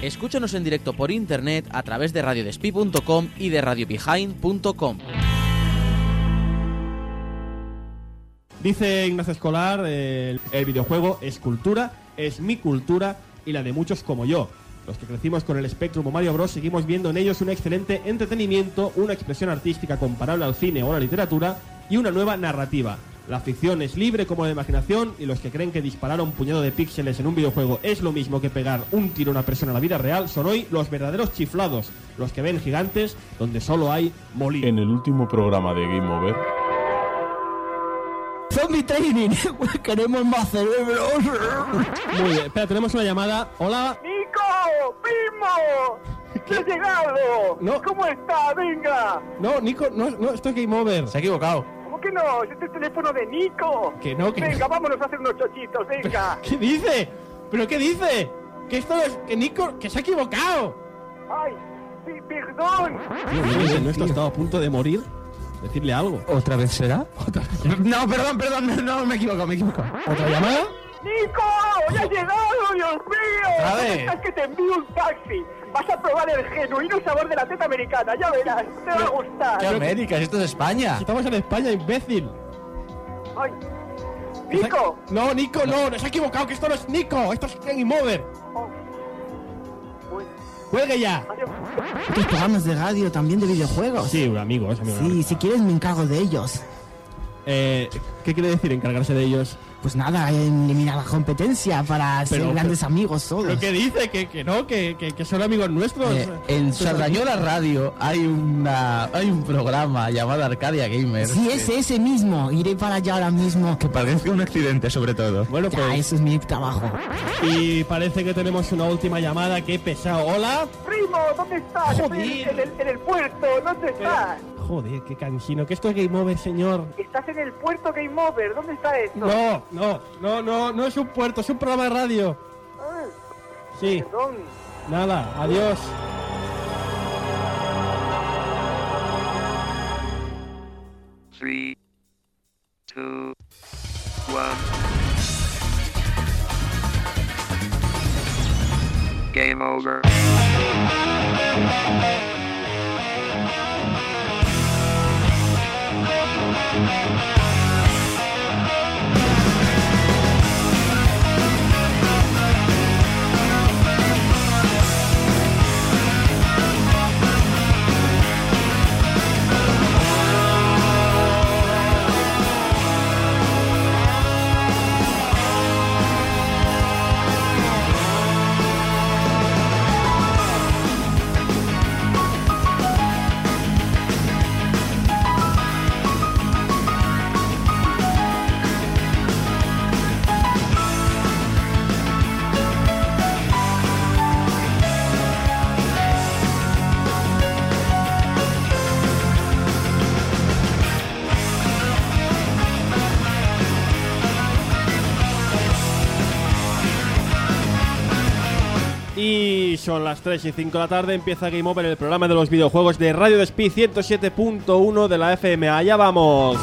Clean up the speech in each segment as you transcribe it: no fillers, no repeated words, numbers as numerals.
Escúchanos en directo por internet a través de radiodespí.com y de radiobehind.com. Dice Ignacio Escolar, el videojuego es cultura, es mi cultura y la de muchos como yo. Los que crecimos con el Spectrum o Mario Bros. Seguimos viendo en ellos un excelente entretenimiento, una expresión artística comparable al cine o a la literatura y una nueva narrativa. La ficción es libre como la imaginación y los que creen que disparar a un puñado de píxeles en un videojuego es lo mismo que pegar un tiro a una persona en la vida real son hoy los verdaderos chiflados, los que ven gigantes donde solo hay molinos. En el último programa de Game Over... Zombie Training, queremos más cerebros. Muy bien, espera, tenemos una llamada. Hola. ¡Nico! ¡Primo! ¡Ya he llegado! No. ¿Cómo está? ¡Venga! No, Nico, no, esto es Game Over. Se ha equivocado. ¿Cómo que no? Este es el teléfono de Nico. Que no, que Venga, vámonos a hacer unos chochitos, venga. ¿Qué dice? ¿Pero qué dice? Que esto es... que Nico... que se ha equivocado. Ay, sí, perdón. ¿No esto ha estado a punto de morir? Decirle algo. ¿Otra vez será? No, perdón, no, me he equivocado. ¿Otra llamada? ¡Nico! ¡Ya he llegado, Dios mío! A ver. ¿Dónde estás que te envío un taxi? Vas a probar el genuino sabor de la teta americana, ya verás, te va a gustar. ¿Qué América? Esto es España. Estamos en España, imbécil. Ay. ¡Nico! No, Nico, no, se ha equivocado, que esto no es Nico, esto es Game Over. Oh. Uy, ¡Cuelgue ya! adiós. Otros programas de radio también de videojuegos. Sí, un amigo, es amigo. Sí, si quieres me encargo de ellos. ¿Qué quiere decir encargarse de ellos? Pues nada, eliminar la competencia para ser grandes amigos todos. ¿Pero qué dice? Que no, que son amigos nuestros. En Sardañola Radio hay un programa llamado Arcadia Gamer. Sí, es ese mismo. Iré para allá ahora mismo. Que parece un accidente, sobre todo. Bueno, Ya, pues... eso es mi trabajo. Y parece que tenemos una última llamada, qué pesado. ¡Hola! Primo, ¿dónde estás? Joder. Estoy en el puerto, ¿dónde estás? Joder, qué cansino, que esto es Game Over, señor. Estás en el puerto Game Over, ¿dónde está esto? No es un puerto, es un programa de radio. Ah, Sí, perdón. nada, adiós. Three, two, one. Game over. Y son las 3 y 5 de la tarde, empieza Game Over, el programa de los videojuegos de Radio Despí 107.1 de la FM. Allá vamos.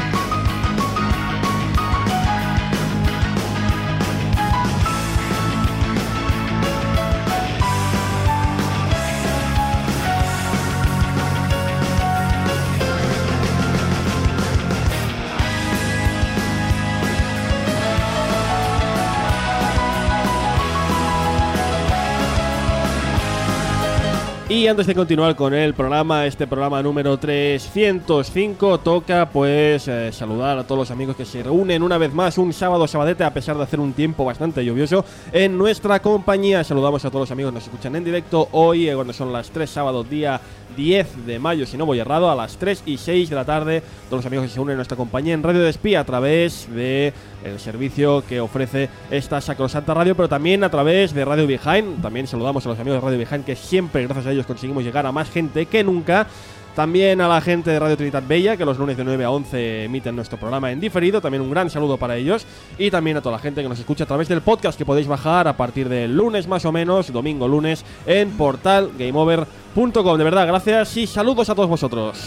Y antes de continuar con el programa, este programa número 305, toca pues saludar a todos los amigos que se reúnen una vez más un sábado sabadete a pesar de hacer un tiempo bastante lluvioso en nuestra compañía. Saludamos a todos los amigos que nos escuchan en directo hoy, cuando son las 3 sábados, día 10 de mayo, si no voy errado, a las 3 y 6 de la tarde. Todos los amigos que se unen a nuestra compañía en Radio Despí a través de el servicio que ofrece esta sacrosanta radio, pero también a través de Radio Behind. También saludamos a los amigos de Radio Behind, que siempre, gracias a ellos, conseguimos llegar a más gente que nunca. También a la gente de Radio Trinidad Bella, que los lunes de 9 a 11 emiten nuestro programa en diferido. También un gran saludo para ellos. Y también a toda la gente que nos escucha a través del podcast, que podéis bajar a partir del lunes más o menos, domingo, lunes, en portal gameover.com. De verdad, gracias y saludos a todos vosotros.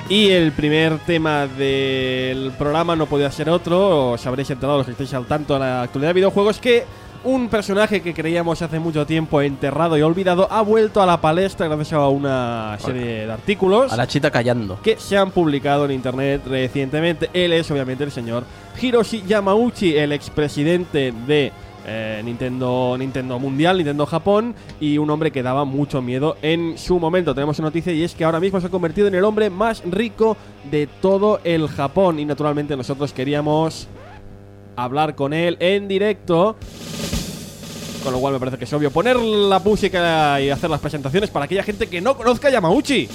Y el primer tema del programa no podía ser otro. Os habréis enterado, los que estáis al tanto de la actualidad de videojuegos, que un personaje que creíamos hace mucho tiempo enterrado y olvidado ha vuelto a la palestra gracias a una serie de artículos A la chita callando. que se han publicado en internet recientemente. Él es obviamente el señor Hiroshi Yamauchi, el expresidente de Nintendo Mundial, Nintendo Japón, y un hombre que daba mucho miedo en su momento. Tenemos una noticia y es que ahora mismo se ha convertido en el hombre más rico de todo el Japón, y naturalmente nosotros queríamos hablar con él en directo, con lo cual me parece que es obvio poner la música y hacer las presentaciones para aquella gente que no conozca a Yamauchi.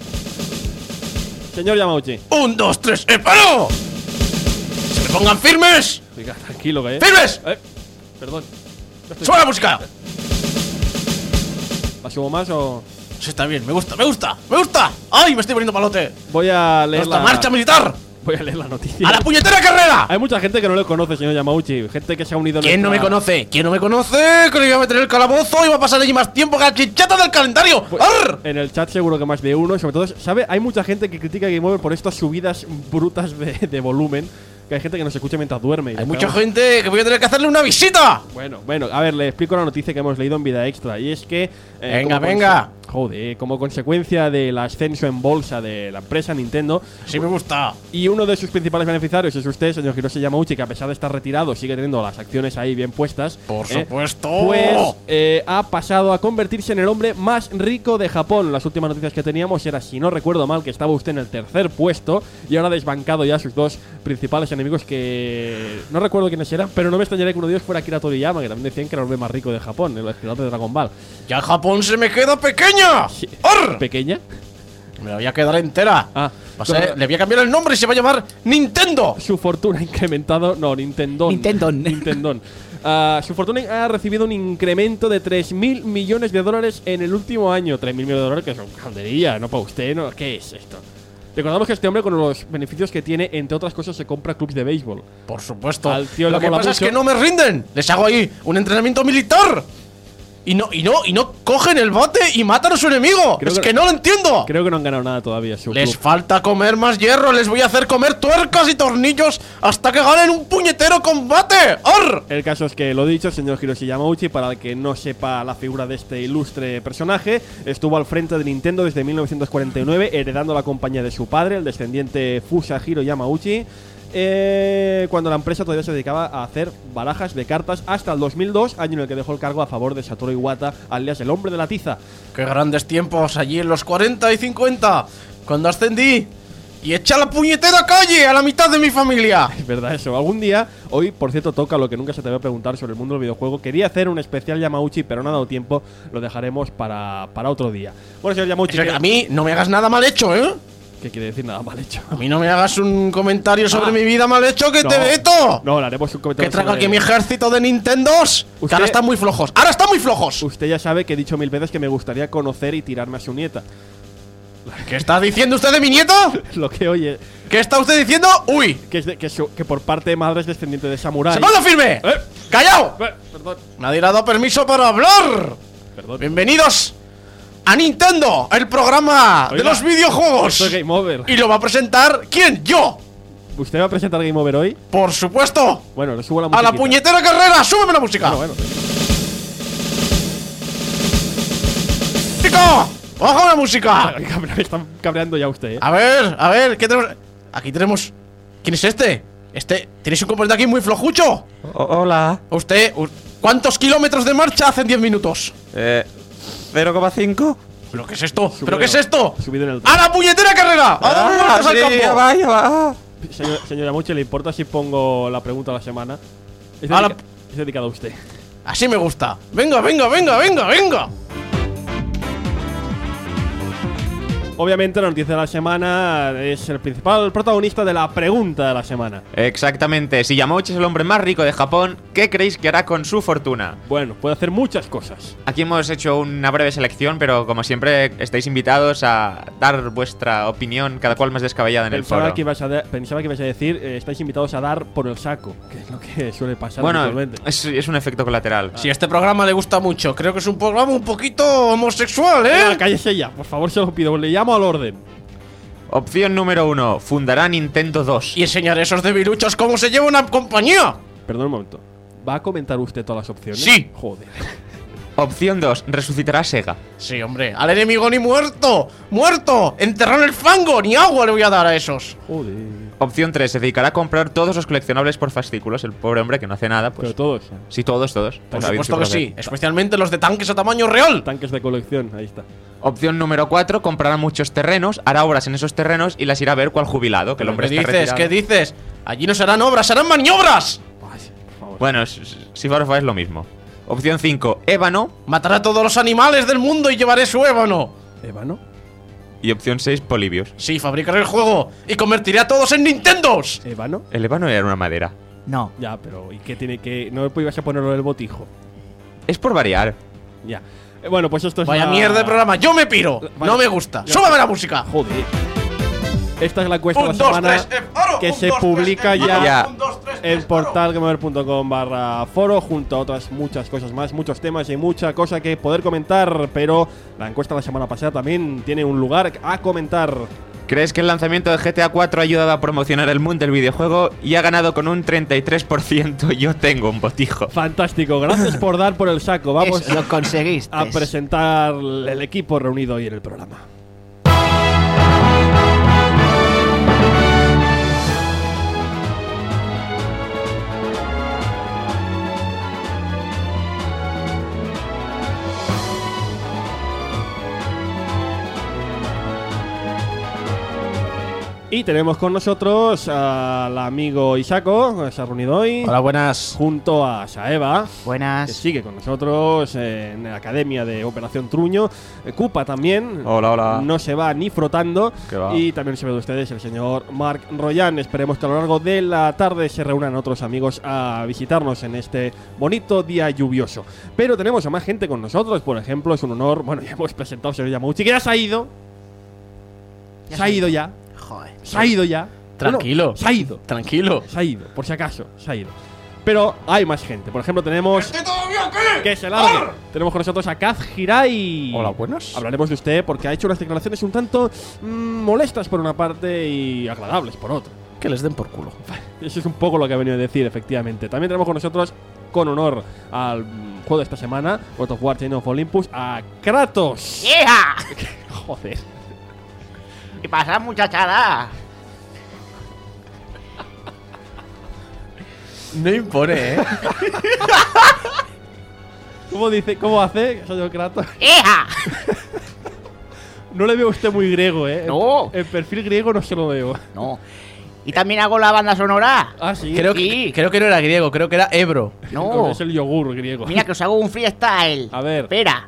Señor Yamauchi. 1, 2, 3, ¡paro! ¡Se me pongan firmes! Oiga, tranquilo, que ¡Firmes! Perdón. ¡Sube la música! ¿La subo más o...? Eso está bien, me gusta, me gusta, me gusta. ¡Ay, me estoy poniendo palote! Voy a leer ¡Esta marcha militar! Voy a leer la noticia. ¡A la puñetera carrera! Hay mucha gente que no le conoce, señor Yamauchi. Gente que se ha unido. ¿Quién no me conoce? ¿Quién no me conoce? Que le iba a meter el calabozo y va a pasar allí más tiempo que la chichata del calendario. ¡Arr! En el chat seguro que más de uno. Y sobre todo, ¿sabe? Hay mucha gente que critica a Game Over por estas subidas brutas de volumen. Que hay gente que nos escucha mientras duerme. Hay mucha gente que voy a tener que hacerle una visita. Bueno, a ver, le explico la noticia que hemos leído en Vida Extra. Y es que… Venga. Como consecuencia del ascenso en bolsa de la empresa Nintendo… Sí me gusta. Y uno de sus principales beneficiarios es usted, señor Hiroshi Yamauchi, que a pesar de estar retirado sigue teniendo las acciones ahí bien puestas. Por supuesto. Pues ha pasado a convertirse en el hombre más rico de Japón. Las últimas noticias que teníamos era, si no recuerdo mal, que estaba usted en el 3er puesto y ahora ha desbancado ya sus dos principales enemigos, que no recuerdo quiénes eran, pero no me extrañaría que uno de ellos fuera Akira Toriyama, que también decían que era el hombre más rico de Japón, el creador de Dragon Ball. Ya Japón se me queda pequeña. Sí. ¡Arr! ¿Pequeña? Me la voy a quedar entera. Le voy a cambiar el nombre y se va a llamar Nintendo. Su fortuna ha incrementado… No, Nintendon. Su fortuna ha recibido un incremento de 3.000 millones de dólares en el último año. 3.000 millones de dólares, que son caldería, no para usted, ¿no? ¿Qué es esto? Recordamos que este hombre, con los beneficios que tiene, entre otras cosas, se compra clubs de béisbol. Por supuesto. Al tío Lo le que mola pasa es mucho. que no me rinden. Les hago ahí un entrenamiento militar. Y no cogen el bate y matan a su enemigo. Creo Es que- que no lo entiendo. Creo que no han ganado nada todavía. Su Les club. falta comer más hierro. Les voy a hacer comer tuercas y tornillos hasta que ganen un puñetero combate. ¡Arr! El caso es que, lo dicho, señor Hiroshi Yamauchi, para el que no sepa la figura de este ilustre personaje, estuvo al frente de Nintendo desde 1949, heredando la compañía de su padre, el descendiente Fusahiro Yamauchi, cuando la empresa todavía se dedicaba a hacer barajas de cartas, hasta el 2002, año en el que dejó el cargo a favor de Satoru Iwata, alias el hombre de la tiza. Qué grandes tiempos allí en los 40 y 50, cuando ascendí y eché a la puñetera calle a la mitad de mi familia. Es verdad eso. Algún día, hoy por cierto toca lo que nunca se te va a preguntar sobre el mundo del videojuego. Quería hacer un especial Yamauchi, pero no ha dado tiempo. Lo dejaremos para otro día. Bueno, señor Yamauchi, A mí no me hagas nada mal hecho, ¿eh? ¿qué quiere decir nada mal hecho? A mí no me hagas un comentario sobre mi vida mal hecho que No. te veto. No, le haremos un comentario. Que traiga sobre- aquí mi ejército de Nintendos. Que Usted- ahora están muy flojos. ¡Ahora están muy flojos! Usted ya sabe que he dicho 1000 veces que me gustaría conocer y tirarme a su nieta. ¿Qué está diciendo usted de mi nieto? Lo que oye, ¿Qué está usted diciendo? ¡Uy! que por parte de madre es descendiente de samurái. ¡Se manda firme! ¡Callao! Perdón, Nadie le ha dado permiso para hablar. perdón. Bienvenidos a Nintendo, el programa de Oiga, los videojuegos. Esto es Game Over. Y lo va a presentar ¿quién? Yo. ¿Usted va a presentar Game Over hoy? Por supuesto. Bueno, le subo la A música. la puñetera carrera, súbeme la música. Bueno. ¡Chico! ¡Baja la música! Me están cabreando ya usted, A ver, ¿qué tenemos? Aquí tenemos… ¿Quién es este? ¿Tenéis un componente aquí muy flojucho? Hola. ¿Cuántos kilómetros de marcha hacen 10 minutos? 0,5. ¿Pero qué es esto? ¿Pero qué es esto? Subido en el ¡A la puñetera carrera! ¡A dar vueltas al campo! ya va. Señora Muche, ¿le importa si pongo la pregunta de la semana? Es, A la- es dedicado a usted. Así me gusta. Venga, venga, venga, venga, venga. Obviamente, la noticia de la semana es el principal protagonista de la pregunta de la semana. Exactamente. Si Yamauchi es el hombre más rico de Japón, ¿qué creéis que hará con su fortuna? Bueno, puede hacer muchas cosas. Aquí hemos hecho una breve selección, pero como siempre estáis invitados a dar vuestra opinión, cada cual más descabellada en el foro. Pensaba que ibas a decir, estáis invitados a dar por el saco, que es lo que suele pasar Bueno, habitualmente. es un efecto colateral. Si este programa le gusta mucho, creo que es un programa un poquito homosexual, Venga, ¿eh? cállese ya, por favor, se lo pido, le llamo al orden. Opción número 1. Fundará Nintendo 2. Y enseñaré a esos debiluchos cómo se lleva una compañía. Perdón un momento. ¿Va a comentar usted todas las opciones? Sí. Joder. Opción 2. Resucitará Sega. Sí, hombre. Al enemigo ni muerto. ¡Muerto! Enterrado en el fango. Ni agua le voy a dar a esos. Joder. Opción 3. Se dedicará a comprar todos los coleccionables por fascículos. El pobre hombre que no hace nada, pues. Pero todos. Sí, todos. Por Pues ha habido supuesto que su sí. problema. Especialmente los de tanques a tamaño real. Tanques de colección, ahí está. Opción número 4. Comprará muchos terrenos, hará obras en esos terrenos y las irá a ver cual jubilado. Que el hombre ¿Qué está dices? retirado. ¿Qué dices? Allí no serán obras, serán maniobras. Ay, por favor. Bueno, si Farfa es lo mismo. Opción 5. Ébano. Mataré a todos los animales del mundo y llevaré su ébano. ¿Ébano? Y opción 6. Polibios. Sí, fabricaré el juego y convertiré a todos en Nintendos. ¿Ébano? El ébano era una madera. No. Ya, pero ¿y qué tiene que...? No ibas a ponerlo en el botijo. Es por variar. Ya. Bueno, pues esto es Vaya la- mierda de programa, yo me piro. Vale. No me gusta. Ya. ¡Súbame la música! Joder. Esta es la encuesta de la 1, 2, semana 3, foro. que 1, se 2, 3, publica foro. ya 1, 2, 3, en foro. portalgamer.com/foro junto a otras muchas cosas más, muchos temas y mucha cosa que poder comentar, pero la encuesta de la semana pasada también tiene un lugar a comentar. ¿Crees que el lanzamiento de GTA 4 ha ayudado a promocionar el mundo del videojuego y ha ganado con un 33%? Yo tengo un botijo. Fantástico, gracias por dar por el saco. Vamos Eso, lo conseguiste. a presentar el equipo reunido hoy en el programa. Y tenemos con nosotros al amigo Isako, que se ha reunido hoy, Hola, buenas. junto a Saeva, que Buenas. sigue con nosotros en la academia de Operación Truño. Kupa también. Hola, hola. No se va ni frotando. ¿Qué va? Y también se ve de ustedes el señor Marc Royan. Esperemos que a lo largo de la tarde se reúnan otros amigos a visitarnos en este bonito día lluvioso. Pero tenemos a más gente con nosotros. Por ejemplo, es un honor. Bueno, ya hemos presentado al señor Yamauchi, que ya se ha ido. Se ha ido ya. Joder. Se ha ido ya. Tranquilo. Bueno, se ha ido. Tranquilo. Se ha ido, por si acaso, se ha ido. Pero hay más gente. Por ejemplo, tenemos. ¿Estoy todavía aquí? ¡Que se largue! Tenemos con nosotros a Kaz Hirai. Hola, buenas. Hablaremos de usted porque ha hecho unas declaraciones un tanto molestas por una parte y agradables por otra. Que les den por culo. Eso es un poco lo que ha venido a decir, efectivamente. También tenemos con nosotros, con honor al juego de esta semana, God of War Chain of Olympus, a Kratos. ¡Hija! Joder. ¿Qué pasa, muchachada? No impone, ¿eh? ¿Cómo dice? ¿Cómo hace, señor Kratos? ¡Hija! No le veo a usted muy griego, ¿eh? No. El perfil griego no se lo veo. No. ¿Y también hago la banda sonora? Ah, sí. Creo Sí. que no era griego, creo que era Ebro. No. Es el yogur griego. Mira que os hago un freestyle. A ver. Espera.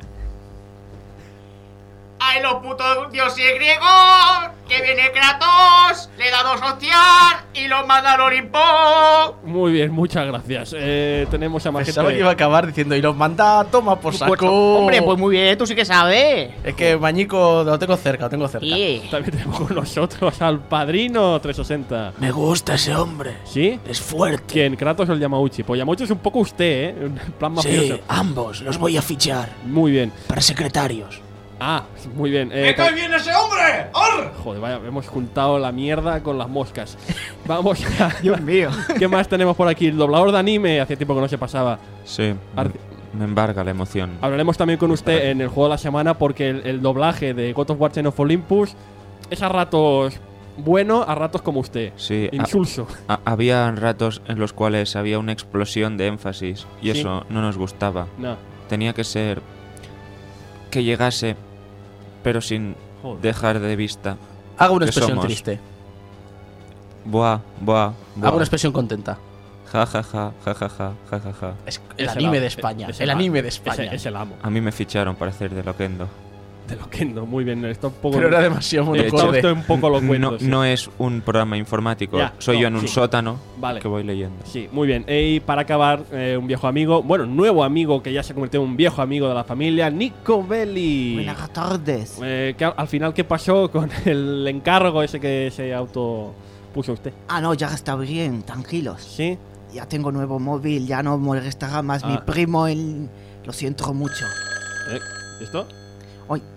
¡Ay, los putos dioses griegos! ¡Que viene Kratos! ¡Le da 2 hostias! ¡Y los manda al Olimpo! Muy bien, muchas gracias. Tenemos a más Pensaba gente. que iba a acabar diciendo y los manda a toma por saco. Pues, hombre, pues muy bien, tú sí que sabes. Es que Mañico lo tengo cerca, Sí. También tenemos con nosotros al padrino 360. Me gusta ese hombre. ¿Sí? Es fuerte. ¿Quién? ¿Kratos o el Yamauchi? Pues Yamauchi es un poco usted, ¿eh? En plan mafioso. Sí, ambos los voy a fichar Muy bien. para secretarios. Ah, muy bien. ¡Me cae bien ese hombre! ¡Ar! Joder, vaya, hemos juntado la mierda con las moscas. Vamos a. Dios mío. ¿Qué más tenemos por aquí? El doblador de anime. Hacía tiempo que no se pasaba. Sí. Ar- Me embarga la emoción. Hablaremos también con usted en el juego de la semana porque el doblaje de God of War Chain of Olympus es a ratos bueno, a ratos como usted. Sí. Insulso. Había ratos en los cuales había una explosión de énfasis y Sí. eso no nos gustaba. No. Tenía que ser que llegase, pero sin Joder. dejar de vista. Hago una ¿Qué expresión somos? triste. Buah, buah, buah. Hago una expresión contenta. Ja, ja, ja, ja, ja, ja, ja, ja, ja. Es el Es anime amo. de España. Es El amo. anime de España. Es el amo. A mí me ficharon para hacer de Loquendo. De Loquendo, muy bien. Está un poco. Pero era demasiado De hecho, Está monocorde. usted un poco locuendo. No, sí. no es un programa informático. Ya, Soy no, yo en un sí. sótano Vale. que voy leyendo. Sí, muy bien. Y para acabar, un viejo amigo, bueno, un nuevo amigo que ya se convirtió en un viejo amigo de la familia, Nico Belli. Buenas tardes. Al final, ¿qué pasó con el encargo ese que se autopuso usted? Ah, no, ya está bien, tranquilos. ¿Sí? Ya tengo nuevo móvil, ya no molestará más mi Ah. primo. Lo siento mucho. ¿Esto?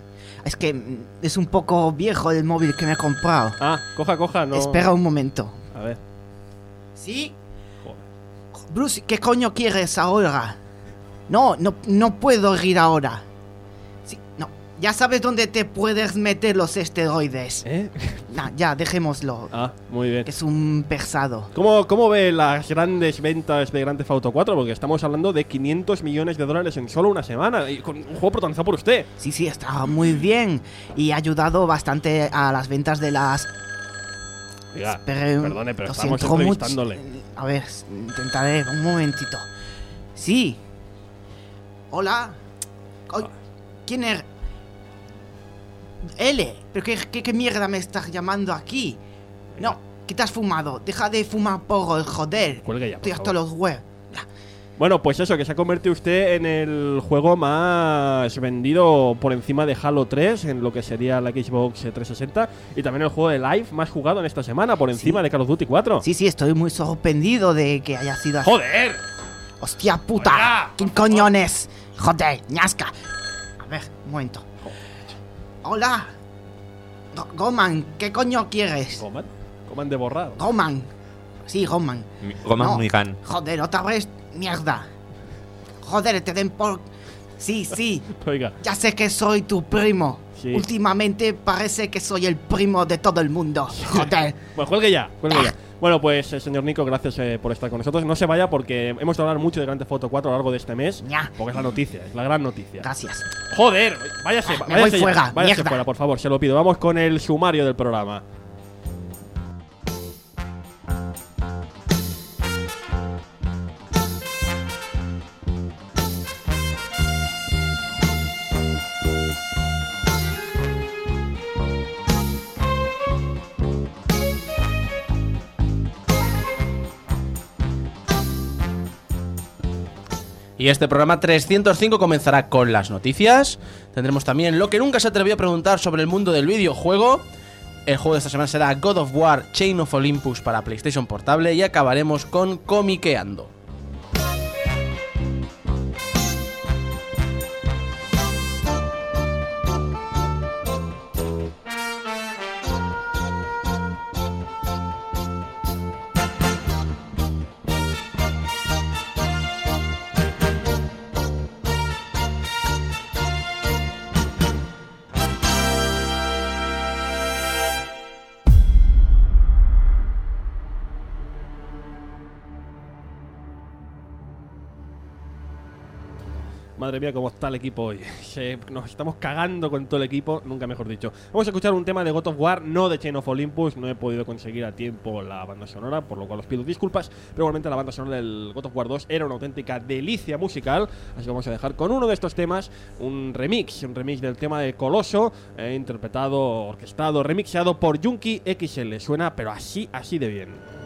Es que es un poco viejo el móvil que me he comprado. Ah, coja, no. Espera un momento. A ver. ¿Sí? Bruce, ¿qué coño quieres ahora? No puedo ir ahora. Sí, no. Ya sabes dónde te puedes meter los esteroides. Nah, ya, dejémoslo. Ah, muy bien. Es un pesado. ¿Cómo ve las grandes ventas de Grand Theft Auto 4? Porque estamos hablando de $500 millones en solo una semana. Y con un juego protagonizado por usted. Sí, está muy bien. Y ha ayudado bastante a las ventas de las... Oiga, perdone, pero lo estamos siento entrevistándole. A ver, intentaré un momentito. Sí. Hola. ¿Quién es? L. ¿Pero qué mierda me estás llamando aquí? No, ¿qué te has fumado? Deja de fumar porro, joder. Cuelgue ya, por Estoy hasta favor. los huevos. Bueno, pues eso, que se ha convertido usted en el juego más vendido por encima de Halo 3 en lo que sería la Xbox 360 y también el juego de Live más jugado en esta semana por encima de Call of Duty 4. Sí, estoy muy sorprendido de que haya sido así. ¡Joder! ¡Hostia puta! Oiga, ¿Quién coñones? ¡Joder, ñasca! A ver, un momento. Hola. Goman, ¿qué coño quieres? ¿Goman de borrar? Goman. Sí, Goman. Goman Migan. Joder, otra vez, mierda. Joder, te den por... Sí. Oiga. Ya sé que soy tu primo. Sí. Últimamente parece que soy el primo de todo el mundo. Joder. Bueno, cuelgue ya. Bueno, pues señor Nico, gracias por estar con nosotros. No se vaya porque hemos de hablar mucho de Grand Theft Auto 4 a lo largo de este mes. Porque es la noticia, es la gran noticia. Gracias. Joder, váyase Me voy fuera, váyase mierda. fuera, por favor, se lo pido. Vamos con el sumario del programa. Y este programa 305 comenzará con las noticias. Tendremos también lo que nunca se atrevió a preguntar sobre el mundo del videojuego. El juego de esta semana será God of War Chain of Olympus para PlayStation Portable. Y acabaremos con Comiqueando. Madre mía, cómo está el equipo hoy. Nos estamos cagando con todo el equipo, nunca mejor dicho. Vamos a escuchar un tema de God of War, no de Chain of Olympus. No he podido conseguir a tiempo la banda sonora, por lo cual os pido disculpas. Pero igualmente la banda sonora del God of War 2 era una auténtica delicia musical. Así que vamos a dejar con uno de estos temas, un remix del tema de Coloso, interpretado, orquestado, remixeado por Junkie XL. Suena pero así de bien.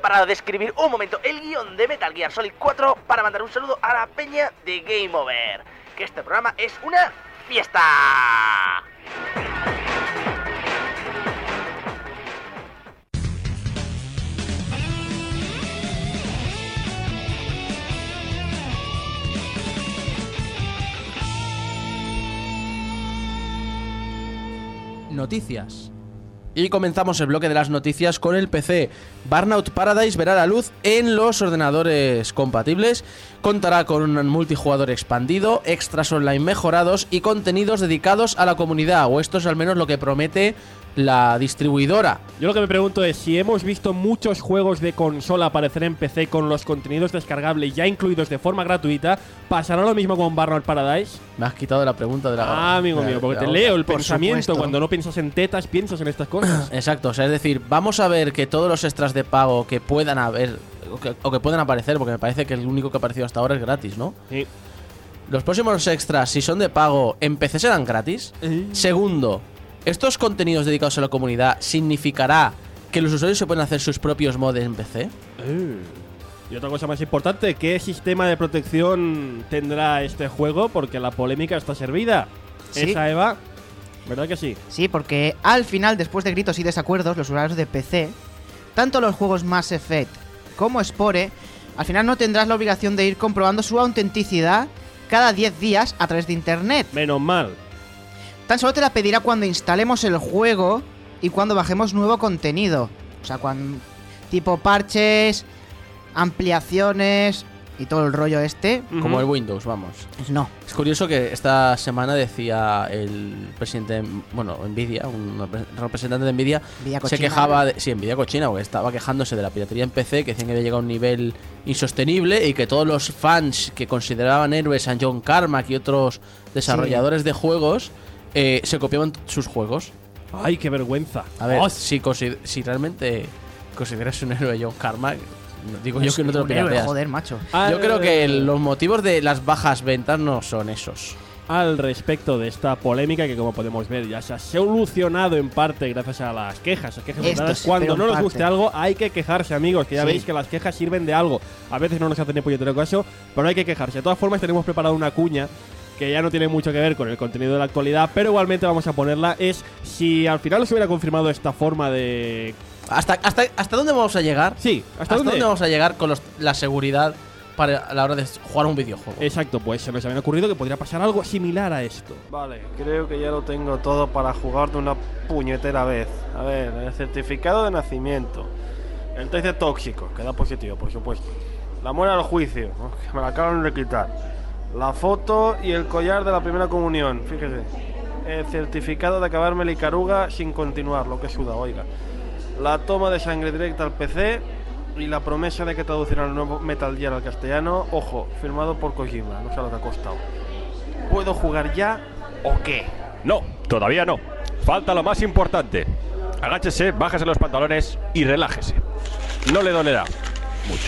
parado de escribir un momento el guión de Metal Gear Solid 4 para mandar un saludo a la peña de Game Over. Que este programa es una fiesta. Noticias. Y comenzamos el bloque de las noticias con el PC. Burnout Paradise verá la luz en los ordenadores compatibles. Contará con un multijugador expandido, extras online mejorados y contenidos dedicados a la comunidad. O esto es al menos lo que promete la distribuidora. Yo lo que me pregunto es si hemos visto muchos juegos de consola aparecer en PC con los contenidos descargables ya incluidos de forma gratuita, ¿pasará lo mismo con Burnout Paradise? Me has quitado la pregunta de la... Ah, amigo mío, porque te leo el Por pensamiento. supuesto. Cuando no piensas en tetas, piensas en estas cosas. Exacto, o sea, es decir, vamos a ver que todos los extras de pago que puedan haber o que puedan aparecer, porque me parece que el único que ha aparecido hasta ahora es gratis, ¿no? Sí. Los próximos extras, si son de pago, en PC serán gratis. Segundo, ¿estos contenidos dedicados a la comunidad significará que los usuarios se pueden hacer sus propios mods en PC? Y otra cosa más importante, ¿qué sistema de protección tendrá este juego? Porque la polémica está servida. Sí. Esa, Eva, ¿verdad que sí? Sí, porque al final, después de gritos y desacuerdos, los usuarios de PC, tanto los juegos Mass Effect como Spore, al final no tendrás la obligación de ir comprobando su autenticidad cada 10 días a través de internet. Menos mal. Tan solo te la pedirá cuando instalemos el juego y cuando bajemos nuevo contenido. O sea, cuando tipo parches, ampliaciones y todo el rollo este. Como el Windows, vamos. Pues no. Es curioso que esta semana decía el presidente, bueno, Nvidia, un representante de Nvidia, Nvidia se cochina, quejaba de, sí, Nvidia cochina, porque estaba quejándose de la piratería en PC, que decían que había llegado a un nivel insostenible y que todos los fans que consideraban héroes a John Carmack y otros desarrolladores de juegos se copiaban sus juegos. Ay, qué vergüenza. A ver, Oh, si realmente consideras un héroe a John Carmack, digo yo Es que no te lo un héroe, pirateas. joder, macho. Yo creo que los motivos de las bajas ventas no son esos. Al respecto de esta polémica, que como podemos ver ya se ha solucionado en parte gracias a las quejas. Las quejas Esto mandadas. sí, Cuando pero no en nos parte. guste algo, hay que quejarse, amigos. Que ya Sí. veis que las quejas sirven de algo. A veces no nos hacen ni puñetero caso, pero hay que quejarse. De todas formas, tenemos preparado una cuña que ya no tiene mucho que ver con el contenido de la actualidad, pero igualmente vamos a ponerla. Es si al final se hubiera confirmado esta forma de... ¿Hasta dónde vamos a llegar? Sí, ¿Hasta dónde vamos a llegar con la seguridad para a la hora de jugar un videojuego? Exacto, pues se nos había ocurrido que podría pasar algo similar a esto. Vale, creo que ya lo tengo todo para jugar de una puñetera vez. A ver, el certificado de nacimiento, el test de tóxico, que da positivo, por supuesto. La muela al juicio, que me la acaban de quitar. La foto y el collar de la primera comunión, fíjese. El certificado de acabarme el Icaruga sin continuar, lo que suda, oiga. La toma de sangre directa al PC y la promesa de que traducirán el nuevo Metal Gear al castellano, ojo, firmado por Kojima, no sé lo que ha costado. ¿Puedo jugar ya o qué? No, todavía no. Falta lo más importante. Agáchese, bájese los pantalones y relájese. No le dolerá mucho.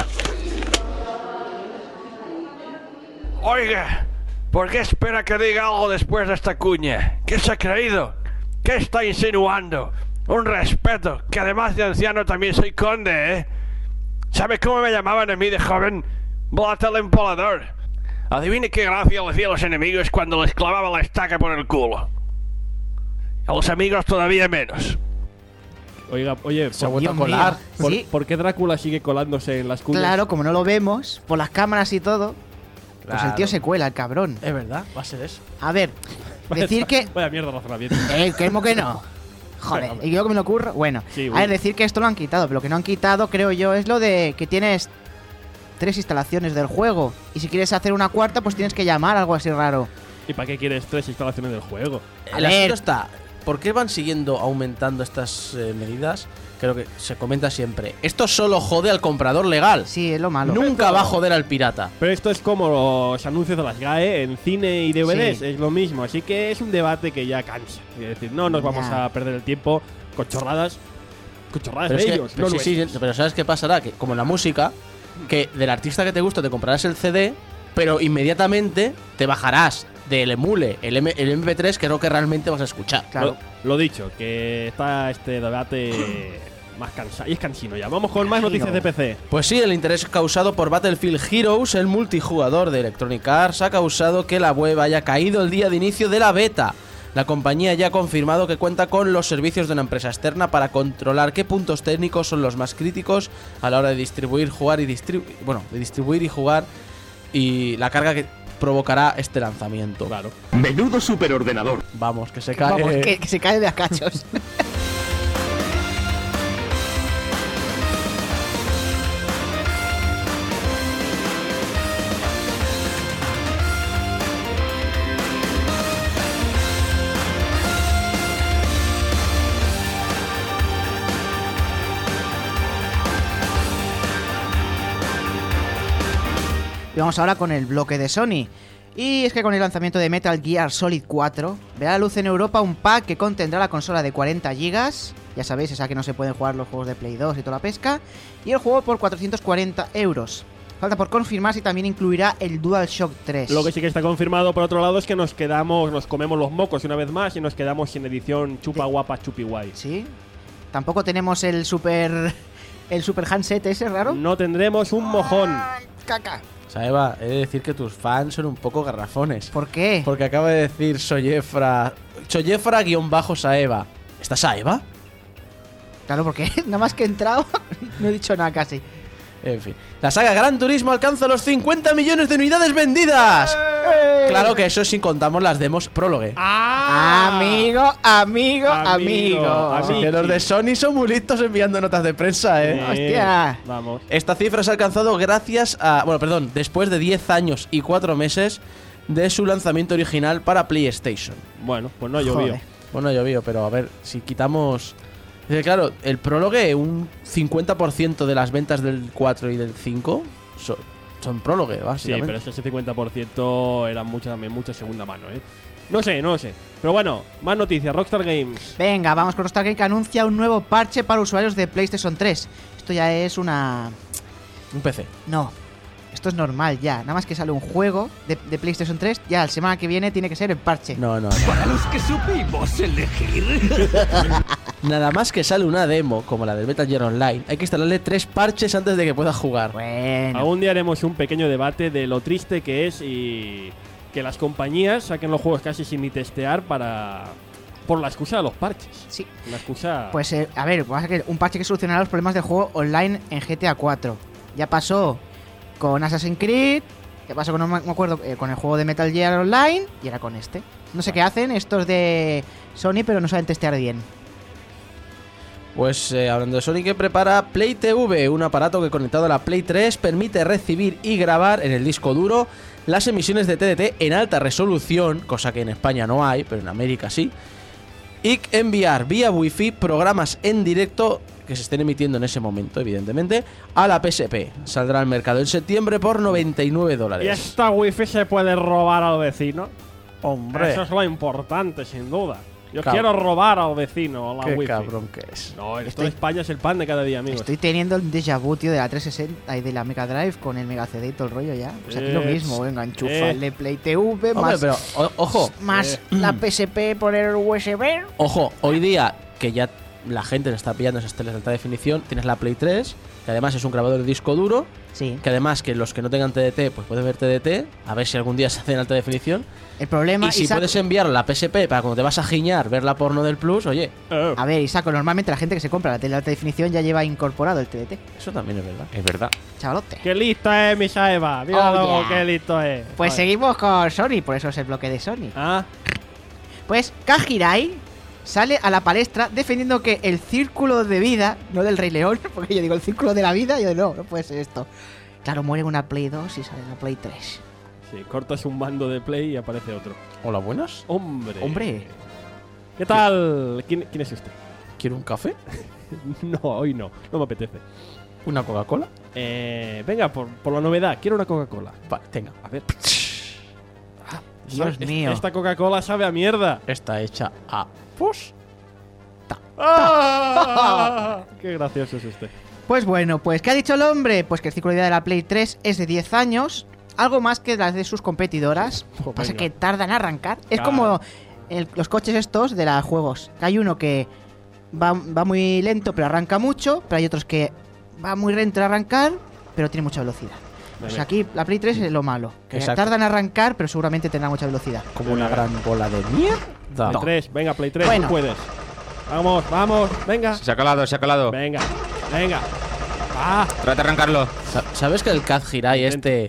Oiga, ¿por qué espera que diga algo después de esta cuña? ¿Qué se ha creído? ¿Qué está insinuando? Un respeto, que además de anciano también soy conde, ¿eh? ¿Sabe cómo me llamaban a mí de joven? Blat el empalador. Adivine qué gracia le hacía a los enemigos cuando les clavaba la estaca por el culo. A los amigos todavía menos. Oiga, oye, Se ha vuelto a colar. Sí. ¿por qué Drácula sigue colándose en las cuñas? Claro, como no lo vemos, por las cámaras y todo, pues el Claro. tío se cuela, el cabrón. Es verdad, va a ser eso. A ver, decir que... Vaya mierda de razonamiento. ¿Cómo que no? Joder, Bueno, ¿y yo que me lo ocurro? Bueno, Sí, a bueno. ver, decir que esto lo han quitado, pero lo que no han quitado, creo yo, es lo de que tienes 3 instalaciones del juego. Y si quieres hacer una cuarta, pues tienes que llamar, algo así raro. ¿Y para qué quieres 3 instalaciones del juego? El asunto está, ¿por qué van siguiendo aumentando estas medidas? Creo que se comenta siempre. Esto solo jode al comprador legal. Sí, es lo malo. Nunca va a joder al pirata. Pero esto es como los anuncios de las GAE en cine y DVDs, Sí. es lo mismo. Así que es un debate que ya cansa. Es decir, no nos vamos Ya. a perder el tiempo con chorradas. Con chorradas Pero, de es que- ellos. pero no sí, nuestras. pero ¿sabes qué pasará? Que como en la música, que del artista que te gusta te comprarás el CD, pero inmediatamente te bajarás del emule el MP3, que es lo que realmente vas a escuchar. Claro. Lo dicho, que está este debate más cansado. Y es cansino ya. Vamos con más noticias de PC. Pues sí, el interés causado por Battlefield Heroes, el multijugador de Electronic Arts, ha causado que la web haya caído el día de inicio de la beta. La compañía ya ha confirmado que cuenta con los servicios de una empresa externa para controlar qué puntos técnicos son los más críticos a la hora de distribuir, distribuir y jugar, y la carga que provocará este lanzamiento. Claro. Menudo superordenador. Vamos, que se cae. Vamos, que se cae de a cachos. Y vamos ahora con el bloque de Sony. Y es que con el lanzamiento de Metal Gear Solid 4 verá a la luz en Europa un pack que contendrá la consola de 40 GB. Ya sabéis, esa que no se pueden jugar los juegos de Play 2 y toda la pesca. Y el juego por 440 euros. Falta por confirmar si también incluirá el DualShock 3. Lo que sí que está confirmado, por otro lado, es que nos comemos los mocos una vez más y nos quedamos sin edición chupa guapa chupi guay. ¿Sí? Tampoco tenemos el super handset ese raro. No tendremos un mojón. Caca. Saeva, he de decir que tus fans son un poco garrafones. ¿Por qué? Porque acaba de decir Soyefra-Saeva. ¿Está Saeva? Claro, porque nada más que he entrado no he dicho nada casi. En fin. La saga Gran Turismo alcanza los 50 millones de unidades vendidas. Claro que eso sin contamos las demos prólogue. Amigo. Así que los de Sony son muy listos enviando notas de prensa, Hostia. Vamos. Esta cifra se ha alcanzado después de 10 años y 4 meses de su lanzamiento original para PlayStation. Bueno, pues no ha llovido. Bueno, ha llovido, pero a ver, si quitamos... Claro, el prólogue, un 50% de las ventas del 4 y del 5 son prólogue, básicamente. Sí, pero ese 50% era mucha segunda mano, No sé. Pero bueno, más noticias. Rockstar Games. Venga, vamos con Rockstar Games, que anuncia un nuevo parche para usuarios de PlayStation 3. Esto ya es un PC. No, esto es normal ya. Nada más que sale un juego de PlayStation 3, ya la semana que viene tiene que ser el parche. No. Para los que supimos elegir. Nada más que sale una demo, como la del Metal Gear Online, hay que instalarle 3 parches antes de que pueda jugar. Bueno. Algún día haremos un pequeño debate de lo triste que es y que las compañías saquen los juegos casi sin ni testear por la excusa de los parches. Sí. La excusa... Pues a ver, vamos a sacar un parche que solucionará los problemas del juego online en GTA 4. Ya pasó con Assassin's Creed, ya pasó con, no me acuerdo, con el juego de Metal Gear Online, y era con este. No sé qué hacen estos de Sony, pero no saben testear bien. Pues hablando de Sony, que prepara Play TV, un aparato que conectado a la Play 3 permite recibir y grabar en el disco duro las emisiones de TDT en alta resolución, cosa que en España no hay, pero en América sí, y enviar vía Wi-Fi programas en directo que se estén emitiendo en ese momento, evidentemente, a la PSP. Saldrá al mercado en septiembre por $99. ¿Y esta Wi-Fi se puede robar al vecino? Hombre, eso es lo importante, sin duda. Yo Claro. quiero robar al vecino a la qué Wi-Fi. cabrón que es. No, esto de España es el pan de cada día, amigos. Estoy teniendo el déjà vu, tío, de la 360 y de la Mega Drive con el Mega CD y todo el rollo ya. Pues aquí lo mismo, venga, enchufarle Play TV, Hombre, más, pero ojo, más la PSP, poner el USB. Ojo, hoy día que ya la gente le está pillando esas teles de alta definición, tienes la Play 3, que además es un grabador de disco duro, Sí. que además que los que no tengan TDT, pues pueden ver TDT, a ver si algún día se hace en alta definición. El problema, Y si Isaac, puedes enviar la PSP para cuando te vas a giñar, ver la porno del Plus, oye, a ver, Isaac, normalmente la gente que se compra la tele de alta definición ya lleva incorporado el TDT. eso también es verdad. Es verdad. Chavalote. ¡Qué listo es, mi Saeva! Mira Oh, luego yeah. qué listo es. Pues Joder. seguimos con Sony, por eso es el bloque de Sony. Ah, Pues Kajirai sale a la palestra defendiendo que el círculo de vida, no del Rey León, porque yo digo el círculo de la vida, yo no puede ser esto. Claro, muere una Play 2 y sale una Play 3. sí, cortas un mando de Play y aparece otro. Hola, buenas. Hombre. ¿Qué tal? ¿Quién es usted? ¿Quiero un café? No, hoy no me apetece. ¿Una Coca-Cola? Venga, por la novedad, quiero una Coca-Cola. Vale, tenga. A ver. Dios mío. Esta Coca-Cola sabe a mierda. Está hecha a pus. ¡Ah! ¡Qué gracioso es usted! Pues bueno, pues ¿qué ha dicho el hombre? Pues que el ciclo de vida de la Play 3 es de 10 años, algo más que las de sus competidoras. Pues Pasa venga. que tardan en arrancar. Es Claro. como los coches estos de los juegos. Que hay uno que va muy lento, pero arranca mucho. Pero hay otros que va muy lento a arrancar, pero tiene mucha velocidad. Pues aquí la Play 3 es lo malo. Que tarda en arrancar, pero seguramente tendrá mucha velocidad. Como una gran bola de mierda. Play 3, venga, Play 3, Bueno. tú puedes. Vamos, venga. Se ha colado. Venga. Trata de arrancarlo. ¿Sabes que el Kaz Hirai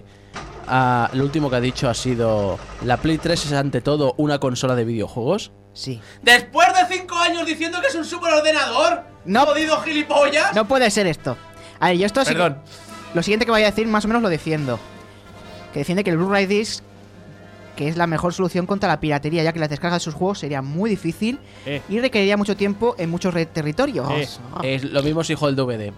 lo último que ha dicho ha sido la Play 3 es ante todo una consola de videojuegos? Sí. ¿Después de 5 años diciendo que es un superordenador? No. ¿Jodido gilipollas? No puede ser esto. A ver, yo esto sí. Perdón. Lo siguiente que voy a decir más o menos lo defiendo. Que defiende que el Blu-ray Disc, que es la mejor solución contra la piratería, ya que la descarga de sus juegos sería muy difícil y requeriría mucho tiempo en muchos territorios. Es lo mismo si hijo del DVD.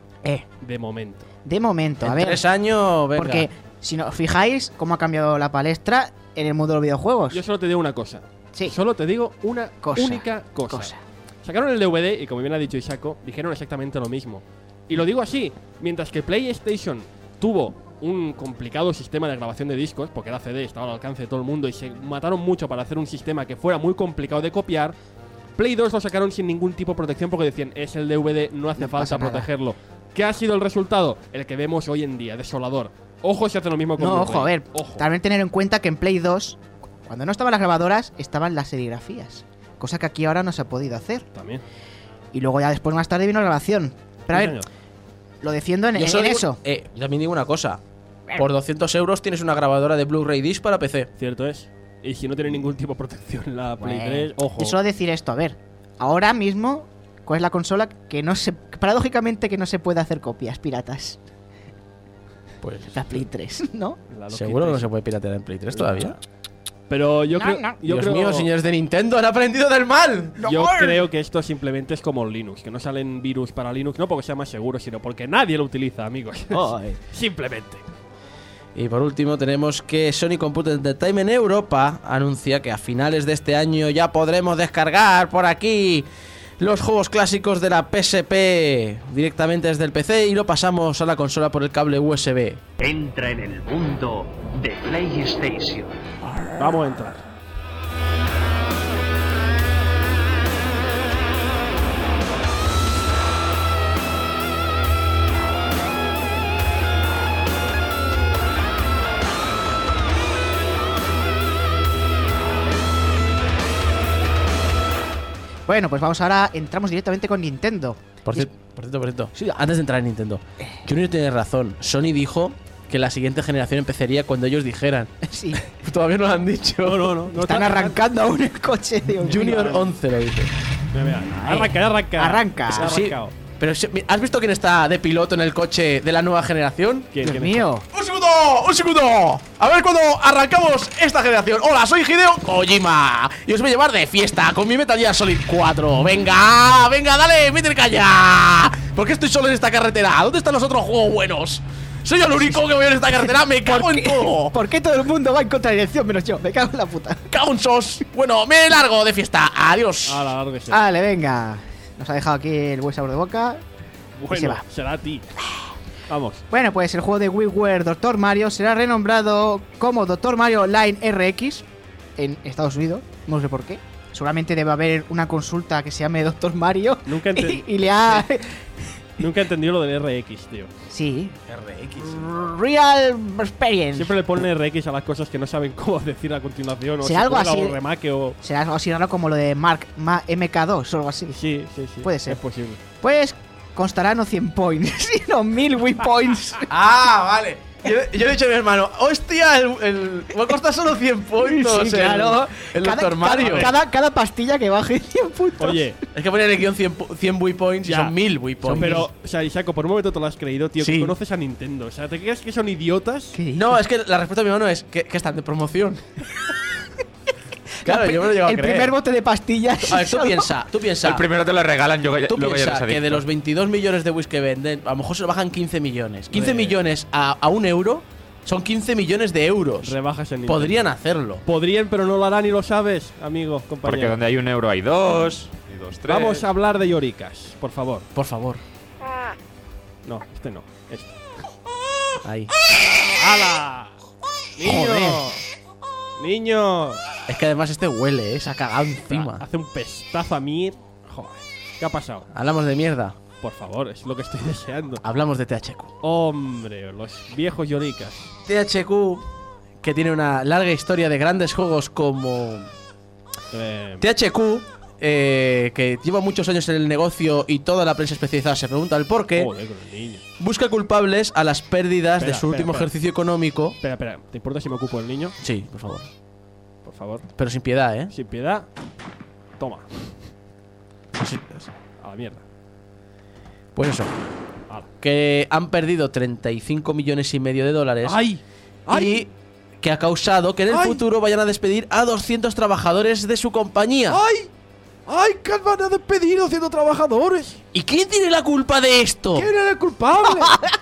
De momento. De momento, En a ver. 3 años, venga. Porque si no os fijáis cómo ha cambiado la palestra en el mundo de los videojuegos. Yo solo te digo una cosa. Sí. Solo te digo una Cosa. única cosa. Sacaron el DVD y, como bien ha dicho Isako, dijeron exactamente lo mismo. Y lo digo así, mientras que PlayStation tuvo un complicado sistema de grabación de discos, porque era CD, estaba al alcance de todo el mundo y se mataron mucho para hacer un sistema que fuera muy complicado de copiar, Play 2 lo sacaron sin ningún tipo de protección porque decían, es el DVD, no hace falta protegerlo. ¿Qué ha sido el resultado? El que vemos hoy en día, desolador. Ojo si hace lo mismo con No, Blu-ray. ojo, a ver. Ojo. También tener en cuenta que en Play 2, cuando no estaban las grabadoras, estaban las serigrafías. Cosa que aquí ahora no se ha podido hacer. También. Y luego ya después, más tarde, vino la grabación. Pero a Sí, ver, señor. lo defiendo en Yo solo digo- eso. yo también digo una cosa. Por 200 euros tienes una grabadora de Blu-ray Disc para PC. Cierto es. Y si no tiene ningún tipo de protección la Play Bueno, 3, ojo. Yo solo decir esto, a ver. Ahora mismo, ¿cuál es la consola que no se... paradójicamente que no se puede hacer copias piratas? Pues la Play 3, ¿no? seguro que no se puede piratear en Play 3 todavía. Pero yo No, creo. no. Yo Dios creo, mío, señores de Nintendo, han aprendido del mal. Yo creo que esto simplemente es como Linux, que no salen virus para Linux, no porque sea más seguro, sino porque nadie lo utiliza, amigos. Simplemente. Y por último tenemos que Sony Computer Entertainment Europa anuncia que a finales de este año ya podremos descargar por aquí los juegos clásicos de la PSP directamente desde el PC y lo pasamos a la consola por el cable USB. Entra en el mundo de PlayStation. Vamos a entrar. Bueno, pues vamos ahora, entramos directamente con Nintendo. Por cierto. Sí, antes de entrar en Nintendo, Junior tiene razón. Sony dijo que la siguiente generación empezaría cuando ellos dijeran. Sí. Todavía no lo han dicho. No. Están arrancando aún el coche, Dios mío. Junior 11 lo dice. Arranca. Sí, pero ¿has visto quién está de piloto en el coche de la nueva generación? Dios mío. ¡Un segundo! A ver cuando arrancamos esta generación. Hola, soy Hideo Kojima y os voy a llevar de fiesta con mi Metal Gear Solid 4. ¡Venga, dale, métete calla! ¿Por qué estoy solo en esta carretera? ¿Dónde están los otros juegos buenos? Soy el único que voy en esta carretera, me cago en todo. ¿Por qué todo el mundo va en contradirección menos yo? Me cago en la puta. ¡Cago en sos! Bueno, me largo de fiesta. Adiós. Vale, venga. Nos ha dejado aquí el buen sabor de boca. Y se Bueno, va. será a ti. Vamos. Bueno, pues el juego de WiiWare Dr. Mario será renombrado como Dr. Mario Line RX en Estados Unidos. No sé por qué. Seguramente debe haber una consulta que se llame Dr. Mario. Nunca entendí. y le ha... Nunca he entendido lo del RX, tío. Sí. RX. Real Experience. Siempre le ponen RX a las cosas que no saben cómo decir a continuación. O Será si algo ponen así. algo remake o. Será algo así raro como lo de MK2 o algo así. Sí. Puede ser. Es posible. Pues constará no 100 points, sino 1000 Wii Points. Ah, vale. Yo le he dicho a mi hermano, hostia, va a costar solo 100 puntos. Sí, claro. El Dr. Mario. Cada pastilla que baje 100 puntos. Oye, Es que poner el guión 100 Wii Points y Ya. son 1000 Wii Points. pero, o sea, Isako, por un momento te lo has creído, tío. Sí. Que conoces a Nintendo. O sea, ¿te crees que son idiotas? ¿Qué dices? No, es que la respuesta de mi hermano es que están de promoción. Claro, yo me lo llevo a El creer. primer bote de pastillas. A ver, tú piensa. El primero te lo regalan, yo Tú luego ya piensas eres que de adicto. los 22 millones de Wii que venden, a lo mejor se lo bajan 15 millones. 15 millones a 1 euro son 15 millones de euros. Rebajas en Nintendo. Podrían hacerlo. Podrían, pero no lo harán y lo sabes, amigo, compañero. Porque donde hay 1 euro hay 2, y 2, 3. Vamos a hablar de Yoricas, por favor. Por favor. No, este no. Este. Ahí. ¡Hala! ¡Niño! Joder. ¡Niño! Es que además este huele, se ha cagado encima. Hace un pestazo a mí. Joder. ¿Qué ha pasado? Hablamos de mierda. Por favor, es lo que estoy deseando. Hablamos de THQ. Hombre, los viejos lloricas. THQ, que tiene una larga historia de grandes juegos como... THQ, que lleva muchos años en el negocio y toda la prensa especializada se pregunta el por qué. Joder, con el niño. Busca culpables a las pérdidas de su último espera. ejercicio económico. Espera, ¿te importa si me ocupo del niño? Sí, por favor. Por favor. Pero sin piedad, ¿eh? Sin piedad. Toma. A la mierda. Pues eso. Hala. Que han perdido 35 millones y medio de dólares. ¡Ay! Y que ha causado que en el futuro vayan a despedir a 200 trabajadores de su compañía. ¡Ay! ¡Ay! ¡Que van a despedir 200 trabajadores! ¿Y quién tiene la culpa de esto? ¿Quién era el culpable?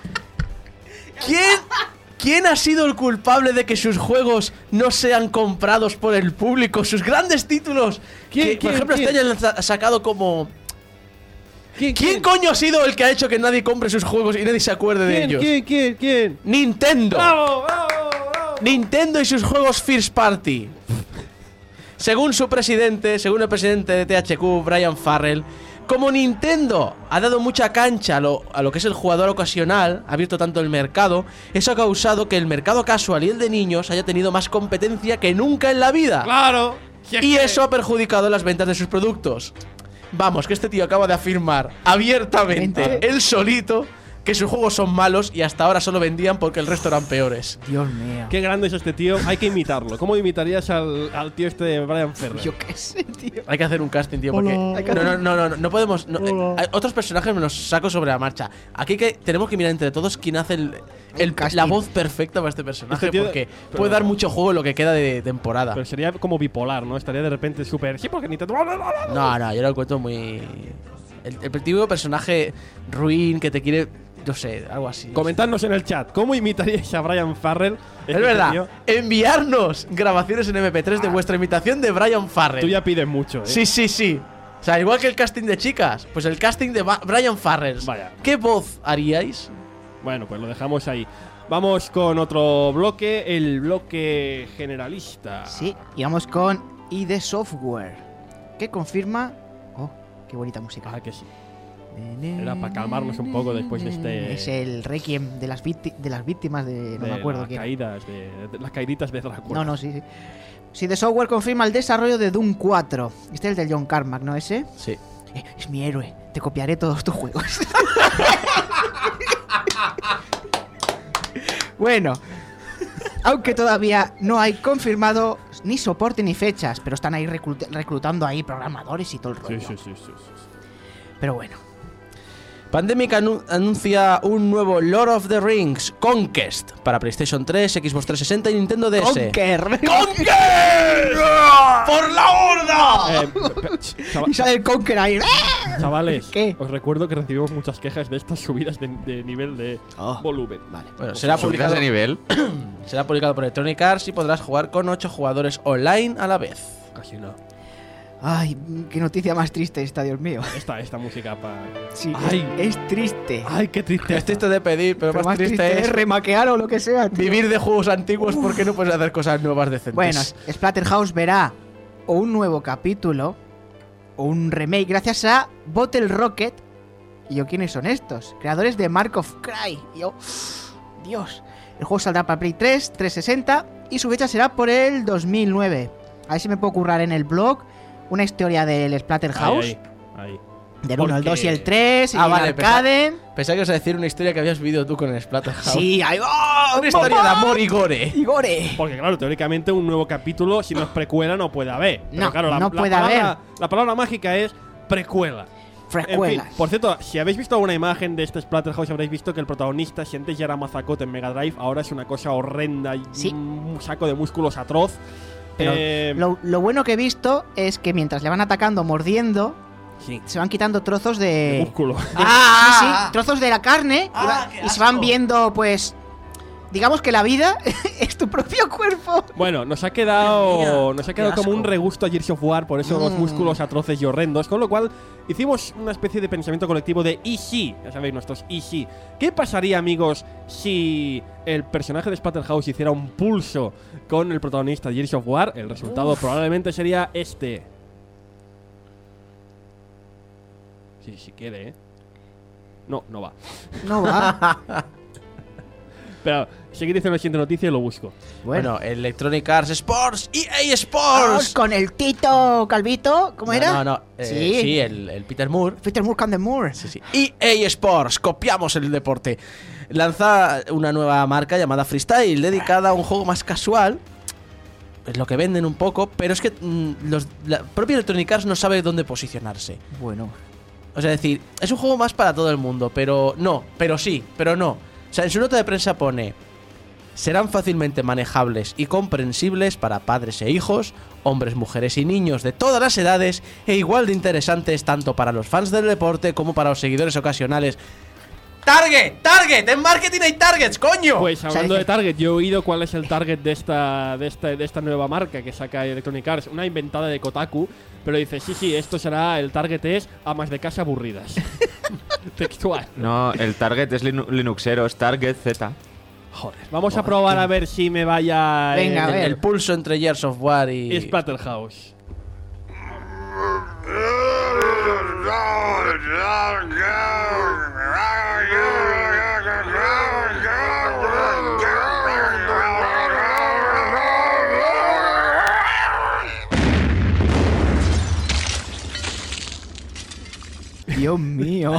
¿Quién ha sido el culpable de que sus juegos no sean comprados por el público? Sus grandes títulos. Por ejemplo, este año han sacado como... ¿Quién coño ha sido el que ha hecho que nadie compre sus juegos y nadie se acuerde de ellos? ¿Quién? ¡Nintendo! ¡Bravo! Nintendo y sus juegos First Party. Según el presidente de THQ, Brian Farrell, como Nintendo ha dado mucha cancha a lo que es el jugador ocasional, ha abierto tanto el mercado, eso ha causado que el mercado casual y el de niños haya tenido más competencia que nunca en la vida. ¡Claro! Y eso ha perjudicado las ventas de sus productos. Vamos, que este tío acaba de afirmar abiertamente, él solito, que sus juegos son malos y hasta ahora solo vendían porque el resto eran peores. Dios mío. Qué grande es este tío. Hay que imitarlo. ¿Cómo imitarías al tío este de Brian Ferrer? Yo qué sé, tío. Hay que hacer un casting, tío, porque no podemos. Hay otros personajes me los saco sobre la marcha. Aquí tenemos que mirar entre todos quién hace la voz perfecta para este personaje, Este tío, porque puede dar mucho juego en lo que queda de temporada. Pero sería como bipolar, ¿no? Estaría de repente súper... Sí, porque Nintendo... No, yo lo encuentro muy... El típico personaje ruin que te quiere... No sé, algo así. Comentadnos en el chat, ¿cómo imitaríais a Brian Farrell? Es verdad, enviarnos grabaciones en MP3 de vuestra imitación de Brian Farrell. Tú ya pides mucho, ¿eh? Sí. O sea, igual que el casting de chicas, pues el casting de Brian Farrell. Vaya. ¿Qué voz haríais? Bueno, pues lo dejamos ahí. Vamos con otro bloque, el bloque generalista. Sí, y vamos con ID Software, que confirma... Oh, qué bonita música. Ah, que sí. Era para calmarnos un poco después de este... Es el Requiem de las víctimas de... No me acuerdo quién. De las caíditas de Drácula. No, sí. Sí, The Software confirma el desarrollo de Doom 4. Este es el de John Carmack, ¿no? ¿Ese? Sí. Es mi héroe. Te copiaré todos tus juegos. Bueno. Aunque todavía no hay confirmado ni soporte ni fechas, pero están ahí reclutando ahí programadores y todo el rollo. Sí. Pero bueno. Pandemic anuncia un nuevo Lord of the Rings Conquest para PlayStation 3, Xbox 360 y Nintendo DS. ¡Conquer! ¡Por la horda! Y sale el Conquer ahí. Chavales, ¿Qué? os recuerdo que recibimos muchas quejas de estas subidas de nivel de volumen. Vale. Bueno, será publicado, de nivel. será publicado por Electronic Arts y podrás jugar con 8 jugadores online a la vez. Casi no. Ay, qué noticia más triste esta, Dios mío. Esta música para... Sí, Ay. es triste. Ay, qué triste. Es triste de pedir, pero más triste es remaquear o lo que sea, tío. vivir de juegos antiguos porque no puedes hacer cosas nuevas decentes. Bueno, Splatterhouse verá o un nuevo capítulo o un remake gracias a Bottle Rocket. ¿Y yo quiénes son estos? Creadores de Mark of Cry. Dios. El juego saldrá para Play 3, 360 y su fecha será por el 2009. A ver si me puedo currar en el blog una historia del Splatterhouse. Ahí. Del 1, el 2 y el 3. Y el vale, arcade. Pensaba que ibas a decir una historia que habías vivido tú con el Splatterhouse. Sí, ahí va. Una historia de amor y gore. Y gore. Porque claro, teóricamente un nuevo capítulo, si no es precuela, no puede haber. Pero No, claro, no puede haber. La palabra mágica es precuela. Frecuela. En fin, por cierto, si habéis visto alguna imagen de este Splatterhouse, habréis visto que el protagonista, si antes ya era mazacote en Mega Drive, ahora es una cosa horrenda y un saco de músculos atroz. Pero lo bueno que he visto es que mientras le van atacando, mordiendo, se van quitando trozos de músculo. Sí, trozos de la carne y se van viendo, pues, digamos que la vida es tu propio cuerpo. Bueno, nos ha quedado Qué como un asco. regusto a Gears of War, por eso los músculos atroces y horrendos, con lo cual hicimos una especie de pensamiento colectivo de ¿y si? Ya sabéis, nuestros ¿y si? ¿Qué pasaría, amigos, si el personaje de Splatterhouse hiciera un pulso con el protagonista de Gears of War? El resultado probablemente sería este. Si quiere, ¿eh? No va. No va. Pero seguir diciendo la siguiente noticia y lo busco. Bueno, Electronic Arts Sports, EA Sports. Vamos con el Tito Calvito. ¿Cómo era? No. Sí, el Peter Moore. Peter Moore Camden Moore. Sí. EA Sports, copiamos el deporte. Lanza una nueva marca llamada Freestyle, dedicada a un juego más casual. Es lo que venden un poco, pero es que la propia Electronic Arts no sabe dónde posicionarse. Bueno. O sea, decir, es un juego más para todo el mundo, pero no. O sea, en su nota de prensa pone: serán fácilmente manejables y comprensibles para padres e hijos, hombres, mujeres y niños de todas las edades, e igual de interesantes tanto para los fans del deporte como para los seguidores ocasionales. ¡Target! ¡En marketing hay targets, coño! Pues hablando de target, yo he oído cuál es el target de esta nueva marca que saca Electronic Arts, una inventada de Kotaku, pero dice, sí, esto será, el target es amas de casa aburridas. Textual. No, el target es Linuxeros, Target Z. Joder, vamos a probar a ver si me vaya el pulso entre Gears of War y Splatterhouse. Dios mío.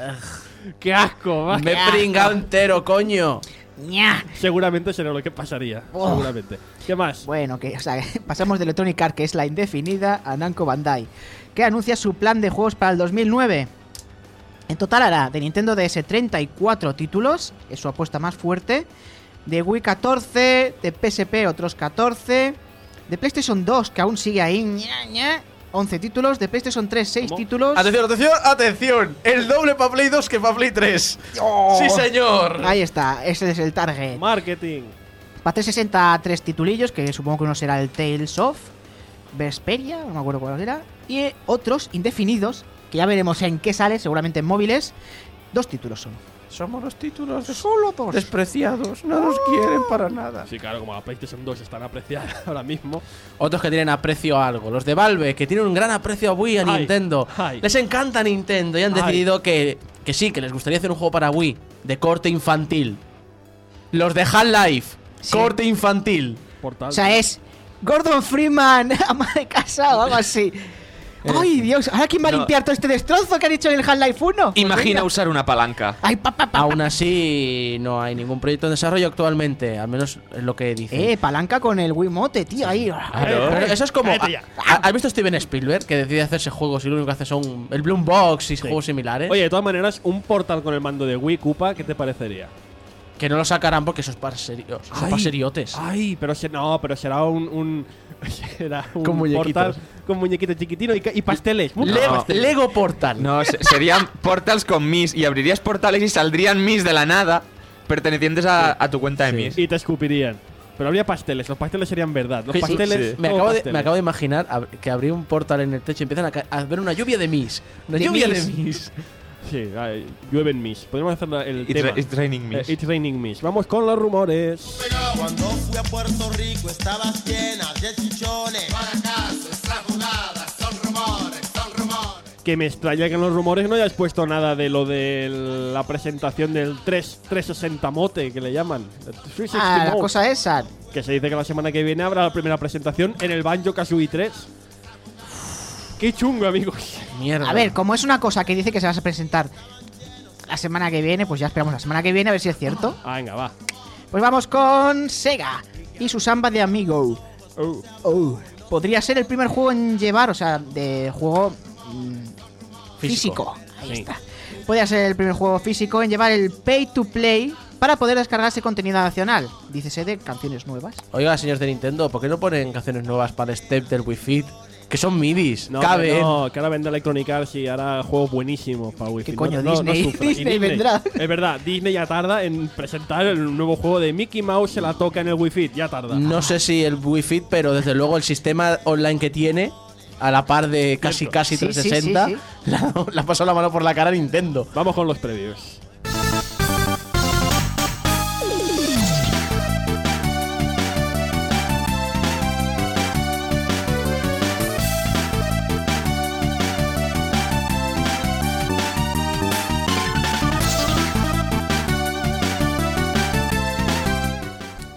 ¡Qué asco! Me he pringado entero, coño. ¡Ña! Seguramente será lo que pasaría. Seguramente. ¿Qué más? Bueno, pasamos de Electronic Arts, que es la indefinida, a Namco Bandai, que anuncia su plan de juegos para el 2009. En total hará de Nintendo DS 34 títulos, es su apuesta más fuerte. De Wii 14, de PSP otros 14, de PlayStation 2, que aún sigue ahí, 11 títulos, de PlayStation 3 6 títulos. ¡Atención! El doble para Play 2 que para Play 3. ¡Oh! ¡Sí, señor! Ahí está, ese es el target. Marketing. Para 360 3 titulillos, que supongo que uno será el Tales of Vesperia, no me acuerdo cuál era, y otros indefinidos, que ya veremos en qué sale, seguramente en móviles. 2 títulos son. Somos los títulos solo 2 despreciados, no nos quieren para nada. Sí, claro, como la PlayStation 2 están apreciadas ahora mismo. Otros que tienen aprecio a algo, los de Valve, que tienen un gran aprecio a Wii, a Nintendo. Les encanta Nintendo y han decidido que sí, que les gustaría hacer un juego para Wii de corte infantil. Los de Half-Life, corte infantil. Portal. O sea, es Gordon Freeman, ama de casa o algo así. ¡Ay, Dios! ¿Ahora quién va a limpiar todo este destrozo que han hecho en el Half-Life 1? Imagina usar una palanca. ¡Ay, Aún así, no hay ningún proyecto en desarrollo actualmente, al menos es lo que dice. Palanca con el Wiimote, tío, ahí. Pero eso es como... ¿Has visto Steven Spielberg, que decide hacerse juegos y lo único que hace son el Bloom Box y juegos similares? Oye, de todas maneras, un Portal con el mando de Wii, Koopa, ¿qué te parecería? Que no lo sacarán porque eso es para seriotes. Ay, pero será un con muñequitos. Portal con muñequitos chiquitinos y pasteles. Lego Portal. No, serían portals con Mis y abrirías portales y saldrían Mis de la nada pertenecientes a tu cuenta de Mis. Y te escupirían. Pero habría pasteles, los pasteles serían verdad. Los pasteles. Me acabo de imaginar que habría un portal en el techo y empiezan a ver una lluvia de Mis. Lluvia de Mis. Sí, llueven Mis. Podemos hacer el tema. It's raining Mis. It's raining Mis. Vamos con los rumores. Cuando fui a Puerto Rico estabas llena de chichones. Para acaso esa jugada son rumores. Que me extraña que en los rumores no hayas puesto nada de lo de la presentación del 360 Mote, que le llaman. La cosa esa. Que se dice que la semana que viene habrá la primera presentación en el Banjo-Kazooie 3. ¡Qué chungo, amigos! Mierda. A ver, como es una cosa que dice que se va a presentar la semana que viene, pues ya esperamos la semana que viene a ver si es cierto. Venga, va. Pues vamos con Sega y su Samba de Amigo. Podría ser el primer juego en llevar, o sea, de juego físico. Ahí está. Podría ser el primer juego físico en llevar el Pay to Play para poder descargarse contenido nacional. Dícese de canciones nuevas. Oiga, señores de Nintendo, ¿por qué no ponen canciones nuevas para el Step del Wii Fit? Que son midis, no, caben. No, que ahora vende Electronic Arts y hará juegos buenísimos para Wii Fit. ¿Qué coño, Disney? Disney vendrá. Es verdad, Disney ya tarda en presentar el nuevo juego de Mickey Mouse, se la toca en el Wii Fit, ya tarda. No sé si el Wii Fit, pero desde luego el sistema online que tiene, a la par de casi 360, sí. Le ha pasado la mano por la cara a Nintendo. Vamos con los previews.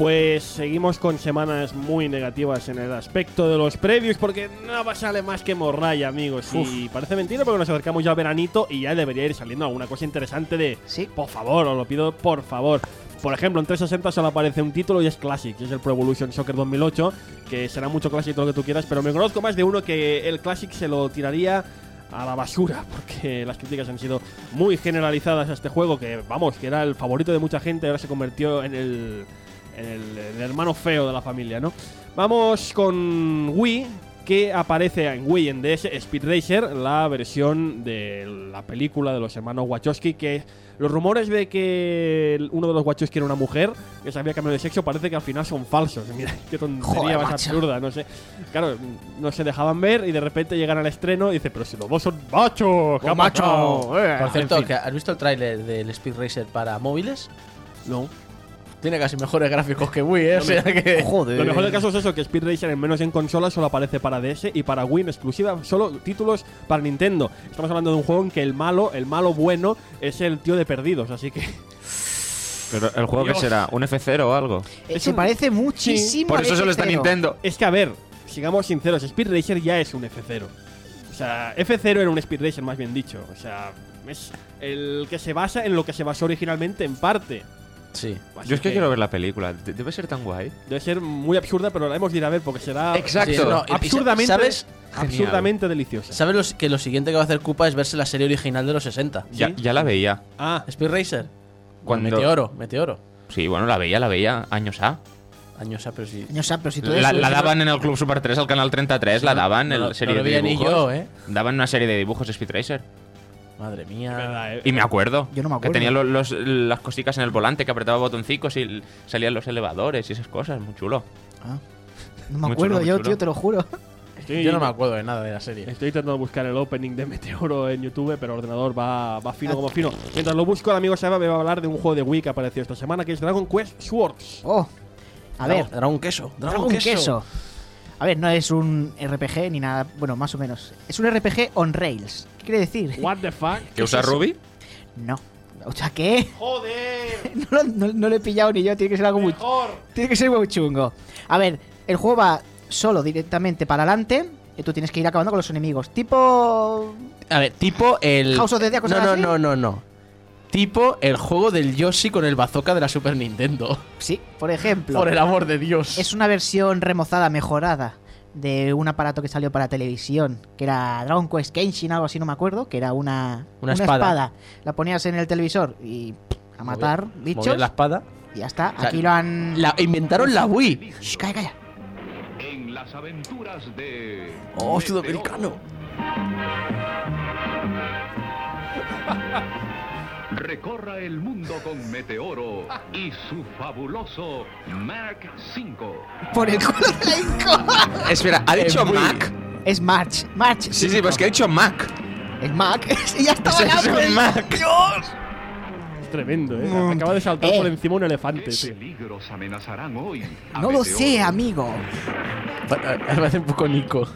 Pues seguimos con semanas muy negativas en el aspecto de los previews, porque no sale más que morralla, amigos. Y parece mentira porque nos acercamos ya al veranito y ya debería ir saliendo alguna cosa interesante de... Sí. Por favor, os lo pido, por favor. Por ejemplo, en 360 solo aparece un título y es Classic, que es el Pro Evolution Soccer 2008, que será mucho Classic todo lo que tú quieras, pero me conozco más de uno que el Classic se lo tiraría a la basura, porque las críticas han sido muy generalizadas a este juego, que vamos, que era el favorito de mucha gente, ahora se convirtió en el hermano feo de la familia, ¿no? Vamos con Wii, que aparece en Wii en DS Speed Racer, la versión de la película de los hermanos Wachowski, que los rumores de que uno de los Wachowski era una mujer que se había cambiado de sexo parece que al final son falsos. Mira, qué tontería Joder, más macho. absurda, no sé. Claro, no se dejaban ver y de repente llegan al estreno y dicen, pero si los dos son machos, ¿qué ha pasado?". Por cierto, En fin. ¿has visto el tráiler del Speed Racer para móviles? No. Tiene casi mejores gráficos que Wii, ¿eh? O sea que... Joder. Lo mejor del caso es eso, que Speed Racer en menos en consola solo aparece para DS y para Wii en exclusiva, solo títulos para Nintendo. Estamos hablando de un juego en que el malo bueno, es el tío de Perdidos, así que... Pero el juego, ¿qué Dios. será? ¿Un F0 o algo? Se parece muchísimo Por al eso solo está F0. Nintendo. Es que, a ver, sigamos sinceros, Speed Racer ya es un F0. O sea, F0 era un Speed Racer, más bien dicho. O sea, es el que se basa en lo que se basó originalmente, en parte. Sí. Así Yo es que quiero ver la película. Debe ser tan guay. Debe ser muy absurda, pero la hemos de ir a ver porque será Exacto. Sí, no, y absurdamente, ¿sabes? absurdamente deliciosa. ¿Sabes que lo siguiente que va a hacer Koopa es verse la serie original de los 60? Ya la veía. Ah, Speed Racer. Cuando- Meteoro. Sí, bueno, la veía años A. Años pero sí. No sé, pero si tú La eres- daban en el Club Super 3, al canal 33, la daban en no, la serie no lo de veía ni dibujos. yo, ¿eh? Daban una serie de dibujos Speed Racer. Madre mía. verdad, Y me acuerdo. Yo no me Que acuerdo. tenía las cositas en el volante, que apretaba botoncicos y salían los elevadores y esas cosas. Muy chulo. Ah, no me Muy acuerdo chulo, muy yo, chulo. tío, te lo juro. Yo no me acuerdo de nada de la serie. Estoy intentando buscar el opening de Meteoro en YouTube, pero el ordenador va fino como fino. Mientras lo busco, el amigo Seba me va a hablar de un juego de Wii que apareció esta semana, que es Dragon Quest Swords. Oh, a ver, Dragon Queso. Dragon Queso. A ver, no es un RPG ni nada, bueno, más o menos. Es un RPG on rails. ¿Qué quiere decir? What the fuck? ¿Que usa Ruby? No. O sea, ¿qué? ¡Joder! No lo he pillado ni yo, tiene que ser algo muy... Tiene que ser muy chungo. A ver, el juego va solo directamente para adelante y tú tienes que ir acabando con los enemigos. Tipo... A ver, tipo el... House of the Dead, cosas así. No. Tipo el juego del Yoshi con el bazooka de la Super Nintendo. Sí, por ejemplo. Por el amor de Dios. Es una versión remozada, mejorada de un aparato que salió para televisión, que era Dragon Quest Kenshin, algo así, no me acuerdo, que era una espada. La ponías en el televisor y a matar bichos. Movías la espada. Y ya está. O sea, Aquí lo han... inventaron la Wii. Shh, calla. En las aventuras de... Oh, sudamericano. Recorra el mundo con Meteoro y su fabuloso Mark V. Por el culo de la Inco. Espera, ¿ha dicho Mac? Es March. March. Sí, pues que ha dicho Mac. Es Mac. Ya estaba Ese es ya, un Mac. ¡Dios! Es tremendo, ¿eh? Acaba de saltar por encima un elefante, tío. Peligros amenazarán hoy. a No lo Meteoro. sé, amigo. Me parece un poco Nico.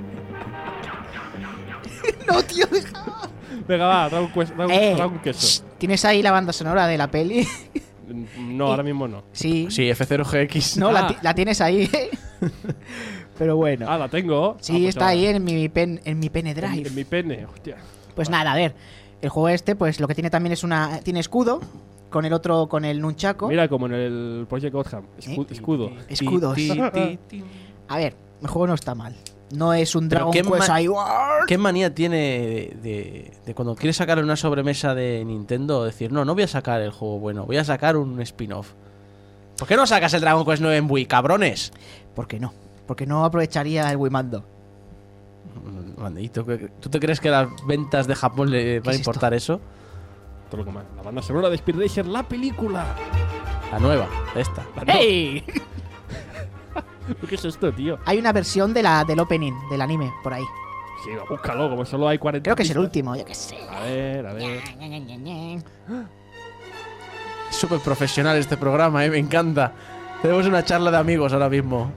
No, tío, deja. Venga, va, Dragon Quest, Dragon Queso. ¿Tienes ahí la banda sonora de la peli? No, ahora mismo no. Sí. Sí, F0GX. No, Ah. la tienes ahí. Pero bueno. Ah, la tengo. Sí, pues está nada. ahí en mi pene drive. En mi pene, hostia. Pues nada, a ver. El juego este, pues lo que tiene también es tiene escudo. Con el otro, con el nunchaku. Mira, como en el Project Gotham. Escudo. Escudos. A ver, el juego no está mal. No es un Pero Dragon Quest ahí. ¿Qué manía tiene de cuando quieres sacar una sobremesa de Nintendo decir, no voy a sacar el juego bueno, voy a sacar un spin-off? ¿Por qué no sacas el Dragon Quest 9 en Wii, cabrones? ¿Por qué no? Porque no aprovecharía el Wii Mando. Bandito, ¿tú te crees que las ventas de Japón le va a importar eso? Todo lo que más. La banda sonora de Speed Racer, la película. La nueva, esta. ¡Ey! ¿Qué es esto, tío? Hay una versión del opening, del anime, por ahí. Sí, búscalo, como solo hay 40. Creo que es el pistas. último, yo qué sé. A ver. Súper profesional este programa, me encanta. Tenemos una charla de amigos ahora mismo.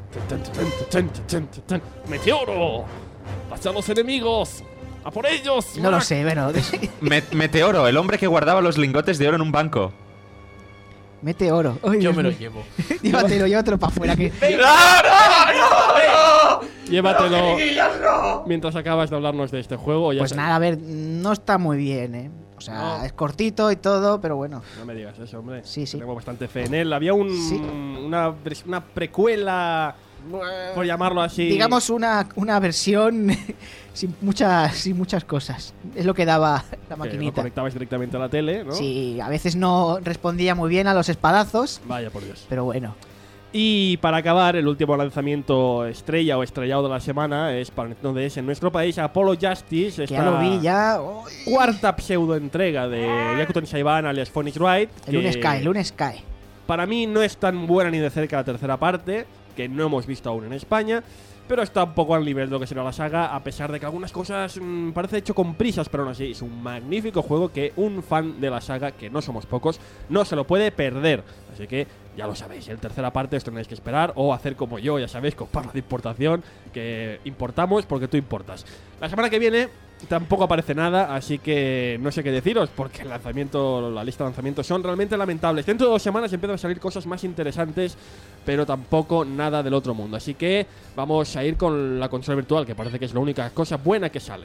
¡Meteoro! ¡Hacia los enemigos! ¡A por ellos! No lo sé, bueno. Meteoro, el hombre que guardaba los lingotes de oro en un banco. Meteoro. Ay, Yo Dios me lo mío. llevo. Llévatelo para afuera. Que... Llévatelo mientras acabas de hablarnos de este juego. Ya Pues nada, a ver, no está muy bien, ¿eh? O sea, No. es cortito y todo, pero bueno. No me digas eso, hombre. Sí, sí. Tengo bastante fe en él. Había una precuela, por llamarlo así. Digamos una versión sin muchas cosas. Es lo que daba la que lo maquinita. conectabas directamente a la tele, ¿no? Sí, a veces no respondía muy bien a los espadazos. Vaya por Dios. Pero bueno. Y para acabar, el último lanzamiento estrella o estrellado de la semana es para Nintendo DS en nuestro país, Apollo Justice. Que ya lo vi, ya. Cuarta pseudo entrega de Yakuza Saiban alias Phoenix Wright. El lunes Sky. Para mí no es tan buena ni de cerca la tercera parte, que no hemos visto aún en España, pero está un poco al nivel de lo que será la saga, a pesar de que algunas cosas parece hecho con prisas, pero aún así es un magnífico juego que un fan de la saga, que no somos pocos, no se lo puede perder. Así que ya lo sabéis, en tercera parte os tenéis que esperar o hacer como yo, ya sabéis, con pago de importación, que importamos porque tú importas. La semana que viene tampoco aparece nada, así que no sé qué deciros, porque la lista de lanzamientos son realmente lamentables. Dentro de 2 semanas empiezan a salir cosas más interesantes, pero tampoco nada del otro mundo. Así que vamos a ir con la consola virtual, que parece que es la única cosa buena que sale.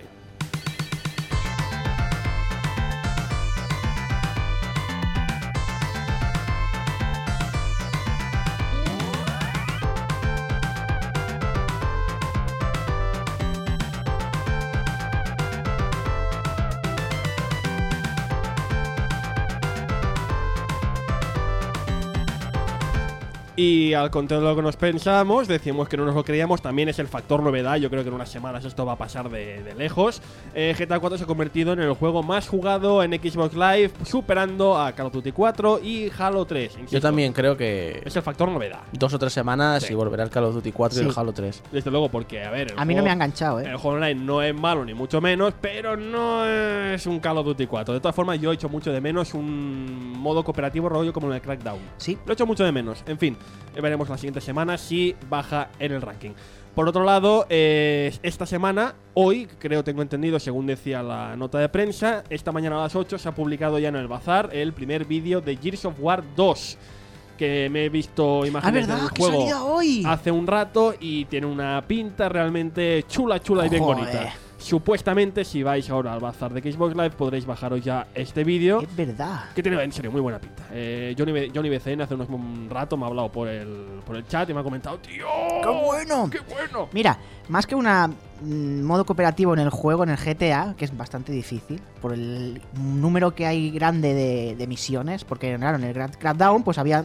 Y al contrario de lo que nos pensamos, decimos que no nos lo creíamos, también es el factor novedad. Yo creo que en unas semanas esto va a pasar de lejos. GTA 4 se ha convertido en el juego más jugado en Xbox Live, superando a Call of Duty 4 y Halo 3. Insisto, Yo también creo que es el factor novedad. 2 o 3 semanas Sí. y volverá el Call of Duty 4 y Sí. el Halo 3. Desde luego, porque, a ver, A mí no me ha enganchado, ¿eh? el juego online no es malo ni mucho menos, pero no es un Call of Duty 4. De todas formas, yo he hecho mucho de menos un modo cooperativo rollo como en el Crackdown. Sí. Lo he hecho mucho de menos. En fin, veremos la siguiente semana si baja en el ranking. Por otro lado, esta semana, hoy, creo tengo entendido, según decía la nota de prensa, esta mañana a las 8 se ha publicado ya en el bazar el primer vídeo de Gears of War 2. Que me he visto imágenes ¿verdad? del Que juego salía hoy. hace un rato y tiene una pinta realmente chula y bien Joder. bonita. Supuestamente, si vais ahora al bazar de Xbox Live, podréis bajaros ya este vídeo. Es verdad. Que tiene, en serio, muy buena pinta. Johnny BCN hace un rato me ha hablado por el chat y me ha comentado, tío, ¡qué bueno! ¡qué bueno! Mira, más que una modo cooperativo en el juego, en el GTA, que es bastante difícil, por el número que hay grande de misiones, porque claro, en el Grand Crackdown pues había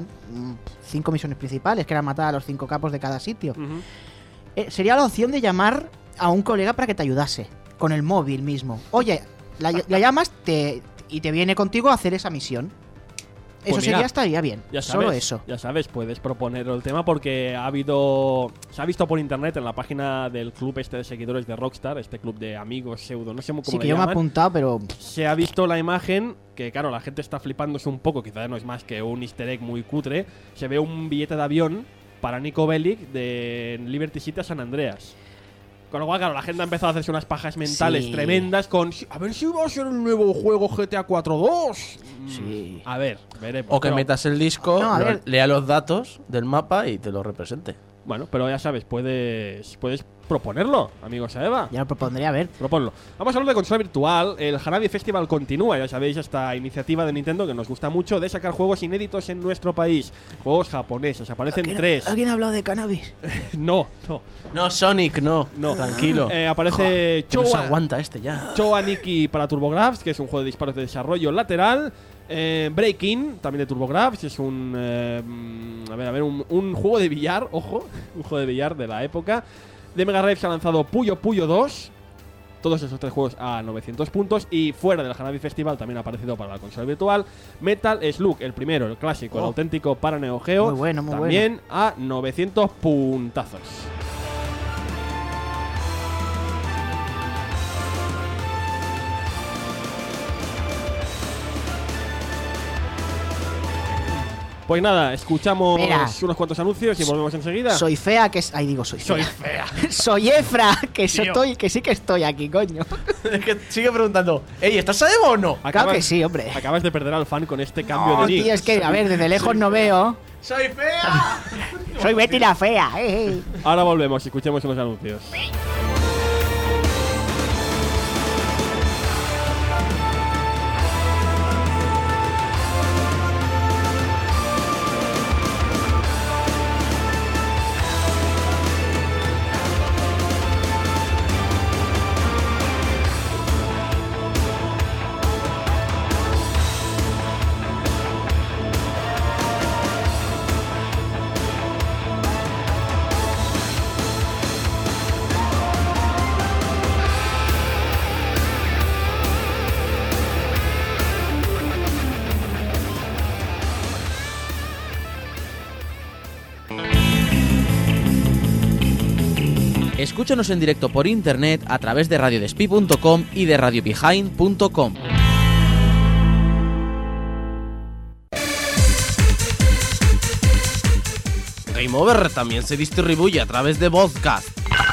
5 misiones principales, que eran matar a los 5 capos de cada sitio. Sería la opción de llamar a un colega para que te ayudase, con el móvil mismo. Oye, la llamas y te viene contigo a hacer esa misión. Pues Eso mira, estaría bien. Ya sabes, Solo eso. Ya sabes, puedes proponer el tema porque se ha visto por internet en la página del club este de seguidores de Rockstar, este club de amigos pseudo, no sé cómo Sí, le que yo me he llaman. apuntado, pero Se ha visto la imagen que, claro, la gente está flipándose un poco, quizás no es más que un easter egg muy cutre. Se ve un billete de avión para Nico Bellic de Liberty City a San Andreas. Con lo cual, claro, la gente ha empezado a hacerse unas pajas mentales Sí. tremendas con a ver si va a ser el nuevo juego GTA 4 2. Sí. A ver, veremos. O que Pero- metas el disco, No, a ver. lea los datos del mapa y te lo represente. Bueno, pero ya sabes, puedes proponerlo, amigo Saeva. ya lo propondré, a ver. Proponlo. Vamos a hablar de consola virtual. El Hanabi Festival continúa, ya sabéis, esta iniciativa de Nintendo que nos gusta mucho de sacar juegos inéditos en nuestro país. Juegos japoneses, aparecen 3. ¿Alguien ha hablado de cannabis? No. No, Sonic, no. No. Tranquilo. Aparece Que no se Choa- aguanta este ya. Choa Nikki para TurboGrafx, que es un juego de disparos de desarrollo lateral. Breaking, también de TurboGrafx, es un juego de billar, ojo, un juego de billar de la época. De Mega Drive se ha lanzado Puyo Puyo 2. Todos esos 3 juegos a 900 puntos. Y fuera del Hanabi Festival también ha aparecido para la consola virtual Metal Slug, el primero, el clásico, el auténtico para Neo Geo. Muy bueno, muy también a 900 puntazos. Pues nada, escuchamos Mira. unos cuantos anuncios y volvemos enseguida. Soy fea, que es. Ay, digo, soy fea. Soy Efra, que sí que estoy aquí, coño. Es que sigue preguntando, ey, ¿estás Saeva o no? Claro que sí, hombre. Acabas de perder al fan con este cambio No, de nick. tío, es que, a ver, desde lejos no veo. ¡Soy fea! Soy Betty la fea, Ahora volvemos, escuchemos unos anuncios. Escúchanos en directo por internet a través de radiodespí.com y de radiobehind.com. Game Over también se distribuye a través de Vodcast.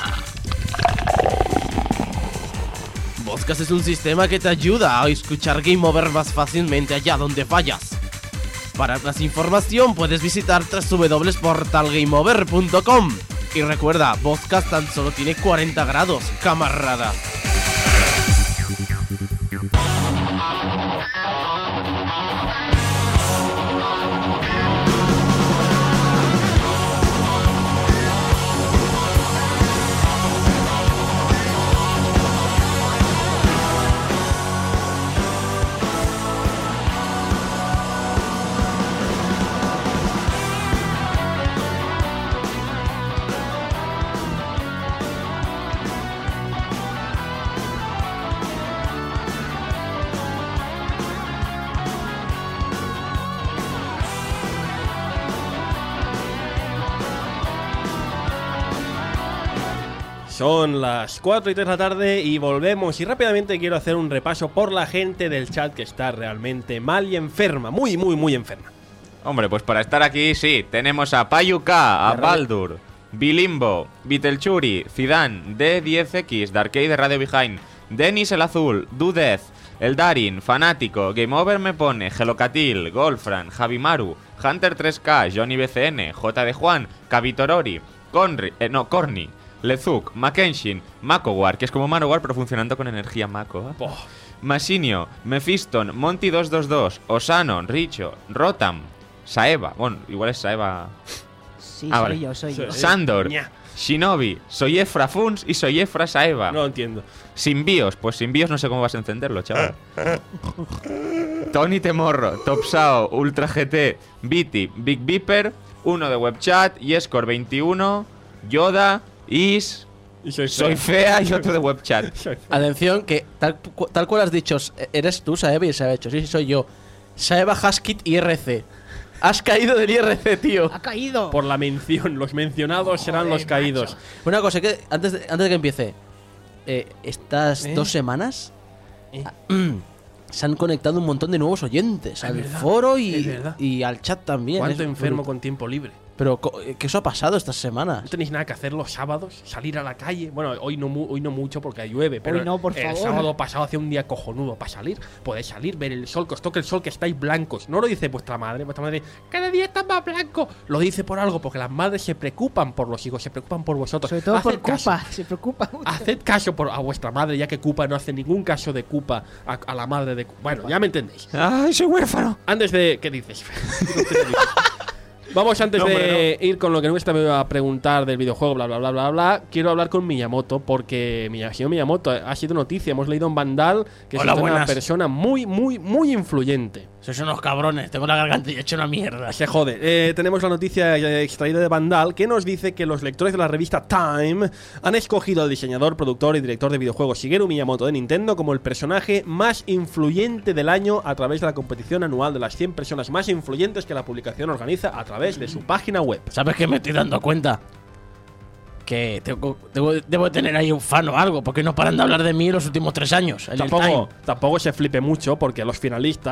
Vodcast es un sistema que te ayuda a escuchar Game Over más fácilmente allá donde vayas. Para más información puedes visitar www.portalgameover.com. Y recuerda, Vodcast tan solo tiene 40 grados, camarada. Son las 4:03 de la tarde y volvemos. Y rápidamente quiero hacer un repaso por la gente del chat que está realmente mal y enferma. Muy enferma. Hombre, pues para estar aquí, sí, tenemos a Payuka, a Baldur, Bilimbo, Vitelchuri, Zidane, D10X, Darkade de Radio Behind, Denis el Azul, Dudez, Eldarin, Fanático, Game Over me pone, Gelocatil, Golfran, Javimaru, Hunter 3K, Johnny BCN, J de Juan, Kavitorori, Corny, Lezuk, Makenshin, Makowar, que es como Manowar pero funcionando con energía Mako. Masinio, Mephiston, Monty222, Osanon, Richo, Rotam, Saeva, bueno, igual es Saeva. Sí, vale. soy yo. Sandor, Shinobi, soy Efra Funs y soy Efra Saeva. No entiendo. Sin BIOS, pues sin BIOS no sé cómo vas a encenderlo, chaval. Tony Temorro, Topsao, Ultra GT, Viti, Big Beeper, uno de WebChat, Yescore 21, Yoda, Is, soy fea y otro de WebChat. Atención, que tal cual has dicho, eres tú, Saeva, y se ha hecho. Sí, soy yo. Saeva Haskit IRC. Has caído del IRC, tío. Ha caído. Por la mención, los mencionados serán los caídos. Una cosa, que antes de que empiece, estas 2 semanas se han conectado un montón de nuevos oyentes al foro y al chat también. ¿Cuánto enfermo con tiempo libre? Pero, ¿qué eso ha pasado estas semanas? ¿No tenéis nada que hacer los sábados? ¿Salir a la calle? Bueno, hoy no mucho porque llueve, pero hoy no, por favor. El sábado pasado hacía un día cojonudo para salir. Podéis salir, ver el sol, que os toque el sol, que estáis blancos. No lo dice vuestra madre, cada día está más blanco. Lo dice por algo, porque las madres se preocupan por los hijos, se preocupan por vosotros. Sobre todo por Cupa, se preocupa mucho. Haced caso a vuestra madre, ya que Cupa no hace ningún caso de Cupa a la madre de Cupa. Bueno, ya me entendéis. ¡Ay, soy huérfano! Antes de... ¿Qué dices? Vamos, antes de ir con lo que me iba a preguntar del videojuego, bla, quiero hablar con Miyamoto, porque señor Miyamoto ha sido noticia. Hemos leído en Vandal que es una persona muy influyente. Sois unos cabrones, tengo la garganta y he hecho una mierda. Se jode. Tenemos la noticia extraída de Vandal que nos dice que los lectores de la revista Time han escogido al diseñador, productor y director de videojuegos Shigeru Miyamoto de Nintendo como el personaje más influyente del año a través de la competición anual de las 100 personas más influyentes que la publicación organiza a través de su página web. ¿Sabes qué me estoy dando cuenta? Que debo tener ahí un fan o algo, porque no paran de hablar de mí los últimos 3 años. Tampoco se flipe mucho, porque los finalistas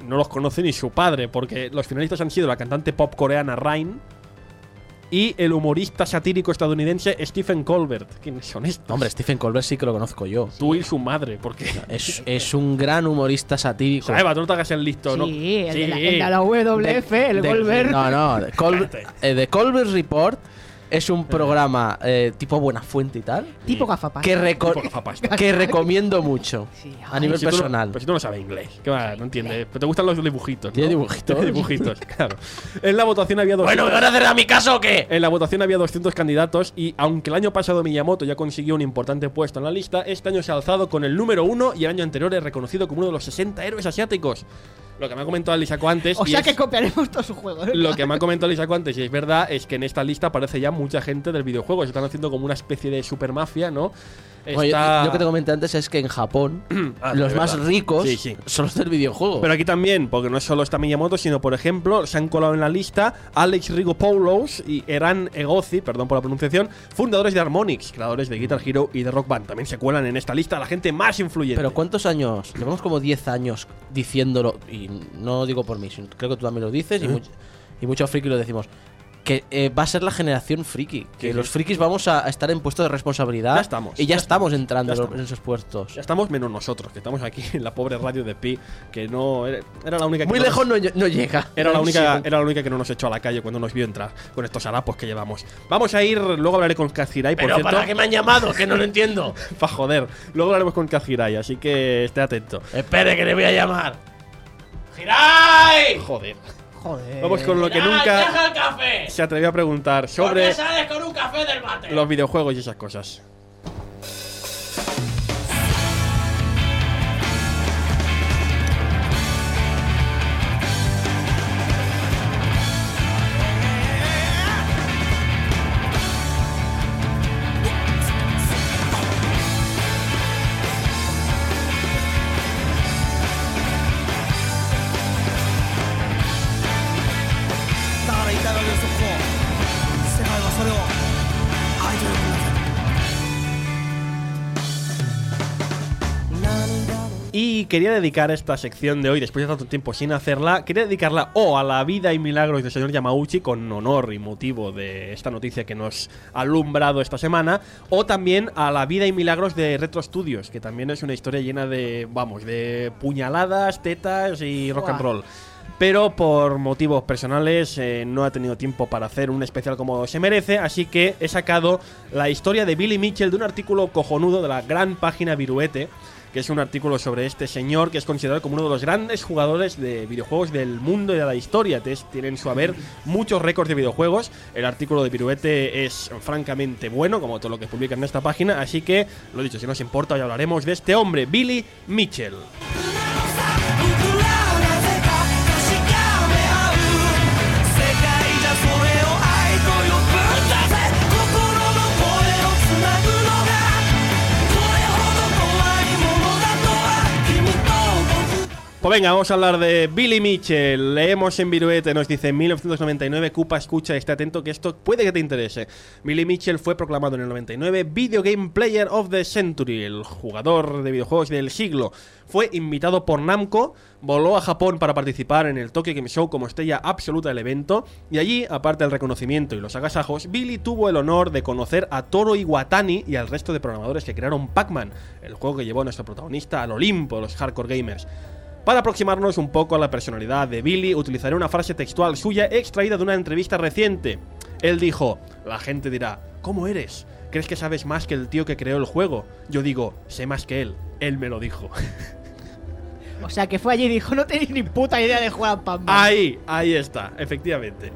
no los conoce ni su padre, porque los finalistas han sido la cantante pop coreana Rain y el humorista satírico estadounidense Stephen Colbert. ¿Quiénes son estos? Hombre, Stephen Colbert sí que lo conozco yo. Tú y su madre, porque es un gran humorista satírico. O sea, Eva, tú no te hagas el listo, ¿no? Sí, el de la WWF, el Colbert. No, The Colbert Report es un programa tipo Buenafuente y tal. Tipo gafapasta. Que recomiendo mucho a nivel personal. Pero si tú no sabes inglés, ¿qué va? No entiendes. Pero te gustan los dibujitos, ¿no? ¿Tiene dibujitos? Tiene dibujitos, claro. En la votación había Bueno, ¿me van a hacer a mi caso o qué? En la votación había 200 candidatos y aunque el año pasado Miyamoto ya consiguió un importante puesto en la lista, este año se ha alzado con el número 1 y el año anterior es reconocido como uno de los 60 héroes asiáticos. Lo que me ha comentado Alisaco antes. O sea que copiaremos todos sus juegos. Lo que me ha comentado Alisaco antes, y es verdad, es que en esta lista aparece ya mucha gente del videojuego. Se están haciendo como una especie de supermafia, ¿no? Oye, yo que te comenté antes es que en Japón los más ricos son los del videojuego. Pero aquí también, porque no solo está Miyamoto, sino por ejemplo, se han colado en la lista Alex Rigopoulos y Eran Egozi, perdón por la pronunciación, fundadores de Harmonix, creadores de Guitar Hero y de Rock Band. También se cuelan en esta lista la gente más influyente. Pero ¿cuántos años? Llevamos como 10 años diciéndolo, y no digo por mí, creo que tú también lo dices, y muchos frikis lo decimos. Que va a ser la generación friki. Que los frikis vamos a estar en puestos de responsabilidad. Ya estamos. Y ya estamos entrando en esos puestos. Ya estamos menos nosotros, que estamos aquí en la pobre radio de Pi, que no era la única que muy lejos no llega. Era la única que no nos echó a la calle cuando nos vio entrar con estos harapos que llevamos. Vamos a ir, luego hablaré con Kaz Hirai, por cierto. ¿Para qué me han llamado? Que no lo entiendo. Pa' joder. Luego hablaremos con Kaz Hirai, así que esté atento. Espere, que le voy a llamar. ¡Hirai! Joder. Vamos con lo que nunca se atrevió a preguntar sobre ¿por qué sales con un café del bate? Los videojuegos y esas cosas. Y quería dedicar esta sección de hoy, después de tanto tiempo sin hacerla, quería dedicarla a la vida y milagros del señor Yamauchi, con honor y motivo de esta noticia que nos ha alumbrado esta semana, o también a la vida y milagros de Retro Studios, que también es una historia llena de, de puñaladas, tetas y rock and roll. Pero por motivos personales no ha tenido tiempo para hacer un especial como se merece, así que he sacado la historia de Billy Mitchell de un artículo cojonudo de la gran página Viruete, que es un artículo sobre este señor que es considerado como uno de los grandes jugadores de videojuegos del mundo y de la historia. Tiene en su haber muchos récords de videojuegos. El artículo de Viruete es francamente bueno, como todo lo que publican en esta página, así que, lo dicho, si nos importa, hoy hablaremos de este hombre, Billy Mitchell. Pues venga, vamos a hablar de Billy Mitchell. Leemos en Viruete, nos dice en 1999, Cupa, escucha, esté atento que esto puede que te interese. Billy Mitchell fue proclamado en el 99 Video Game Player of the Century, el jugador de videojuegos del siglo. Fue invitado por Namco, voló a Japón para participar en el Tokyo Game Show como estrella absoluta del evento, y allí, aparte del reconocimiento y los agasajos, Billy tuvo el honor de conocer a Toru Iwatani y al resto de programadores que crearon Pac-Man, el juego que llevó a nuestro protagonista al Olimpo de los hardcore gamers. Para aproximarnos un poco a la personalidad de Billy, utilizaré una frase textual suya extraída de una entrevista reciente. Él dijo: la gente dirá, ¿cómo eres? ¿Crees que sabes más que el tío que creó el juego? Yo digo, sé más que él. Él me lo dijo. O sea, que fue allí y dijo, no tenéis ni puta idea de jugar a Pac-Man. Ahí está, efectivamente.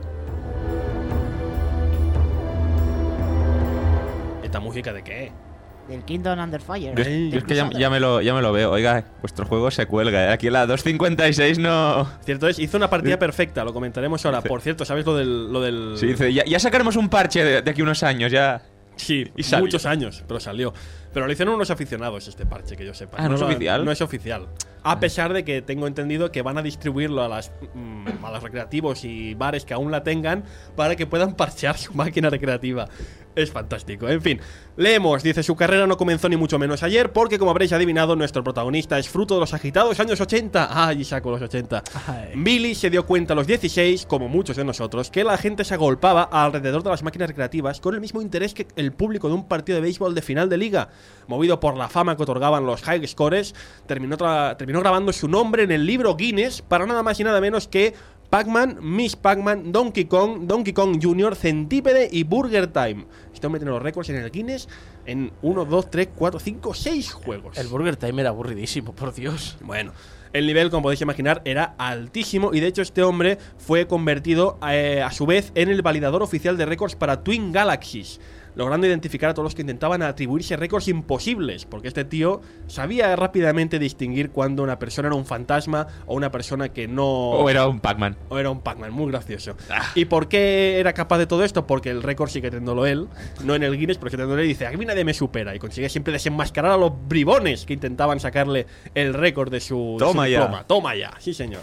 ¿Esta música de qué? Del Kingdom Under Fire. Yo es que ya me lo veo. Oiga, vuestro juego se cuelga. Aquí en la 256 no... Cierto es, hizo una partida perfecta, lo comentaremos ahora. Por cierto, ¿sabes lo del...? Sí, dice, ya sacaremos un parche de aquí unos años, ya... Sí, y muchos años, pero salió. Pero lo hicieron unos aficionados este parche, que yo sepa. ¿No es oficial? No es oficial. A pesar de que tengo entendido que van a distribuirlo a los recreativos y bares que aún la tengan para que puedan parchear su máquina recreativa. Es fantástico. En fin, leemos, dice, su carrera no comenzó ni mucho menos ayer porque, como habréis adivinado, nuestro protagonista es fruto de los agitados años 80. ¡Ay, saco los 80! Ay. Billy se dio cuenta a los 16, como muchos de nosotros, que la gente se agolpaba alrededor de las máquinas recreativas con el mismo interés que el público de un partido de béisbol de final de liga. Movido por la fama que otorgaban los high scores, terminó grabando su nombre en el libro Guinness para nada más y nada menos que Pac-Man, Miss Pac-Man, Donkey Kong Jr., Centípede y Burger Time. Este hombre tiene los récords en el Guinness en 1, 2, 3, 4, 5, 6 juegos. El Burger Time era aburridísimo, por Dios. Bueno, el nivel, como podéis imaginar, era altísimo y de hecho este hombre fue convertido a su vez en el validador oficial de récords para Twin Galaxies, logrando identificar a todos los que intentaban atribuirse récords imposibles, porque este tío sabía rápidamente distinguir cuando una persona era un fantasma o una persona que no... O era un Pac-Man. O era un Pac-Man, muy gracioso. ¿Y por qué era capaz de todo esto? Porque el récord sigue teniéndolo él, no en el Guinness, pero sigue teniéndolo él y dice, a mí nadie me supera, y consigue siempre desenmascarar a los bribones que intentaban sacarle el récord de su diploma. Toma ya, sí señor.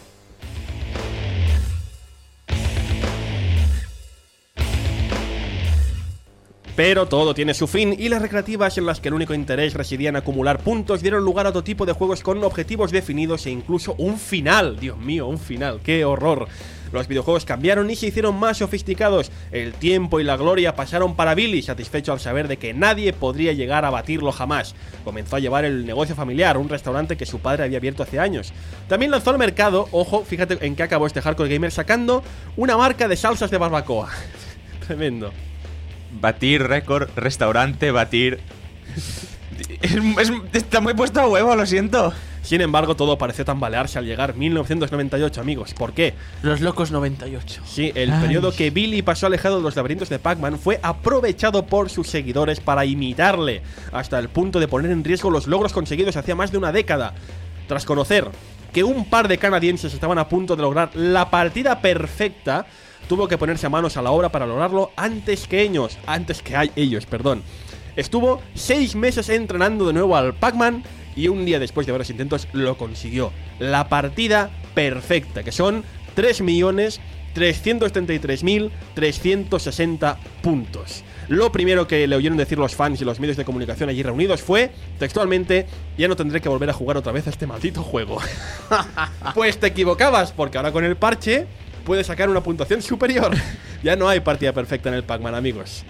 Pero todo tiene su fin y las recreativas en las que el único interés residía en acumular puntos dieron lugar a otro tipo de juegos con objetivos definidos e incluso un final. Dios mío, un final, qué horror. Los videojuegos cambiaron y se hicieron más sofisticados. El tiempo y la gloria pasaron para Billy, satisfecho al saber de que nadie podría llegar a batirlo jamás. Comenzó a llevar el negocio familiar, un restaurante que su padre había abierto hace años. También lanzó al mercado, ojo, fíjate en qué acabó este hardcore gamer, sacando una marca de salsas de barbacoa. Tremendo. Batir, récord, restaurante, batir. Está muy puesto a huevo, lo siento. Sin embargo, todo pareció tambalearse al llegar 1998, amigos. ¿Por qué? Los locos 98. Sí, el periodo que Billy pasó alejado de los laberintos de Pac-Man fue aprovechado por sus seguidores para imitarle, hasta el punto de poner en riesgo los logros conseguidos hacía más de una década. Tras conocer que un par de canadienses estaban a punto de lograr la partida perfecta, tuvo que ponerse a manos a la obra para lograrlo antes que ellos. Estuvo 6 meses entrenando de nuevo al Pac-Man y un día después de varios intentos lo consiguió. La partida perfecta, que son 3.333.360 puntos. Lo primero que le oyeron decir los fans y los medios de comunicación allí reunidos fue, textualmente, ya no tendré que volver a jugar otra vez a este maldito juego. Pues te equivocabas, porque ahora con el parche puedes sacar una puntuación superior. Ya no hay partida perfecta en el Pac-Man, amigos.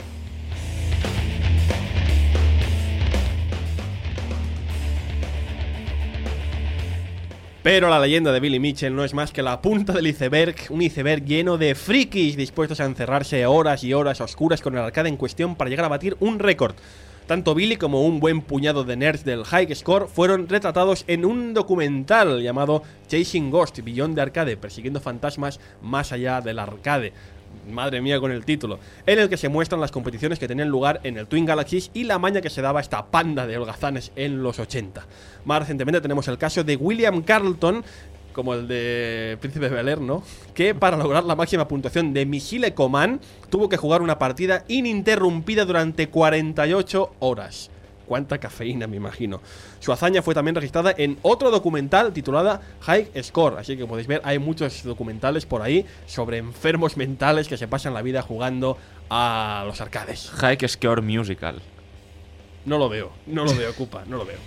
Pero la leyenda de Billy Mitchell no es más que la punta del iceberg, un iceberg lleno de frikis dispuestos a encerrarse horas y horas a oscuras con el arcade en cuestión para llegar a batir un récord. Tanto Billy como un buen puñado de nerds del High Score fueron retratados en un documental llamado Chasing Ghost, Beyond the Arcade, persiguiendo fantasmas más allá del arcade. Madre mía con el título, en el que se muestran las competiciones que tenían lugar en el Twin Galaxies y la maña que se daba esta panda de holgazanes en los 80. Más recientemente tenemos el caso de William Carlton, como el de Príncipe Bel-Air, ¿no? Que para lograr la máxima puntuación de Missile Command tuvo que jugar una partida ininterrumpida durante 48 horas. Cuánta cafeína, me imagino. Su hazaña fue también registrada en otro documental titulada High Score. Así que podéis ver, hay muchos documentales por ahí sobre enfermos mentales que se pasan la vida jugando a los arcades. High Score Musical. No lo veo, Cupa, no lo veo.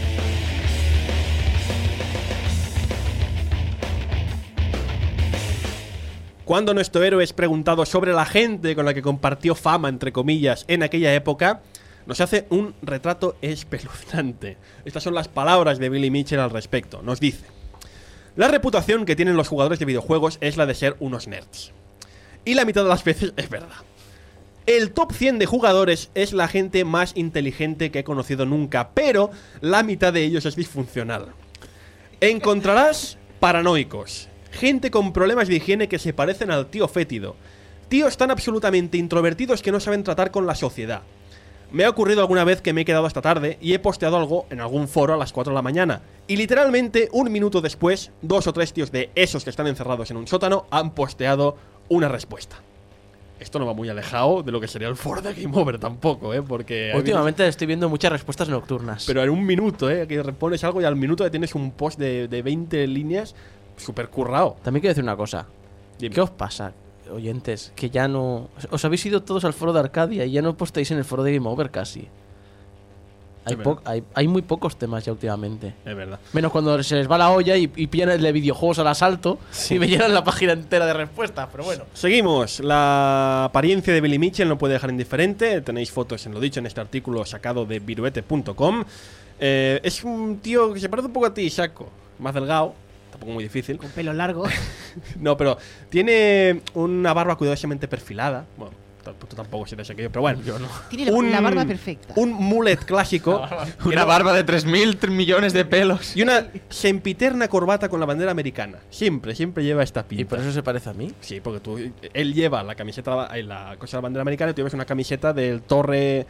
Cuando nuestro héroe es preguntado sobre la gente con la que compartió fama, entre comillas, en aquella época, nos hace un retrato espeluznante. Estas son las palabras de Billy Mitchell al respecto. Nos dice: la reputación que tienen los jugadores de videojuegos es la de ser unos nerds. Y la mitad de las veces es verdad. El top 100 de jugadores es la gente más inteligente que he conocido nunca, pero la mitad de ellos es disfuncional. Encontrarás paranoicos, gente con problemas de higiene que se parecen al tío fétido, tíos tan absolutamente introvertidos que no saben tratar con la sociedad. Me ha ocurrido alguna vez que me he quedado hasta tarde y he posteado algo en algún foro a las 4 de la mañana. Y literalmente, un minuto después, 2 o 3 tíos de esos que están encerrados en un sótano han posteado una respuesta. Esto no va muy alejado de lo que sería el foro de Game Over tampoco, porque últimamente estoy viendo muchas respuestas nocturnas. Pero en un minuto, que respondes algo y al minuto ya tienes un post de 20 líneas súper currado. También quiero decir una cosa. Dime. ¿Qué os pasa? oyentes, que ya no... Os habéis ido todos al foro de Arcadia y ya no postéis en el foro de Game Over casi. Hay muy pocos temas ya últimamente. Es verdad. Menos cuando se les va la olla y pillan el de videojuegos al asalto y me llenan la página entera de respuestas, pero bueno. Seguimos. La apariencia de Billy Mitchell no puede dejar indiferente. Tenéis fotos en lo dicho en este artículo sacado de viruete.com. Es un tío que se parece un poco a ti, Shaco. Más delgado. Tampoco muy difícil. Con pelo largo. No, pero tiene una barba cuidadosamente perfilada. Bueno, tú tampoco sientes aquello, pero bueno. Yo no. Tiene la barba perfecta. Un mullet clásico. Una barba de 3.000 millones de pelos. Y una sempiterna corbata con la bandera americana. Siempre lleva esta pinta. ¿Y por eso se parece a mí? Sí, porque él lleva la camiseta, la cosa de la bandera americana y tú llevas una camiseta del Torre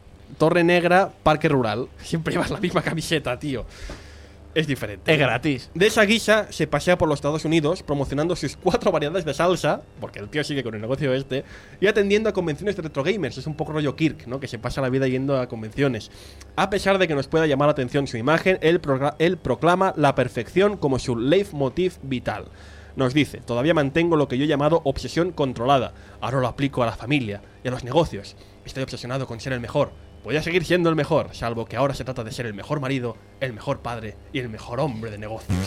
Negra Parque Rural. Siempre llevas la misma camiseta, tío. Es diferente. Es gratis. De esa guisa se pasea por los Estados Unidos promocionando sus 4 variedades de salsa, porque el tío sigue con el negocio y atendiendo a convenciones de retro gamers. Es un poco rollo Kirk, ¿no? Que se pasa la vida yendo a convenciones. A pesar de que nos pueda llamar la atención su imagen, él proclama la perfección como su leitmotiv vital. Nos dice: todavía mantengo lo que yo he llamado obsesión controlada. Ahora lo aplico a la familia y a los negocios. Estoy obsesionado con ser el mejor. Voy a seguir siendo el mejor, salvo que ahora se trata de ser el mejor marido, el mejor padre y el mejor hombre de negocios.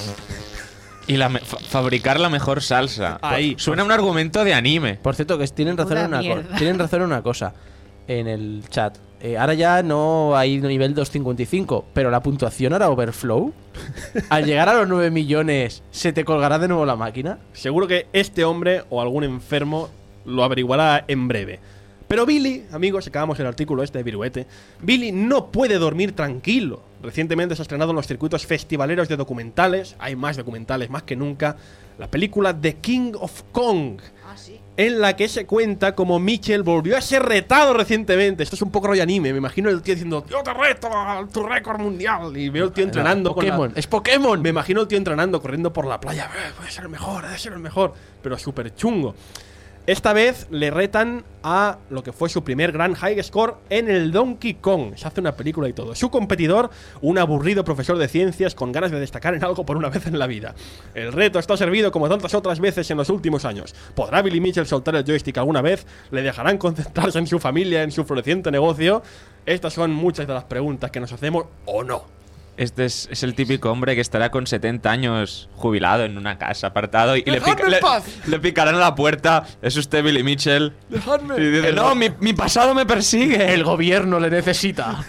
Y fabricar la mejor salsa. Ahí. Suena un argumento de anime. Por cierto, que tienen razón en una cosa en el chat. Ahora ya no hay nivel 255, pero la puntuación hará overflow. Al llegar a los 9 millones, ¿se te colgará de nuevo la máquina? Seguro que este hombre o algún enfermo lo averiguará en breve. Pero Billy, amigos, acabamos el artículo de Viruete. Billy no puede dormir tranquilo. Recientemente se ha estrenado en los circuitos festivaleros de documentales. Hay más documentales más que nunca. La película The King of Kong. En la que se cuenta como Mitchell volvió a ser retado recientemente. Esto es un poco rollo anime. Me imagino el tío diciendo: yo te reto a tu récord mundial. Y veo el tío entrenando. Pokémon, es Pokémon. Me imagino el tío entrenando, corriendo por la playa. Puede ser el mejor, debe ser el mejor. Pero súper chungo. Esta vez le retan a lo que fue su primer gran high score en el Donkey Kong. Se hace una película y todo. Su competidor, un aburrido profesor de ciencias con ganas de destacar en algo por una vez en la vida. El reto está servido como tantas otras veces en los últimos años. ¿Podrá Billy Mitchell soltar el joystick alguna vez? ¿Le dejarán concentrarse en su familia, en su floreciente negocio? Estas son muchas de las preguntas que nos hacemos o no. Este es el típico hombre que estará con 70 años jubilado en una casa, apartado, y le picarán a la puerta. ¿Es usted Billy Mitchell? ¡Dejadme! Y dice: no, mi pasado me persigue. El gobierno le necesita.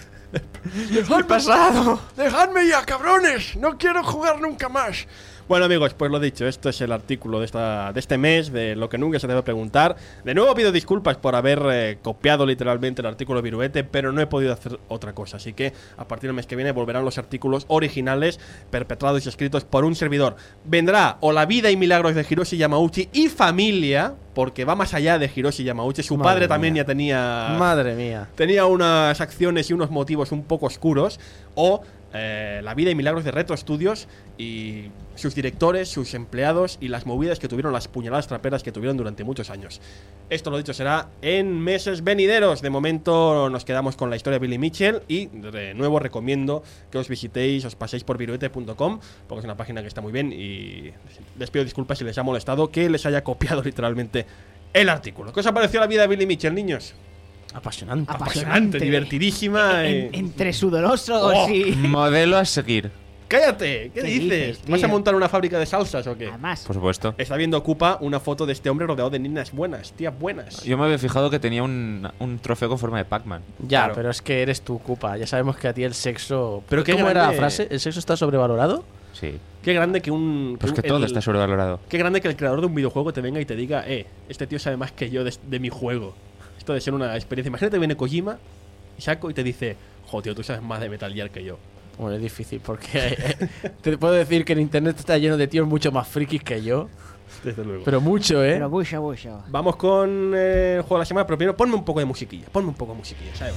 ¡Mi pasado! ¡Dejadme ya, cabrones! ¡No quiero jugar nunca más! Bueno, amigos, pues lo dicho, esto es el artículo de este mes, de lo que nunca se debe preguntar. De nuevo pido disculpas por haber copiado literalmente el artículo Viruete, pero no he podido hacer otra cosa. Así que a partir del mes que viene volverán los artículos originales, perpetrados y escritos por un servidor. Vendrá o la vida y milagros de Hiroshi Yamauchi y familia, porque va más allá de Hiroshi Yamauchi. Su padre también ya tenía... Madre mía. Tenía unas acciones y unos motivos un poco oscuros. O la vida y milagros de Retro Studios y sus directores, sus empleados y las movidas que tuvieron, las puñaladas traperas que tuvieron durante muchos años. Esto, lo dicho, será en meses venideros. De momento nos quedamos con la historia de Billy Mitchell y de nuevo recomiendo que os visitéis, os paséis por viruete.com, porque es una página que está muy bien, y les pido disculpas si les ha molestado que les haya copiado literalmente el artículo. ¿Qué os ha parecido la vida de Billy Mitchell, niños? Apasionante, divertidísima. Entre sudorosos y... Modelo a seguir. ¡Cállate! ¿Qué dices? ¿Vas a montar una fábrica de salsas o qué? Además, Por supuesto. Está viendo Ocupa una foto de este hombre rodeado de niñas buenas, tías buenas. Yo me había fijado que tenía un trofeo con forma de Pac-Man. Ya, Claro. pero es que eres tú, Cupa. Ya sabemos que a ti el sexo... Pero qué ¿Cómo era la grande- frase? ¿El sexo está sobrevalorado? Sí. Qué grande que un... Pues que todo está sobrevalorado. Qué grande que el creador de un videojuego te venga y te diga: este tío sabe más que yo de mi juego. Esto de ser una experiencia. Imagínate que viene Kojima, Shaco, y te dice: joder, tío, tú sabes más de Metal Gear que yo. Bueno, es difícil porque te puedo decir que en internet está lleno de tíos mucho más frikis que yo. Desde luego. Pero mucho, ¿eh? pero mucho. Vamos con el juego de la semana, pero primero ponme un poco de musiquilla. ¿Sabes?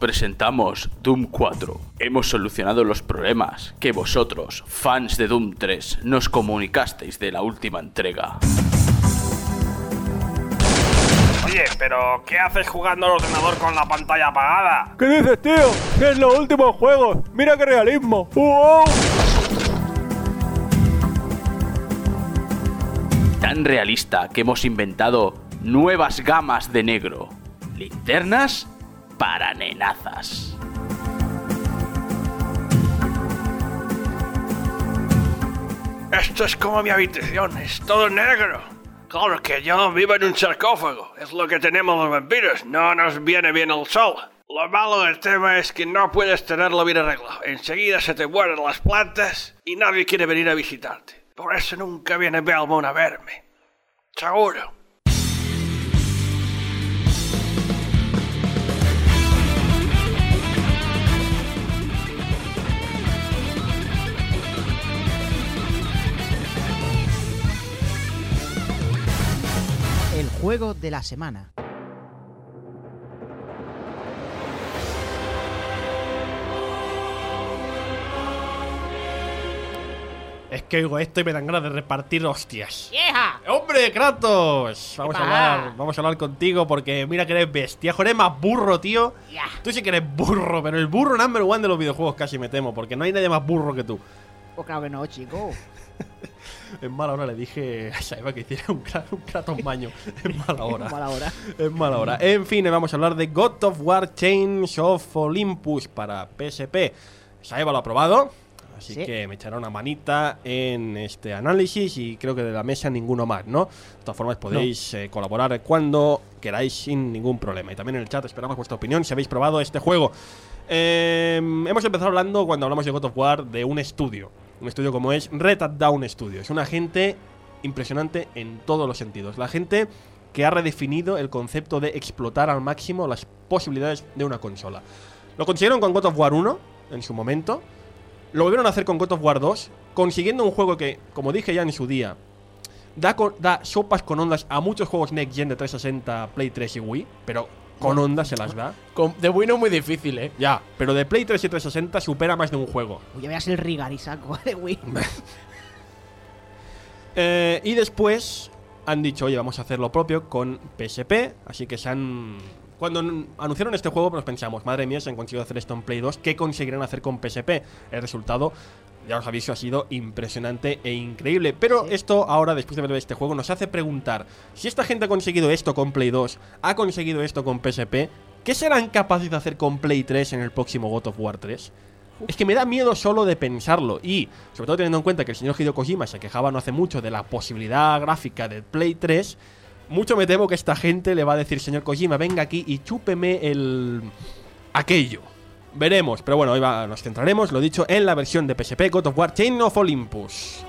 presentamos Doom 4. Hemos solucionado los problemas que vosotros, fans de Doom 3, nos comunicasteis de la última entrega. Oye, pero ¿qué haces jugando al ordenador con la pantalla apagada? ¿Qué dices, tío? Que es los últimos juegos. Mira qué realismo. ¡Wow! Tan realista que hemos inventado nuevas gamas de negro. Linternas para nenazas. Esto es como mi habitación, es todo negro. Claro que yo vivo en un sarcófago, es lo que tenemos los vampiros, no nos viene bien el sol. Lo malo del tema es que no puedes tenerlo bien arreglado. Enseguida se te mueren las plantas y nadie quiere venir a visitarte. Por eso nunca viene Belmont a verme. Seguro. El juego de la semana. Es que oigo esto y me dan ganas de repartir hostias. ¡Vieja! ¡Hombre, Kratos! Vamos a hablar contigo porque mira que eres bestia. Eres más burro, tío. Yeah. Tú sí que eres burro, pero el burro number one de los videojuegos casi me temo, porque no hay nadie más burro que tú. Pues claro que no, chico. En mala hora le dije a Saeva que hiciera un Kratos maño. En mala hora. Mala hora. En mala hora. En fin, vamos a hablar de God of War Chains of Olympus para PSP. Saeva lo ha probado, así que me echará una manita en este análisis y creo que de la mesa ninguno más, ¿no? De todas formas podéis colaborar cuando queráis sin ningún problema. Y también en el chat esperamos vuestra opinión si habéis probado este juego. Hemos empezado hablando, cuando hablamos de God of War, de un estudio como es Red Hat Down Studios. Una gente impresionante en todos los sentidos. La gente que ha redefinido el concepto de explotar al máximo las posibilidades de una consola. Lo consiguieron con God of War 1 en su momento. Lo volvieron a hacer con God of War 2, consiguiendo un juego que, como dije ya en su día, da sopas con ondas a muchos juegos Next Gen de 360, Play 3 y Wii, pero con ondas se las da. De Wii no es muy difícil, ¿eh? Ya, pero de Play 3 y 360 supera más de un juego. Ya veas el rigarisaco de Wii. Y después han dicho, oye, vamos a hacer lo propio con PSP, así que cuando anunciaron este juego, pues pensamos, madre mía, se han conseguido hacer esto en Play 2, ¿qué conseguirán hacer con PSP? El resultado, ya os aviso, ha sido impresionante e increíble. Pero esto ahora, después de ver este juego, nos hace preguntar, si esta gente ha conseguido esto con Play 2, ha conseguido esto con PSP, ¿qué serán capaces de hacer con Play 3 en el próximo God of War 3? Es que me da miedo solo de pensarlo. Y, sobre todo teniendo en cuenta que el señor Hideo Kojima se quejaba no hace mucho de la posibilidad gráfica del Play 3, mucho me temo que esta gente le va a decir, señor Kojima, venga aquí y chúpeme aquello. Veremos, pero bueno, hoy nos centraremos, lo dicho, en la versión de PSP God of War Chains of Olympus.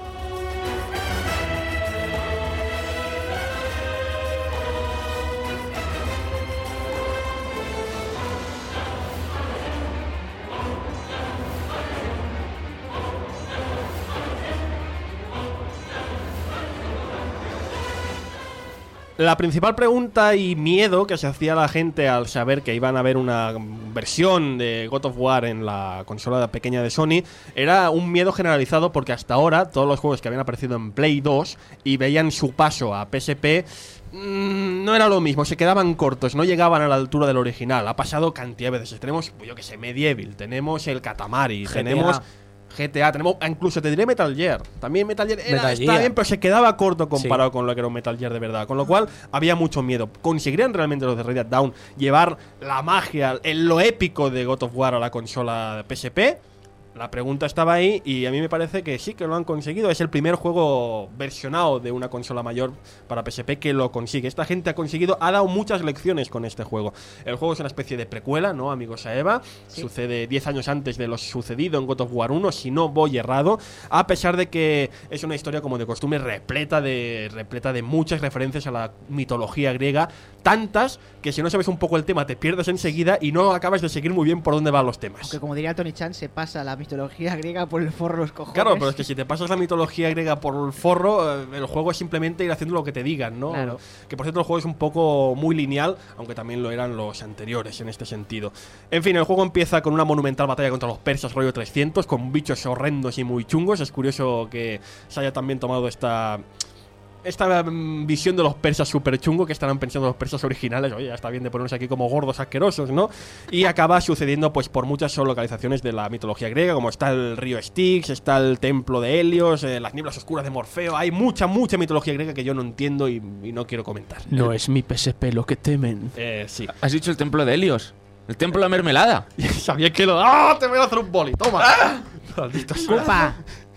La principal pregunta y miedo que se hacía la gente al saber que iban a haber una versión de God of War en la consola pequeña de Sony era un miedo generalizado, porque hasta ahora todos los juegos que habían aparecido en Play 2 y veían su paso a PSP no era lo mismo, se quedaban cortos, no llegaban a la altura del original. Ha pasado cantidad de veces. Tenemos, yo que sé, Medieval, tenemos el Katamari, tenemos GTA, tenemos, incluso te diré Metal Gear. También Metal Gear está bien, pero se quedaba corto comparado con lo que era un Metal Gear de verdad. Con lo cual había mucho miedo. ¿Conseguirían realmente los de Red Dead Down llevar la magia, lo épico de God of War a la consola PSP? La pregunta estaba ahí y a mí me parece que sí que lo han conseguido. Es el primer juego versionado de una consola mayor para PSP que lo consigue. Esta gente ha dado muchas lecciones con este juego. El juego es una especie de precuela, ¿no, amigos? A Eva. Sí. Sucede 10 años antes de lo sucedido en God of War 1, si no voy errado. A pesar de que es una historia, como de costumbre, repleta de muchas referencias a la mitología griega. Tantas que si no sabes un poco el tema te pierdes enseguida y no acabas de seguir muy bien por dónde van los temas. Aunque como diría Tony Chan, se pasa la mitología griega por el forro de los cojones. Claro, pero es que si te pasas la mitología griega por el forro, el juego es simplemente ir haciendo lo que te digan, ¿no? Claro. Que por cierto el juego es un poco muy lineal, aunque también lo eran los anteriores en este sentido. En fin, el juego empieza con una monumental batalla contra los persas rollo 300, con bichos horrendos y muy chungos. Es curioso que se haya también tomado esta visión de los persas super chungo que estarán pensando los persas originales. Oye, ya está bien de ponernos aquí como gordos asquerosos, ¿no? Y acaba sucediendo pues por muchas localizaciones de la mitología griega, como está el río Styx, está el templo de Helios, las nieblas oscuras de Morfeo. Hay mucha mitología griega que yo no entiendo y no quiero comentar. No es mi PSP lo que temen. Sí. ¿Has dicho el templo de Helios? ¿El templo de la mermelada? Sabía que lo... ¡Ah! Te voy a hacer un boli, toma. Maldito sea. ¡Opa!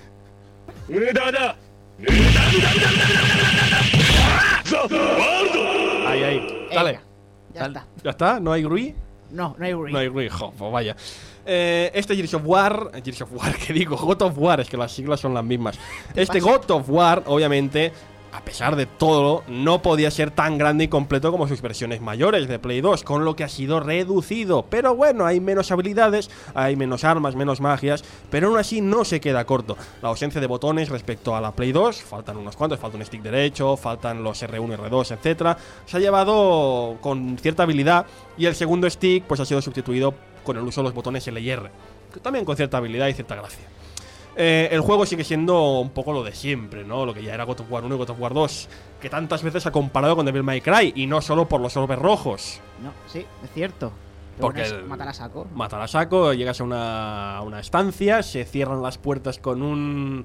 Ahí. Dale. Ya está. ¿Ya está? ¿No hay Rui? No hay Rui. No hay Rui, pues vaya. Este Gears of War, ¿qué digo? God of War, es que las siglas son las mismas. Este God of War, obviamente, a pesar de todo, no podía ser tan grande y completo como sus versiones mayores de Play 2, con lo que ha sido reducido. Pero bueno, hay menos habilidades, hay menos armas, menos magias, pero aún así no se queda corto. La ausencia de botones respecto a la Play 2, faltan unos cuantos, falta un stick derecho, faltan los R1, R2, etc. Se ha llevado con cierta habilidad y el segundo stick pues ha sido sustituido con el uso de los botones L y R, que también con cierta habilidad y cierta gracia. El juego sigue siendo un poco lo de siempre, ¿no? Lo que ya era God of War 1 y God of War 2, que tantas veces ha comparado con Devil May Cry, y no solo por los orbes rojos. No, sí, es cierto. Porque matar a saco. Matar a saco, llegas a una estancia, se cierran las puertas con un...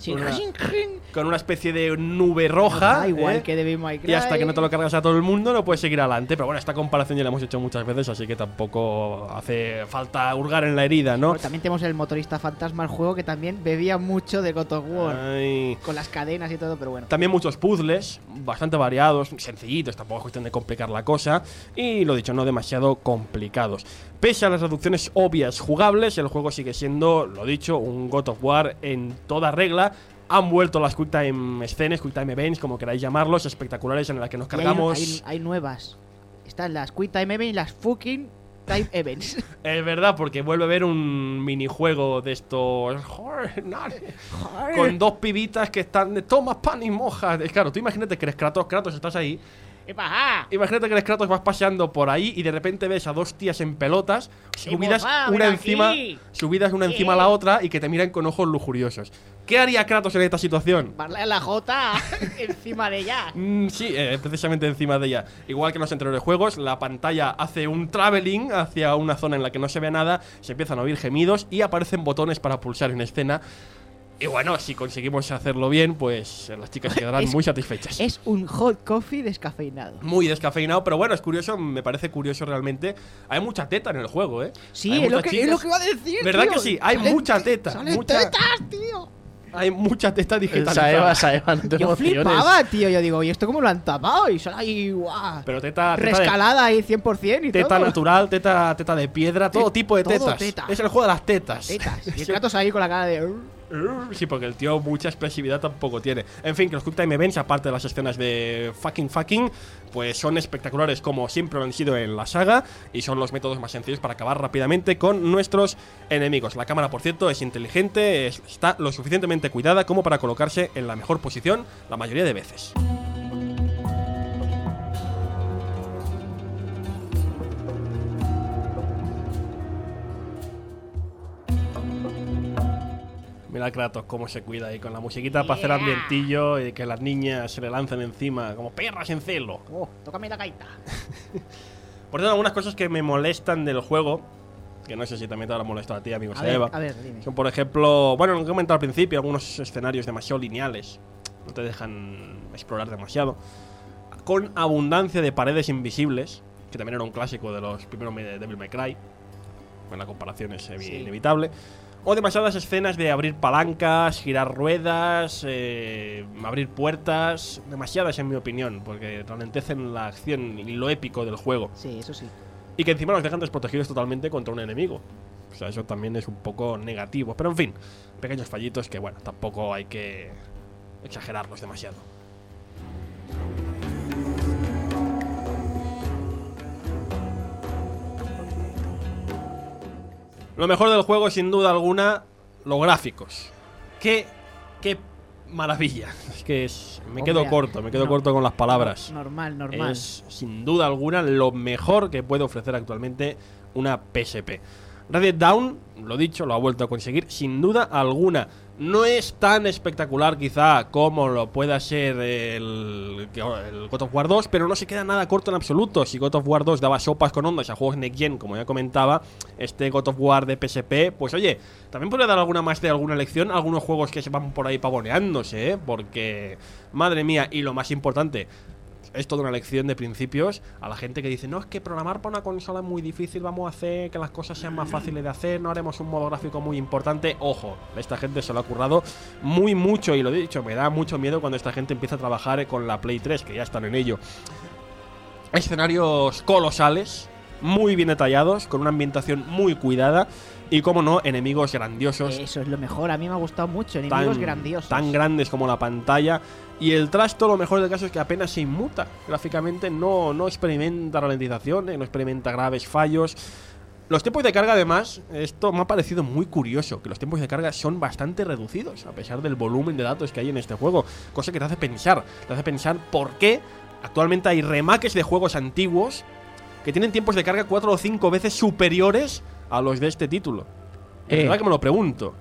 con una especie de nube roja, igual que Devil May Cry. Y hasta que no te lo cargas a todo el mundo no puedes seguir adelante. Pero bueno, esta comparación ya la hemos hecho muchas veces, así que tampoco hace falta hurgar en la herida, ¿no? Bueno, también tenemos el motorista fantasma, el juego, que también bebía mucho de God of War. Con las cadenas y todo, pero bueno. También muchos puzzles, bastante variados, sencillitos, tampoco es cuestión de complicar la cosa. Y lo dicho, no demasiado complicados. Pese a las reducciones obvias jugables, el juego sigue siendo, lo dicho, un God of War en toda regla. Han vuelto las Quick Time Scenes, Quick Time Events, como queráis llamarlos, espectaculares, en las que nos cargamos... Hay nuevas. Están las Quick Time Events y las fucking Time Events. Es verdad, porque vuelve a haber un minijuego de estos... con dos pibitas que están de toma pan y mojas. Claro, tú imagínate que eres Kratos, estás ahí. Imagínate que eres Kratos, vas paseando por ahí y de repente ves a dos tías en pelotas, subidas una encima a la otra y que te miran con ojos lujuriosos. ¿Qué haría Kratos en esta situación? Darle a la Jota encima de ella. Sí, precisamente encima de ella. Igual que en los anteriores juegos, la pantalla hace un traveling hacia una zona en la que no se ve nada, se empiezan a oír gemidos y aparecen botones para pulsar en escena. Y bueno, si conseguimos hacerlo bien, pues las chicas quedarán muy satisfechas. Es un hot coffee descafeinado. Muy descafeinado, pero bueno, es curioso, me parece curioso realmente. Hay mucha teta en el juego, ¿eh? Sí, es lo que iba a decir, ¿verdad tío? que sí? Hay mucha teta. ¡Salen tetas, tío! Hay mucha teta digitalizada. Saeva, no te Yo emociones. flipaba, tío. Yo digo, ¿y esto cómo lo han tapado? Y son ahí, guau. Pero teta rescalada ahí 100% y teta todo. natural, teta de piedra, todo tipo de todo tetas. Es el juego de las tetas. Y el Kratos ahí con la cara de... Sí, porque el tío mucha expresividad tampoco tiene. En fin, que los Quick Time Events, aparte de las escenas de fucking, pues son espectaculares como siempre lo han sido en la saga y son los métodos más sencillos para acabar rápidamente con nuestros enemigos. La cámara, por cierto, es inteligente, está lo suficientemente cuidada como para colocarse en la mejor posición la mayoría de veces. Mira a Kratos cómo se cuida ahí con la musiquita para hacer ambientillo y que las niñas se le lancen encima como perras en celo. Oh, tócame la gaita. Por cierto, algunas cosas que me molestan del juego, que no sé si también te habrá molestado a ti, amigo Seba. A ver, dime. Son, por ejemplo, bueno, lo que he comentado al principio, algunos escenarios demasiado lineales. No te dejan explorar demasiado. Con abundancia de paredes invisibles, que también era un clásico de los primeros Devil May Cry. Bueno, la comparación es inevitable. O demasiadas escenas de abrir palancas, girar ruedas, abrir puertas. Demasiadas en mi opinión, porque ralentecen la acción y lo épico del juego. Sí, eso sí. Y que encima los dejan desprotegidos totalmente contra un enemigo. O sea, eso también es un poco negativo. Pero en fin, pequeños fallitos que, bueno, tampoco hay que exagerarlos demasiado. Lo mejor del juego, sin duda alguna, los gráficos. Qué maravilla. Es que me quedo corto con las palabras. Normal. Es sin duda alguna lo mejor que puede ofrecer actualmente una PSP. Red Dead Dawn, lo dicho, lo ha vuelto a conseguir sin duda alguna. No es tan espectacular quizá como lo pueda ser el God of War 2, pero no se queda nada corto en absoluto. Si God of War 2 daba sopas con ondas a juegos Next Gen, como ya comentaba, este God of War de PSP, pues oye, también podría dar alguna lección a algunos juegos que se van por ahí pavoneándose, porque, madre mía, y lo más importante, es toda una lección de principios a la gente que dice, no, es que programar para una consola es muy difícil, vamos a hacer que las cosas sean más fáciles de hacer, no haremos un modo gráfico muy importante. Ojo, esta gente se lo ha currado mucho, y lo he dicho, me da mucho miedo cuando esta gente empieza a trabajar con la Play 3, que ya están en ello. Escenarios colosales, muy bien detallados, con una ambientación muy cuidada y, como no, enemigos grandiosos. Eso es lo mejor, a mí me ha gustado mucho, enemigos grandiosos. Tan grandes como la pantalla. Y el trasto, lo mejor del caso es que apenas se inmuta. Gráficamente no experimenta ralentizaciones, no experimenta graves fallos. Los tiempos de carga, además, esto me ha parecido muy curioso, que los tiempos de carga son bastante reducidos, a pesar del volumen de datos que hay en este juego. Cosa que te hace pensar por qué actualmente hay remakes de juegos antiguos que tienen tiempos de carga 4 o 5 veces superiores a los de este título. Es verdad que me lo pregunto.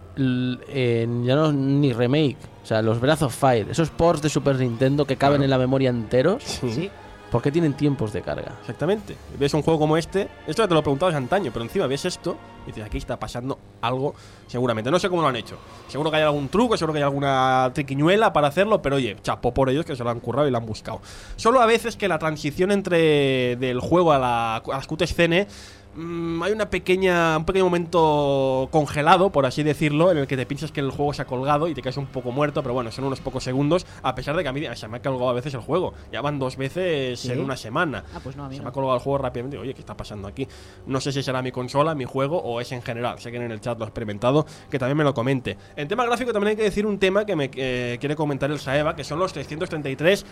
Ya no ni remake, o sea, los Breath of Fire, esos ports de Super Nintendo que caben en la memoria enteros. Sí. ¿Por qué tienen tiempos de carga? Exactamente. Ves un juego como este, esto ya te lo preguntabas antaño, pero encima ves esto y dices, aquí está pasando algo seguramente. No sé cómo lo han hecho. Seguro que hay algún truco, seguro que hay alguna triquiñuela para hacerlo, pero oye, chapo por ellos que se lo han currado y lo han buscado. Solo a veces que la transición del juego a las cutscenes, hay un pequeño momento congelado, por así decirlo, en el que te piensas que el juego se ha colgado y te quedas un poco muerto, pero bueno, son unos pocos segundos, a pesar de que a mí se me ha colgado a veces el juego. Ya van 2 veces en una semana. Pues no, a mí se me ha colgado el juego rápidamente. Oye, ¿qué está pasando aquí? No sé si será mi consola, mi juego o es en general. Sé que en el chat lo ha experimentado, que también me lo comente. En tema gráfico también hay que decir un tema que me quiere comentar el Saeva, que son los 333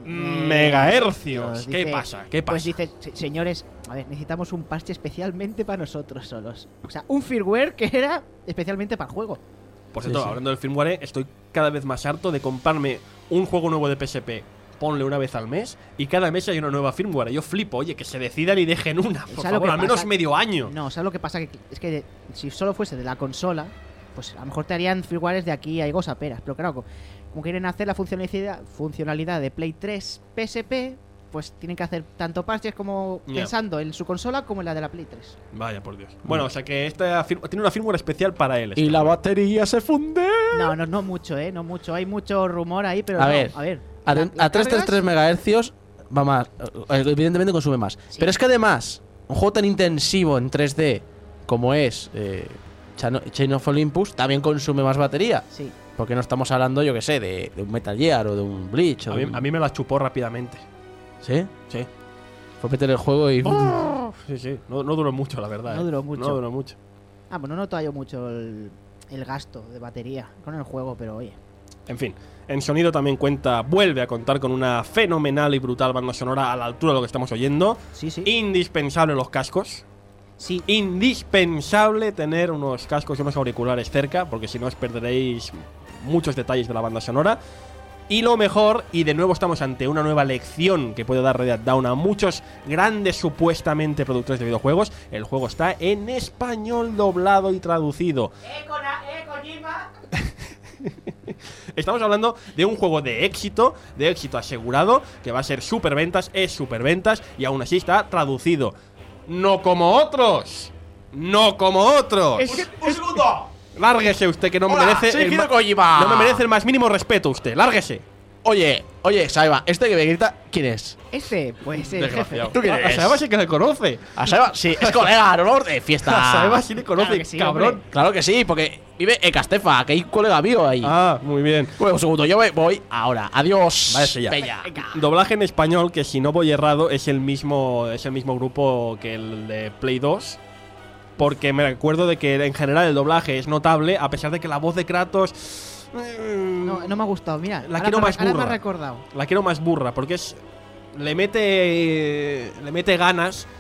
megahercios. ¿Qué pasa? Pues dice, señores, a ver, necesitamos un parche especialmente para nosotros solos. O sea, un firmware que era especialmente para el juego. Por cierto, hablando del firmware, estoy cada vez más harto de comprarme un juego nuevo de PSP, ponle una vez al mes, y cada mes hay una nueva firmware. Yo flipo, oye, que se decidan y dejen una, por favor, al menos medio año. No, ¿sabes lo que pasa? Es que si solo fuese de la consola, pues a lo mejor te harían firmwares de aquí a higos a peras. Pero claro, como quieren hacer la funcionalidad de Play 3 PSP, pues tienen que hacer tanto parches como pensando en su consola como en la de la Play 3. Vaya, por Dios. Bueno, o sea que esta tiene una firmware especial para él. Y la batería se funde. No mucho, no mucho. Hay mucho rumor ahí, pero a ver. A 333 MHz va más. Evidentemente consume más. Sí. Pero es que además, un juego tan intensivo en 3D como es Chain of Olympus también consume más batería. Sí. Porque no estamos hablando, yo que sé, de un Metal Gear o de un Bleach. A mí me la chupó rápidamente. ¿Sí? Sí. Fue meter el juego y... Sí. No duró mucho, la verdad. No duró mucho. Ah, bueno, no noto yo mucho el gasto de batería con el juego, pero oye. En fin, en sonido también vuelve a contar con una fenomenal y brutal banda sonora a la altura de lo que estamos oyendo. Sí. Indispensable los cascos. Sí. Indispensable tener unos cascos y unos auriculares cerca, porque si no os perderéis muchos detalles de la banda sonora. Y lo mejor, y de nuevo estamos ante una nueva lección que puede dar Red Dead Dawn a muchos grandes supuestamente productores de videojuegos, el juego está en español doblado y traducido. Kojima. Estamos hablando de un juego de éxito asegurado, que va a ser superventas, es superventas, y aún así está traducido. ¡No como otros! ¡Un segundo! Lárguese usted, que no me merece no me merece el más mínimo respeto usted. Lárguese. Oye, Saeva, este que me grita, ¿quién es? Pues el jefe. ¿Tú quién eres? A Saeva sí que le conoce. A Saeva, sí, es colega, no de fiesta. A Saeva sí le conoce, claro sí, cabrón. Hombre. Claro que sí, porque vive en Castefa, que hay un colega mío ahí. Ah, muy bien. Bueno, un segundo, yo voy ahora. Adiós. Váyase ya. Bella. Doblaje en español, que si no voy errado, es el mismo grupo que el de Play 2. Porque me recuerdo de que en general el doblaje es notable, a pesar de que la voz de Kratos... No me ha gustado, mira. La quiero más burra. Ahora me ha recordado. La quiero más burra, porque le mete ganas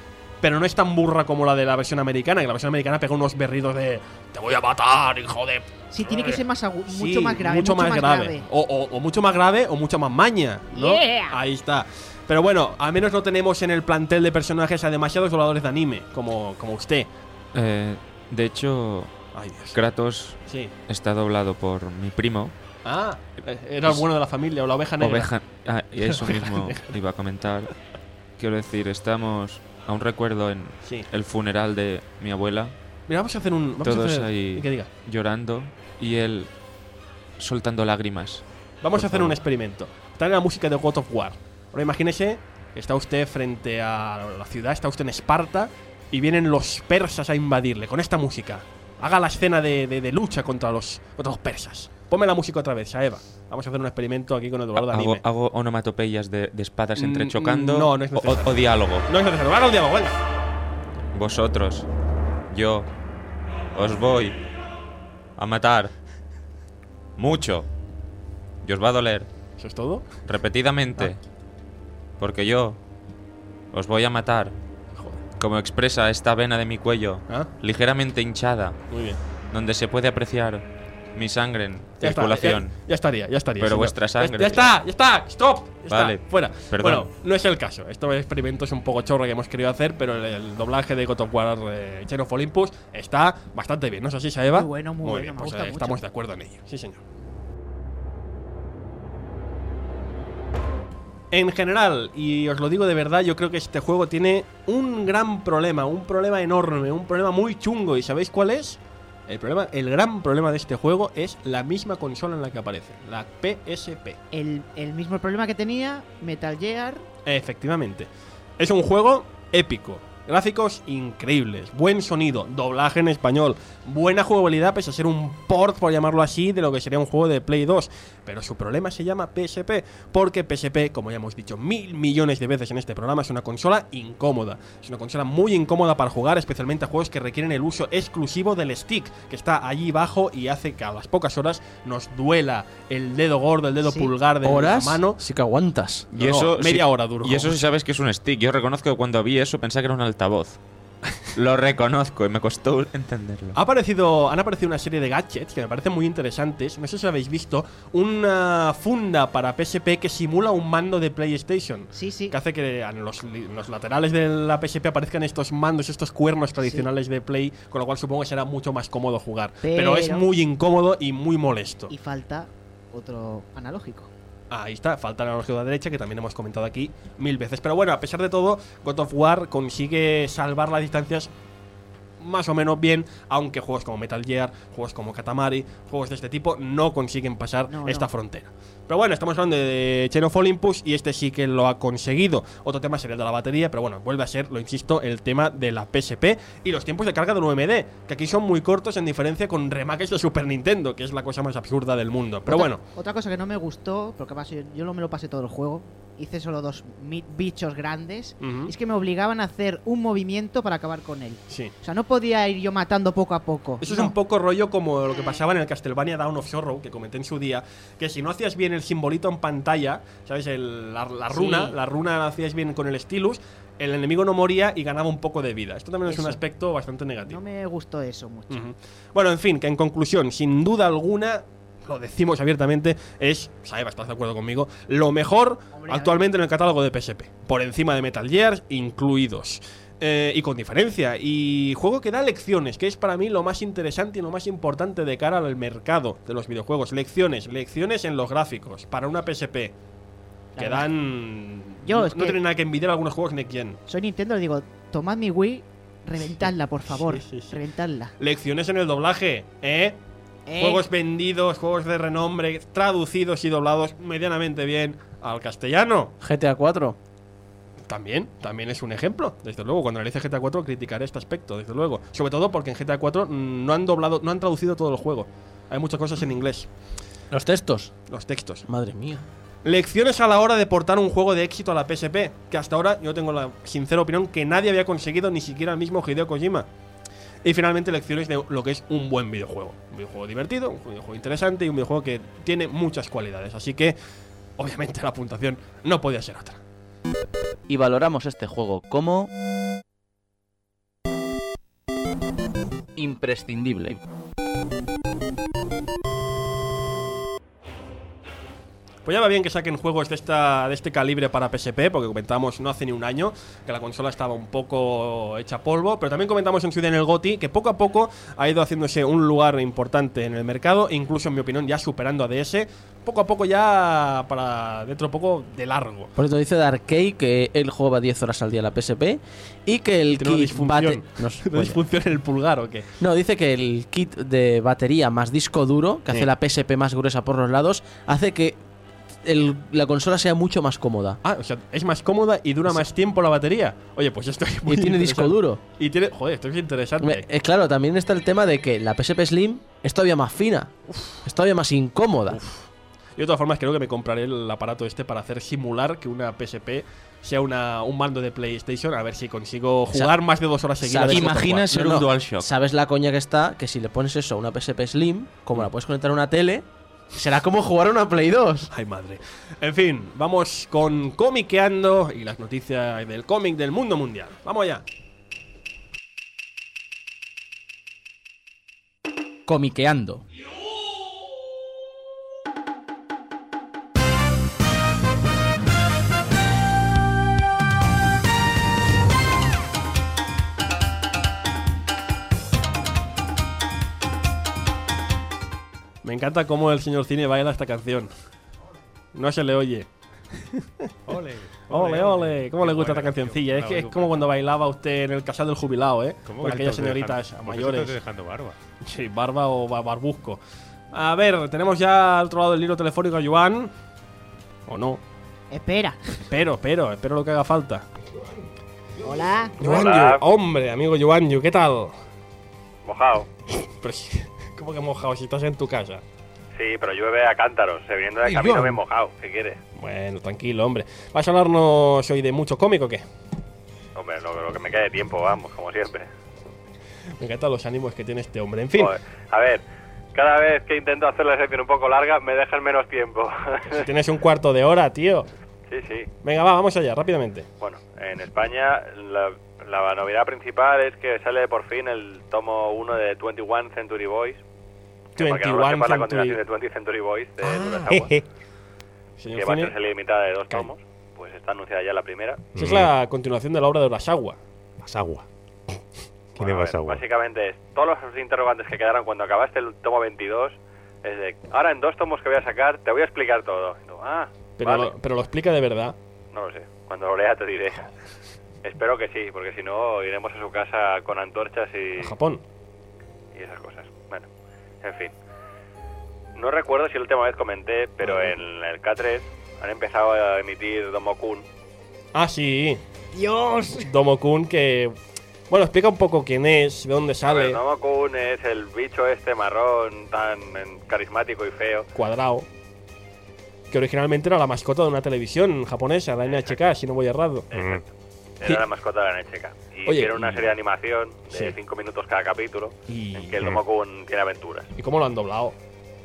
pero no es tan burra como la de la versión americana, que la versión americana pega unos berridos de te voy a matar, hijo de... Sí, tiene que ser más Sí, mucho más grave. mucho más grave. O mucho más grave o mucho más maña, ¿no? Yeah. Ahí está. Pero bueno, al menos no tenemos en el plantel de personajes a demasiados dobladores de anime, como usted. De hecho, Ay, Dios. Kratos Sí. está doblado por mi primo. Ah, era el bueno de la familia, o la oveja negra. Y eso mismo iba a comentar. Quiero decir, estamos... Aún recuerdo en Sí. el funeral de mi abuela. Mira, vamos a hacer un... Vamos todos a hacer, ahí ¿qué diga? llorando y él soltando lágrimas. Vamos Por a hacer favor. un experimento. Está en la música de God of War. Ahora imagínese que está usted frente a la ciudad, está usted en Esparta y vienen los persas a invadirle con esta música. Haga la escena de lucha contra los persas. Ponme la música otra vez, Saeva. Vamos a hacer un experimento aquí con el doblador de anime. Hago onomatopeyas de espadas entrechocando. No, no es necesario. O diálogo. No es necesario. Haga el diálogo, venga. Vosotros, yo, os voy a matar mucho. Y os va a doler. ¿Eso es todo? Repetidamente. Porque yo os voy a matar. Como expresa esta vena de mi cuello, ligeramente hinchada, Muy bien. donde se puede apreciar mi sangre en Ya está, circulación. ya estaría. Pero señor. vuestra sangre. Ya está, stop. Ya Vale, está, fuera. perdón. Bueno, no es el caso. Este experimento es un poco chorro que hemos querido hacer, pero el doblaje de God of War Chain of Olympus está bastante bien, ¿no es así, Saeva? Muy bueno, muy bueno, bien, me pues gusta estamos mucho. de acuerdo en ello. Sí, señor. En general, y os lo digo de verdad, yo creo que este juego tiene un gran problema, un problema enorme, un problema muy chungo. ¿Y sabéis cuál es? El gran problema de este juego es la misma consola en la que aparece, la PSP. El mismo problema que tenía Metal Gear. Efectivamente. Es un juego épico. Gráficos increíbles, buen sonido, doblaje en español, buena jugabilidad pese a ser un port, por llamarlo así, de lo que sería un juego de Play 2. Pero su problema se llama PSP, porque PSP, como ya hemos dicho 1000 millones de veces en este programa, es una consola incómoda. Es una consola muy incómoda para jugar, especialmente a juegos que requieren el uso exclusivo del stick, que está allí abajo y hace que a las pocas horas nos duela el dedo gordo, el dedo pulgar de ¿Horas? la mano. Sí que aguantas. Y eso, media hora duro. Y eso sí sabes que es un stick. Yo reconozco que cuando vi eso pensaba que era un altavoz. Lo reconozco y me costó entenderlo. Han aparecido una serie de gadgets que me parecen muy interesantes. No sé si habéis visto una funda para PSP que simula un mando de PlayStation. Sí, sí. Que hace que en los laterales de la PSP aparezcan estos mandos, estos cuernos tradicionales de Play, con lo cual supongo que será mucho más cómodo jugar. Pero es muy incómodo y muy molesto. Y falta otro analógico. Ahí está, falta el analógico de la derecha, que también hemos comentado aquí 1000 veces. Pero bueno, a pesar de todo, God of War consigue salvar las distancias más o menos bien, aunque juegos como Metal Gear, juegos como Katamari, juegos de este tipo no consiguen pasar esta frontera. Pero bueno, estamos hablando de Chain of Olympus y este sí que lo ha conseguido. Otro tema sería el de la batería, pero bueno, vuelve a ser, lo insisto, el tema de la PSP y los tiempos de carga del UMD, que aquí son muy cortos en diferencia con remakes de Super Nintendo, que es la cosa más absurda del mundo. Pero bueno. Otra cosa que no me gustó, porque yo no me lo pasé todo el juego, hice solo 2 bichos grandes, es que me obligaban a hacer un movimiento para acabar con él. Sí. O sea, no podía ir yo matando poco a poco. Eso es un poco rollo como lo que pasaba en el Castlevania Dawn of Sorrow, que comenté en su día, que si no hacías bien el simbolito en pantalla, ¿sabes? La runa, Sí. la runa la hacías bien con el stylus, el enemigo no moría y ganaba un poco de vida. Esto también es un Eso. aspecto bastante negativo. No me gustó eso mucho. Bueno, en fin, que en conclusión, sin duda alguna, lo decimos abiertamente, es, Saeva, ¿estás de acuerdo conmigo? Lo mejor actualmente en el catálogo de PSP, por encima de Metal Gear incluidos. Y con diferencia. Y juego que da lecciones, que es para mí lo más interesante y lo más importante de cara al mercado de los videojuegos. Lecciones en los gráficos, para una PSP. Que dan... no tienen nada que envidiar a algunos juegos ni quién. Soy Nintendo, digo, tomad mi Wii, reventadla, por favor. Reventadla. Lecciones en el doblaje, Juegos vendidos, juegos de renombre, traducidos y doblados medianamente bien al castellano. GTA 4. También es un ejemplo, desde luego. Cuando analice GTA 4 criticaré este aspecto, desde luego. Sobre todo porque en GTA 4 no han traducido todo el juego. Hay muchas cosas en inglés. ¿Los textos? Los textos. Madre mía. Lecciones a la hora de portar un juego de éxito a la PSP, que hasta ahora yo tengo la sincera opinión que nadie había conseguido, ni siquiera el mismo Hideo Kojima. Y finalmente lecciones de lo que es un buen videojuego. Un videojuego divertido, un videojuego interesante y un videojuego que tiene muchas cualidades. Así que, obviamente, la puntuación no podía ser otra. Y valoramos este juego como imprescindible. Pues ya va bien que saquen juegos de este calibre para PSP, porque comentamos no hace ni un año que la consola estaba un poco hecha polvo, pero también comentamos en su día en el GOTY que poco a poco ha ido haciéndose un lugar importante en el mercado, incluso en mi opinión ya superando a DS, poco a poco ya para dentro de poco de largo. Por eso dice Darkey que él jugaba 10 horas al día a la PSP y que el ¿Tiene una kit disfunción? ¿Una disfunción en el pulgar o qué? No, dice que el kit de batería más disco duro, que hace la PSP más gruesa por los lados, hace que la consola sea mucho más cómoda. Ah, o sea, es más cómoda y dura más tiempo la batería. Oye, pues esto es muy Y tiene disco duro. Y tiene, joder, esto es interesante. Claro, también está el tema de que la PSP Slim es todavía más fina, es todavía más incómoda. Yo de todas formas creo que me compraré el aparato este para hacer simular que una PSP sea un mando de PlayStation, a ver si consigo jugar más de 2 horas seguidas. Imagina ser un DualShock. ¿Sabes la coña que está? Que si le pones eso a una PSP Slim, como la puedes conectar a una tele, será como jugar a una Play 2. Ay, madre. En fin, vamos con Comiqueando y las noticias del cómic del mundo mundial. Vamos allá. Comiqueando. Me encanta cómo el señor Cine baila esta canción. No se le oye. Ole, ole, ole. ¿Cómo le gusta esta cancioncilla? Es que es como cuando bailaba usted en el casal del jubilado, ¿eh? Con aquellas señoritas mayores. Estoy dejando barba. Sí, barba o barbusco. A ver, tenemos ya al otro lado del hilo telefónico a Joan. ¿O no? Espera. Espero lo que haga falta. Hola. Joanyu, hombre, amigo Joanyu, ¿qué tal? Mojado. Pero, ¿cómo que mojado si estás en tu casa? Sí, pero llueve a cántaros. Viniendo de camino me he mojado. ¿Qué quieres? Bueno, tranquilo, hombre. ¿Vas a hablarnos hoy de mucho cómic o qué? Hombre, lo que me quede tiempo, vamos, como siempre. Me encantan los ánimos que tiene este hombre. En fin. Joder, a ver, cada vez que intento hacer la sección un poco larga, me dejan menos tiempo. Si tienes un cuarto de hora, tío. Sí, sí. Venga, vamos allá, rápidamente. Bueno, en España la novedad principal es que sale por fin el tomo 1 de 21 Century Boys. Que para que no lo sepas, la continuación de 20 Century Boys de Urasawa. Que va a ser limitada de 2 tomos. Pues está anunciada ya la primera. Esa es la continuación de la obra de Urasawa. Urasawa. ¿Quién es Urasawa? Básicamente es todos los interrogantes que quedaron cuando acabaste el tomo 22. Es de, ahora en 2 tomos que voy a sacar te voy a explicar todo. Y tú, pero lo explica de verdad. No lo sé. Cuando lo lea te diré. Espero que sí, porque si no iremos a su casa con antorchas y... ¿A Japón? Y esas cosas. Bueno, en fin. No recuerdo si la última vez comenté, pero en el K3 han empezado a emitir Domo-kun. Ah, sí. ¡Dios! Domo-kun que... Bueno, explica un poco quién es, de dónde sale. Domo-kun es el bicho este marrón tan carismático y feo. Cuadrado. Que originalmente era la mascota de una televisión japonesa, la NHK, si no voy errado. Exacto. Era la mascota de la NHK. Y hicieron una serie de animación de 5 minutos cada capítulo, en que el Domo-kun tiene aventuras. ¿Y cómo lo han doblado?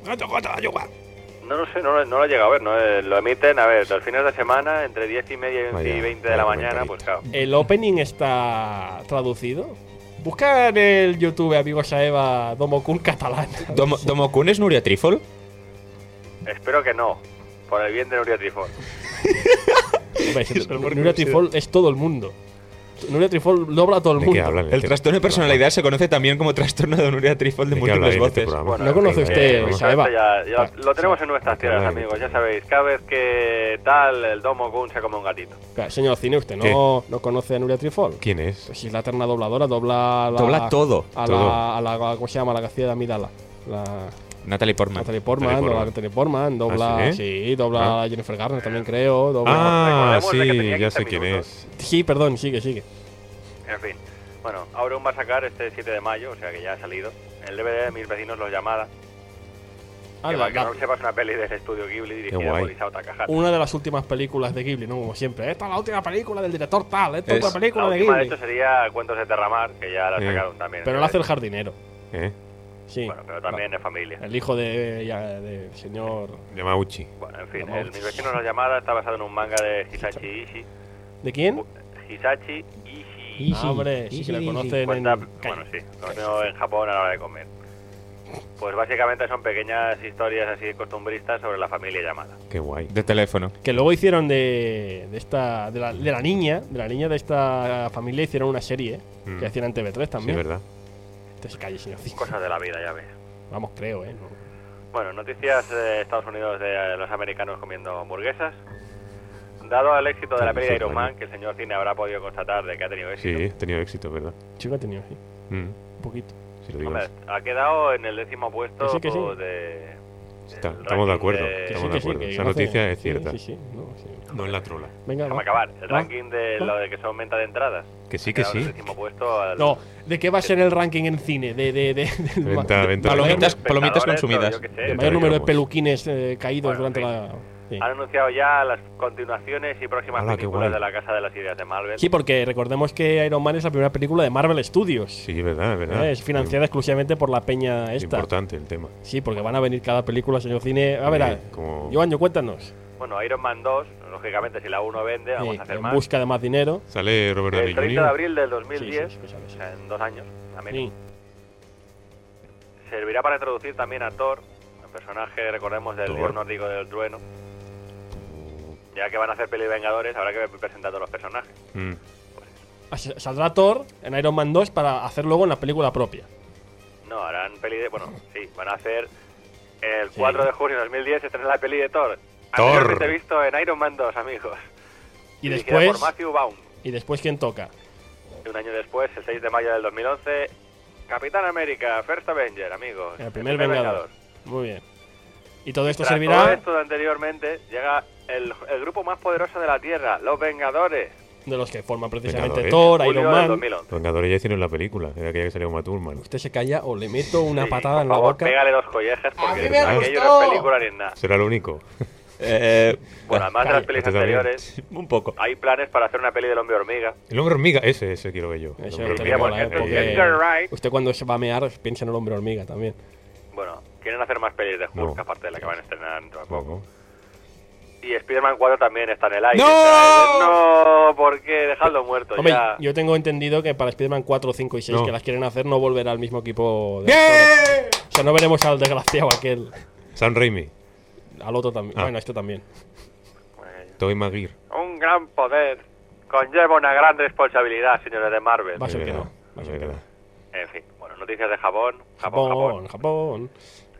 No lo sé, no lo he llegado a ver. ¿No? Lo emiten, a ver, los fines de semana, entre 10 y media y 20 de la mañana, pues claro. ¿El opening está traducido? Busca en el YouTube, amigos a Eva, Domo-kun catalán. ¿Domo-kun es Nuria Trifol? Espero que no, por el bien de Nuria Trifol. Nuria Trifol es todo el mundo. Nuria Trifol dobla a todo el mundo. El trastorno de personalidad se conoce también como trastorno de Nuria Trifol de múltiples voces. Bueno, ¿No conoce usted a Eva? Ya lo tenemos en nuestras tierras, amigos, ya sabéis. Cada vez que tal, el Domo-kun se come un gatito. Señor Cine, ¿usted no conoce a Nuria Trifol? ¿Quién es? Pues si es la eterna dobladora, dobla todo. A la ¿cómo se llama? La García de Amidala. Natalie Portman. Natalie Portman dobla, dobla a Jennifer Garner también creo. Dobla. Sí, ya sé quién es. Sí, perdón, sigue. En fin, bueno, Auron va a sacar este 7 de mayo, o sea que ya ha salido, el DVD de Mis vecinos los Llamada. Que no sepas, una peli del estudio Ghibli dirigida por Isao Takahata. Una de las últimas películas de Ghibli, ¿no? Como siempre. Esta es la última película del director tal, esta es la película de Ghibli. De hecho sería Cuentos de Terramar, que ya la sacaron también. Pero lo hace el jardinero. Sí. Bueno, pero también es familia. El hijo de señor Yamauchi. Bueno, en fin, Mis vecinos los Llamada está basado en un manga de Hisashi Ishii. ¿De quién? Hisashi Ishii. Easy. Hombre, sí que la conocen Cuenta, en bueno, sí, conocido en Japón a la hora de comer. Pues básicamente son pequeñas historias así costumbristas sobre la familia Yamada. Qué guay. De teléfono. Que luego hicieron de la niña de esta familia, hicieron una serie que hacían en TV3 también. Sí, verdad. Este se calle, señor. Cosas de la vida, ya ves. Vamos, creo, ¿eh? No. Bueno, noticias de Estados Unidos de los americanos comiendo hamburguesas. Dado el éxito de la peli de Iron Man, que el señor cine habrá podido constatar de que ha tenido éxito. Sí, ha tenido éxito, ¿verdad? Sí, que ha tenido, sí. Un poquito. Si lo digo. Hombre, ha quedado en el 10º puesto Que sí. de... Estamos de acuerdo. de- Estamos de acuerdo. que Esa no hace- noticia es sí, cierta. sí. No es la trola. Venga, Déjame va. acabar. El Va. ranking de lo de que son venta de entradas. Que sí, Ha que quedado sí. en el 10º puesto al... No, ¿de qué va a ser el ranking en cine? Venta de Palomitas espectadores, consumidas. yo qué sé. El mayor número de peluquines caídos durante la... Sí. Han anunciado ya las continuaciones y próximas Hala, qué películas guay. de la Casa de las Ideas de Marvel. Sí, porque recordemos que Iron Man es la primera película de Marvel Studios. Sí, verdad, es verdad. Es financiada exclusivamente por la peña Es esta. importante el tema. Sí, porque van a venir cada película, señor cine. A ver, como- Joanjo, cuéntanos. Bueno, Iron Man 2, lógicamente si la 1 vende, vamos Sí, a hacer en más. busca de más dinero. Sale Robert Downey El 30 de Jr. abril del 2010, Sí, o sea, en 2 años, también. Sí. Servirá para introducir también a Thor, el personaje, recordemos, del Thor. dios nórdico del trueno. Ya que van a hacer peli de Vengadores, habrá que presentar a todos los personajes. Saldrá Thor en Iron Man 2 para hacer luego en la película propia. No, harán peli de... Bueno, sí, van a hacer... El 4 de junio de 2010 se estrena la peli de Thor. Anteriormente visto en Iron Man 2, amigos. Y Dirigida después. por Matthew Vaughn. ¿Y después quién toca? Y un año después, el 6 de mayo del 2011, Capitán América, First Avenger, amigos. El primer Vengador. Muy bien. Y todo esto Tras servirá. todo esto de anteriormente, llega el grupo más poderoso de la Tierra, los Vengadores. De los que forman precisamente Vengadores. Thor, Julio Iron del Man. 2011. Vengadores ya hicieron la película. Era aquella que salió Uma Thurman. Usted se calla o le meto una patada en Por la favor, boca. pégale 2 collejas porque mí me aquello gustó. no es película ni nada. Será lo único. Bueno, además de las pelis Este también. anteriores, Un poco. hay planes para hacer una peli del Hombre Hormiga. El hombre hormiga, ese quiero ver yo. El Ese hombre te hormiga. mola, ¿eh? porque Porque Edgar Wright- usted cuando se va a mear piensa en el hombre hormiga también. Bueno, quieren hacer más pelis de Hulk, No. aparte de la que van a estrenar dentro de poco. No. Y Spider-Man 4 también está en el aire. ¡No! No, ¿por qué? Dejadlo muerto Hombre, ya. yo tengo entendido que para Spider-Man 4, 5 y 6 No. que las quieren hacer no volverá al mismo equipo de actores. O sea, no veremos al desgraciado aquel. Sam Raimi. Al otro también. Ah. Bueno, este también. Tobey Maguire. Un gran poder conlleva una gran responsabilidad, señores de Marvel. Va a ser que no. Va a ser que no. En fin, bueno, noticias de Japón. Japón.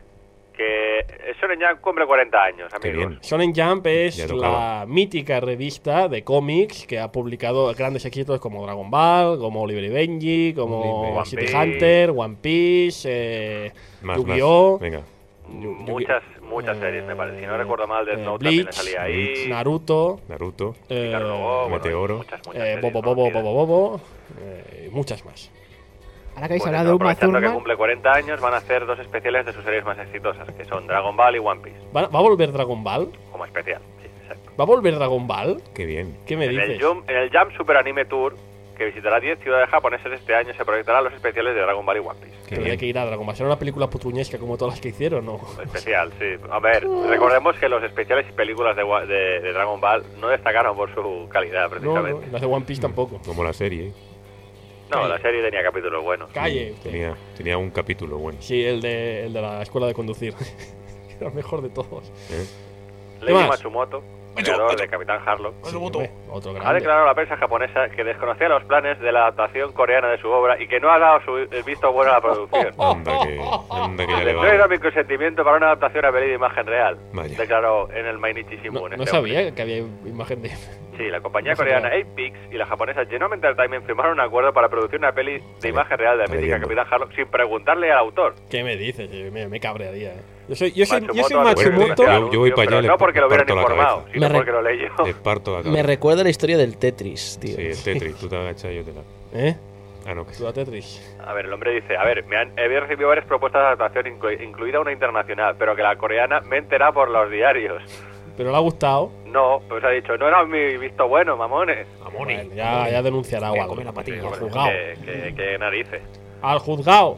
Que Shonen Jump cumple 40 años, Qué amigos. bien. Shonen Jump es Ya tocaba. la mítica revista de cómics que ha publicado grandes éxitos como Dragon Ball, como Oliver y Benji, como One City Piece. Hunter, One Piece, Más, Yu-Gi-Oh! más. Venga. Muchas series, me parece. Si no recuerdo mal, Death Note Bleach, también salía ahí. Naruto, Naruto. Ricardo Bobo, bueno, Meteoro. muchas Bobo, series Bobo, conocidas. Bobo, muchas más. Ahora que habéis Pues hablado eso, de Uma aprovechando que Thurman, cumple 40 años, van a hacer 2 especiales de sus series más exitosas, que son Dragon Ball y One Piece, ¿Va a volver Dragon Ball? como especial. Sí, exacto. ¿Va a volver Dragon Ball? Qué bien. ¿Qué me En dices? en el Jump Super Anime Tour, que visitará 10 ciudades japonesas este año, se proyectarán los especiales de Dragon Ball y One Piece. Tendría que ir a Dragon Ball. ¿Será una película putuñesca como todas las que hicieron no? Especial, sí. A ver, recordemos que los especiales y películas de Dragon Ball no destacaron por su calidad, No, precisamente. las de One Piece tampoco. Como la serie. No, la serie tenía capítulos buenos. Calle. usted. Tenía un capítulo bueno. Sí, el de la escuela de conducir. Era el mejor de todos. ¿Qué Lady más? Matsumoto, creador de Capitán Harlock, Sí, hombre, otro ha grande. declarado a la prensa japonesa que desconocía los planes de la adaptación coreana de su obra y que no ha dado el visto bueno a la producción. Anda que ya le No he dado va. mi consentimiento para una adaptación a peli de imagen real, Vaya. declaró en el Mainichi Shimbun. No este hombre. sabía que había imagen de... Sí, la compañía No sabía. coreana 8Pix y la japonesa Genome Entertainment firmaron un acuerdo para producir una peli de imagen real de la mítica leyendo. Capitán Harlock sin preguntarle al autor. ¿Qué me dices? Me cabrearía. Yo soy Matsumoto. Matsumoto. Yo voy para allá. Pero no porque lo hubieran parto la informado, cabeza. sino porque lo leí yo. Le parto la cabeza. Me recuerda la historia del Tetris, tío. Sí, el Tetris. Tú te agachas y yo te la. ¿Eh? Ah, no. Tú a Tetris. A ver, el hombre dice, he recibido varias propuestas de adaptación, incluida una internacional, pero que la coreana me entera por los diarios. Pero le ha gustado. No, pues ha dicho, no era mi visto bueno, mamones. Bueno, ya denunciará o algo. Al juzgado. ¿Qué narices? Al juzgado.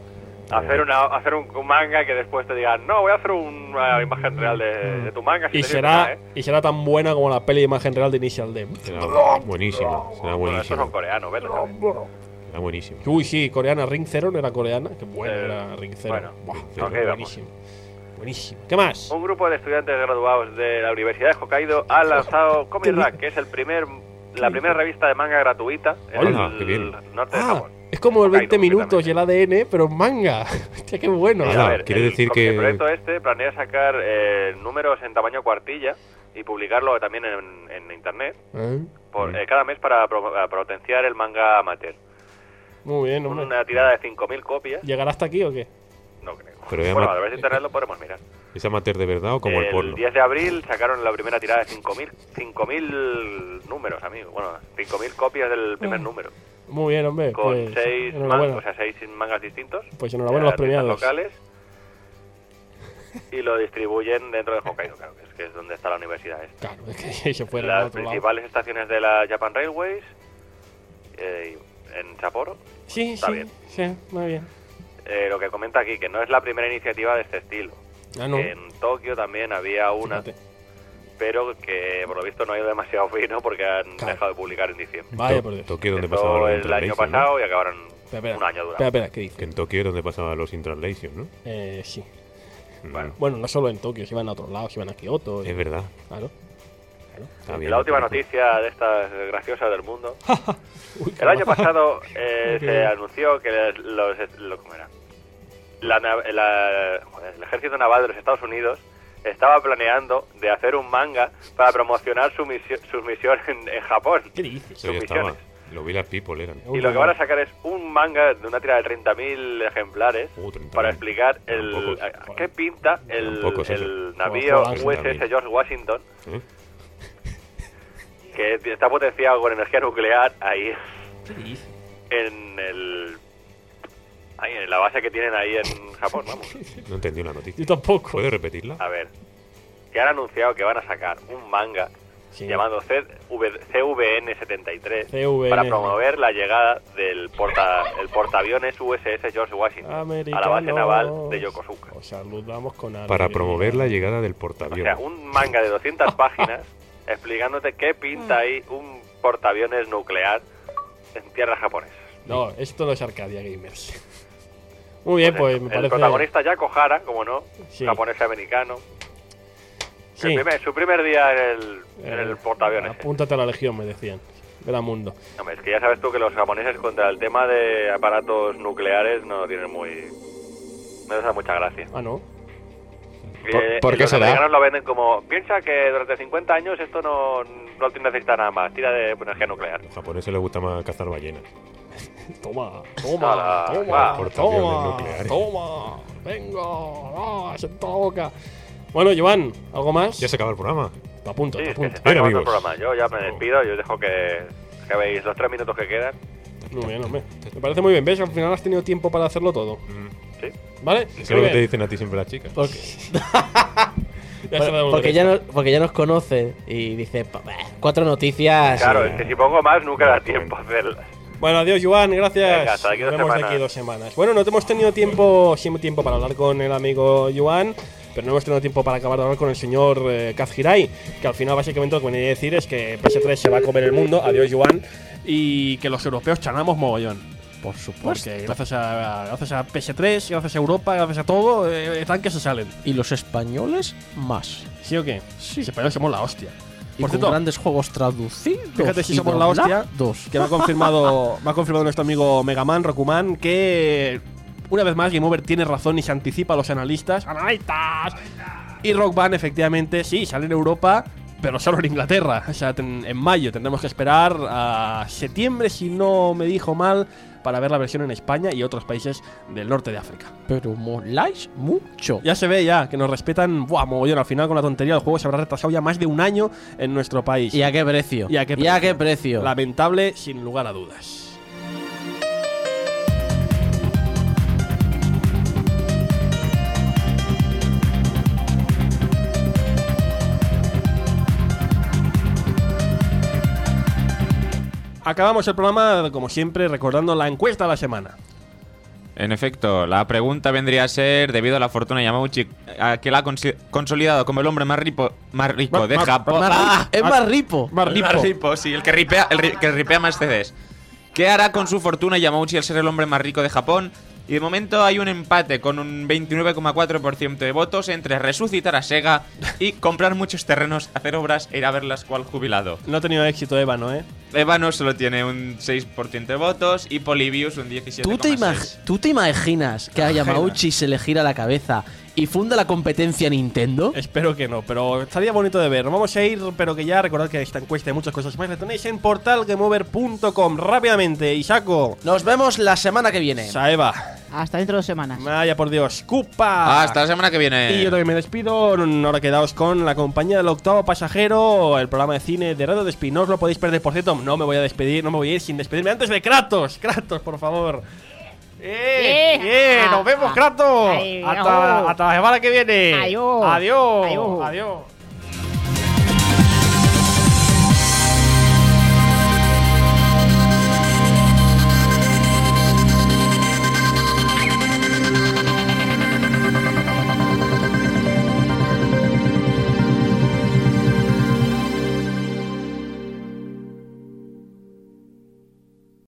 hacer un manga que después te digan, no, voy a hacer una imagen real de tu manga. Y será tan buena como la peli de imagen real de Initial D. Será buenísimo. Será Bueno, estos buenísimo. son coreanos, ¿ves? Será buenísimo. Uy, sí, coreana. Ring Zero no era coreana. Qué bueno era Ring Zero. bueno, Buah, ok, vamos. buenísimo. Buenísimo. ¿Qué más? Un grupo de estudiantes graduados de la Universidad de Hokkaido ha lanzado Comic Rack, que es la primera revista de manga gratuita en Hola, qué bien. el norte de Japón. Es como el 20 minutos y el ADN, pero en manga. Hostia, qué bueno. A ver, el proyecto este planea sacar números en tamaño cuartilla y publicarlo también en internet cada mes para potenciar el manga amateur. Muy bien, hombre. Una tirada de 5.000 copias. ¿Llegará hasta aquí o qué? No creo. Pero Bueno, a través de internet lo podemos mirar. ¿Es amateur de verdad o como el porno? El 10 de abril sacaron la primera tirada de 5.000 números, amigo. Bueno, 5.000 copias del primer número. Muy bien, hombre. Con Pues, 6 enhorabuena. mangas distintos. Pues enhorabuena a los premiados. locales. Y lo distribuyen dentro de Hokkaido, claro, que es donde está la universidad esta. Claro, es que se fuera al Las otro lado. principales estaciones de la Japan Railways, en Sapporo. Sí, está sí, bien. sí, muy bien. Lo que comenta aquí, que no es la primera iniciativa de este estilo. Ah, no. Que en Tokio también había una, pero que por lo visto no ha ido demasiado fino porque han dejado de publicar en diciembre. Vaya por Dios. Tokio donde Empezó pasaba los el año Intranslation, pasado ¿no? y acabaron Espera, un año durante. Espera, ¿qué dice? Que en Tokio es donde pasaban los Intranslation, ¿no? Sí. Bueno. Bueno, no solo en Tokio, se iban a otros lados, se iban a Kioto. Es verdad. Claro. Está Y bien, la última perfecto. noticia de estas graciosas del mundo. El año pasado se anunció que ¿cómo era? El ejército naval de los Estados Unidos estaba planeando de hacer un manga para promocionar sus misiones en Japón. ¿Qué dices? Eso ya estaba. Los Village People eran. Y lo que van a sacar es un manga de una tirada de 30.000 ejemplares 30.000. para explicar a qué pinta Tampoco es eso. el navío USS George Washington, que está potenciado con energía nuclear ahí en la base que tienen ahí en Japón, vamos. No entendí la noticia. Yo tampoco. ¿Puedes repetirla? A ver, que han anunciado que van a sacar un manga llamado CVN-73 CVN. para promover la llegada del portaaviones USS George Washington a la base naval de Yokosuka. Os saludamos con Para promover la llegada del O portaaviones. sea, un manga de 200 páginas explicándote qué pinta ahí un portaaviones nuclear en tierras japonesas. No, esto no es Arcadia Gamers. Muy bien, pues me El parece. protagonista Yako Hara, como no, japonés-americano. Sí. Su primer día en el portaaviones. Apúntate a la legión, me decían. Gran mundo. Hombre, es que ya sabes tú que los japoneses contra el tema de aparatos nucleares no tienen no les da mucha gracia. Ah, ¿no? ¿Por qué los será? americanos lo venden como, piensa que durante 50 años esto no necesita nada más, tira de energía nuclear. A los japoneses les gusta más cazar ballenas. Toma, Portaaviones nucleares. toma. Venga, siento la boca. Bueno, Joan, ¿algo más? Ya se acaba el programa. Te apunto, Sí, te es que se apunto. está acabando el programa. Yo ya me despido y os dejo que veáis los 3 minutos que quedan. Muy bien, hombre. Me parece muy bien. ¿Ves? Al final has tenido tiempo para hacerlo todo. Sí. ¿Vale? Eso es lo que te dicen a ti siempre las chicas. Porque ya nos conoce y dice 4 noticias. Claro, es que si pongo más nunca da tiempo a hacerlas. Bueno, adiós, Joan, gracias. Venga, hasta aquí Nos 2 vemos de semanas. aquí 2 semanas. Bueno, no hemos tenido tiempo para hablar con el amigo Joan, pero no hemos tenido tiempo para acabar de hablar con el señor Kaz Hirai, que al final básicamente lo que venía a decir es que PS3 se va a comer el mundo, adiós Joan, y que los europeos chanamos mogollón. Por supuesto. Porque gracias a PS3, gracias a Europa, gracias a todo, están que se salen. Y los españoles más. ¿Sí o qué? Sí. Los españoles somos la hostia. Y con grandes juegos traducidos. Fíjate si y somos la hostia. doblados. Que me ha confirmado nuestro amigo Megaman, Rokuman, que una vez más Game Over tiene razón y se anticipa a los analistas. ¡Analistas! Y Rock Band, efectivamente, sí, sale en Europa, pero solo en Inglaterra. O sea, en mayo tendremos que esperar a septiembre, si no me dijo mal, para ver la versión en España y otros países del norte de África. Pero moláis mucho. Ya se ve ya, que nos respetan, mogollón. Al final con la tontería del juego se habrá retrasado ya más de un año en nuestro país. ¿Y a qué precio? ¿Y a qué precio? Lamentable, sin lugar a dudas. Acabamos el programa, como siempre, recordando la encuesta de la semana. En efecto, la pregunta vendría a ser, debido a la fortuna Yamauchi, que la ha consolidado como el hombre más rico de Japón. Es más rico. Más rico, sí, el que ripea más CDs. ¿Qué hará con su fortuna Yamauchi al ser el hombre más rico de Japón? Y de momento hay un empate con un 29,4% de votos entre resucitar a Sega y comprar muchos terrenos, hacer obras e ir a verlas cual jubilado. No ha tenido éxito Ébano, ¿eh? Ébano solo tiene un 6% de votos y Polybius un 17,6%. ¿Tú te imaginas que a Yamauchi se le gira la cabeza y funda la competencia Nintendo? Espero que no, pero estaría bonito de ver. Nos vamos a ir, pero que ya recordad que esta encuesta y muchas cosas más la tenéis en portalgameover.com. Rápidamente, Isako. Nos vemos la semana que viene. Saeva. Hasta dentro de 2 semanas. Vaya por Dios. Cupa. Hasta la semana que viene. Y yo también me despido. Ahora quedaos con la compañía del octavo pasajero, el programa de cine de Radio Despí. No os lo podéis perder. Por cierto, no me voy a despedir, no me voy a ir sin despedirme antes de Kratos. Kratos, por favor. ¡Nos vemos, Kratos! Hasta la semana que viene. Adiós. Adiós. Adiós. Adiós.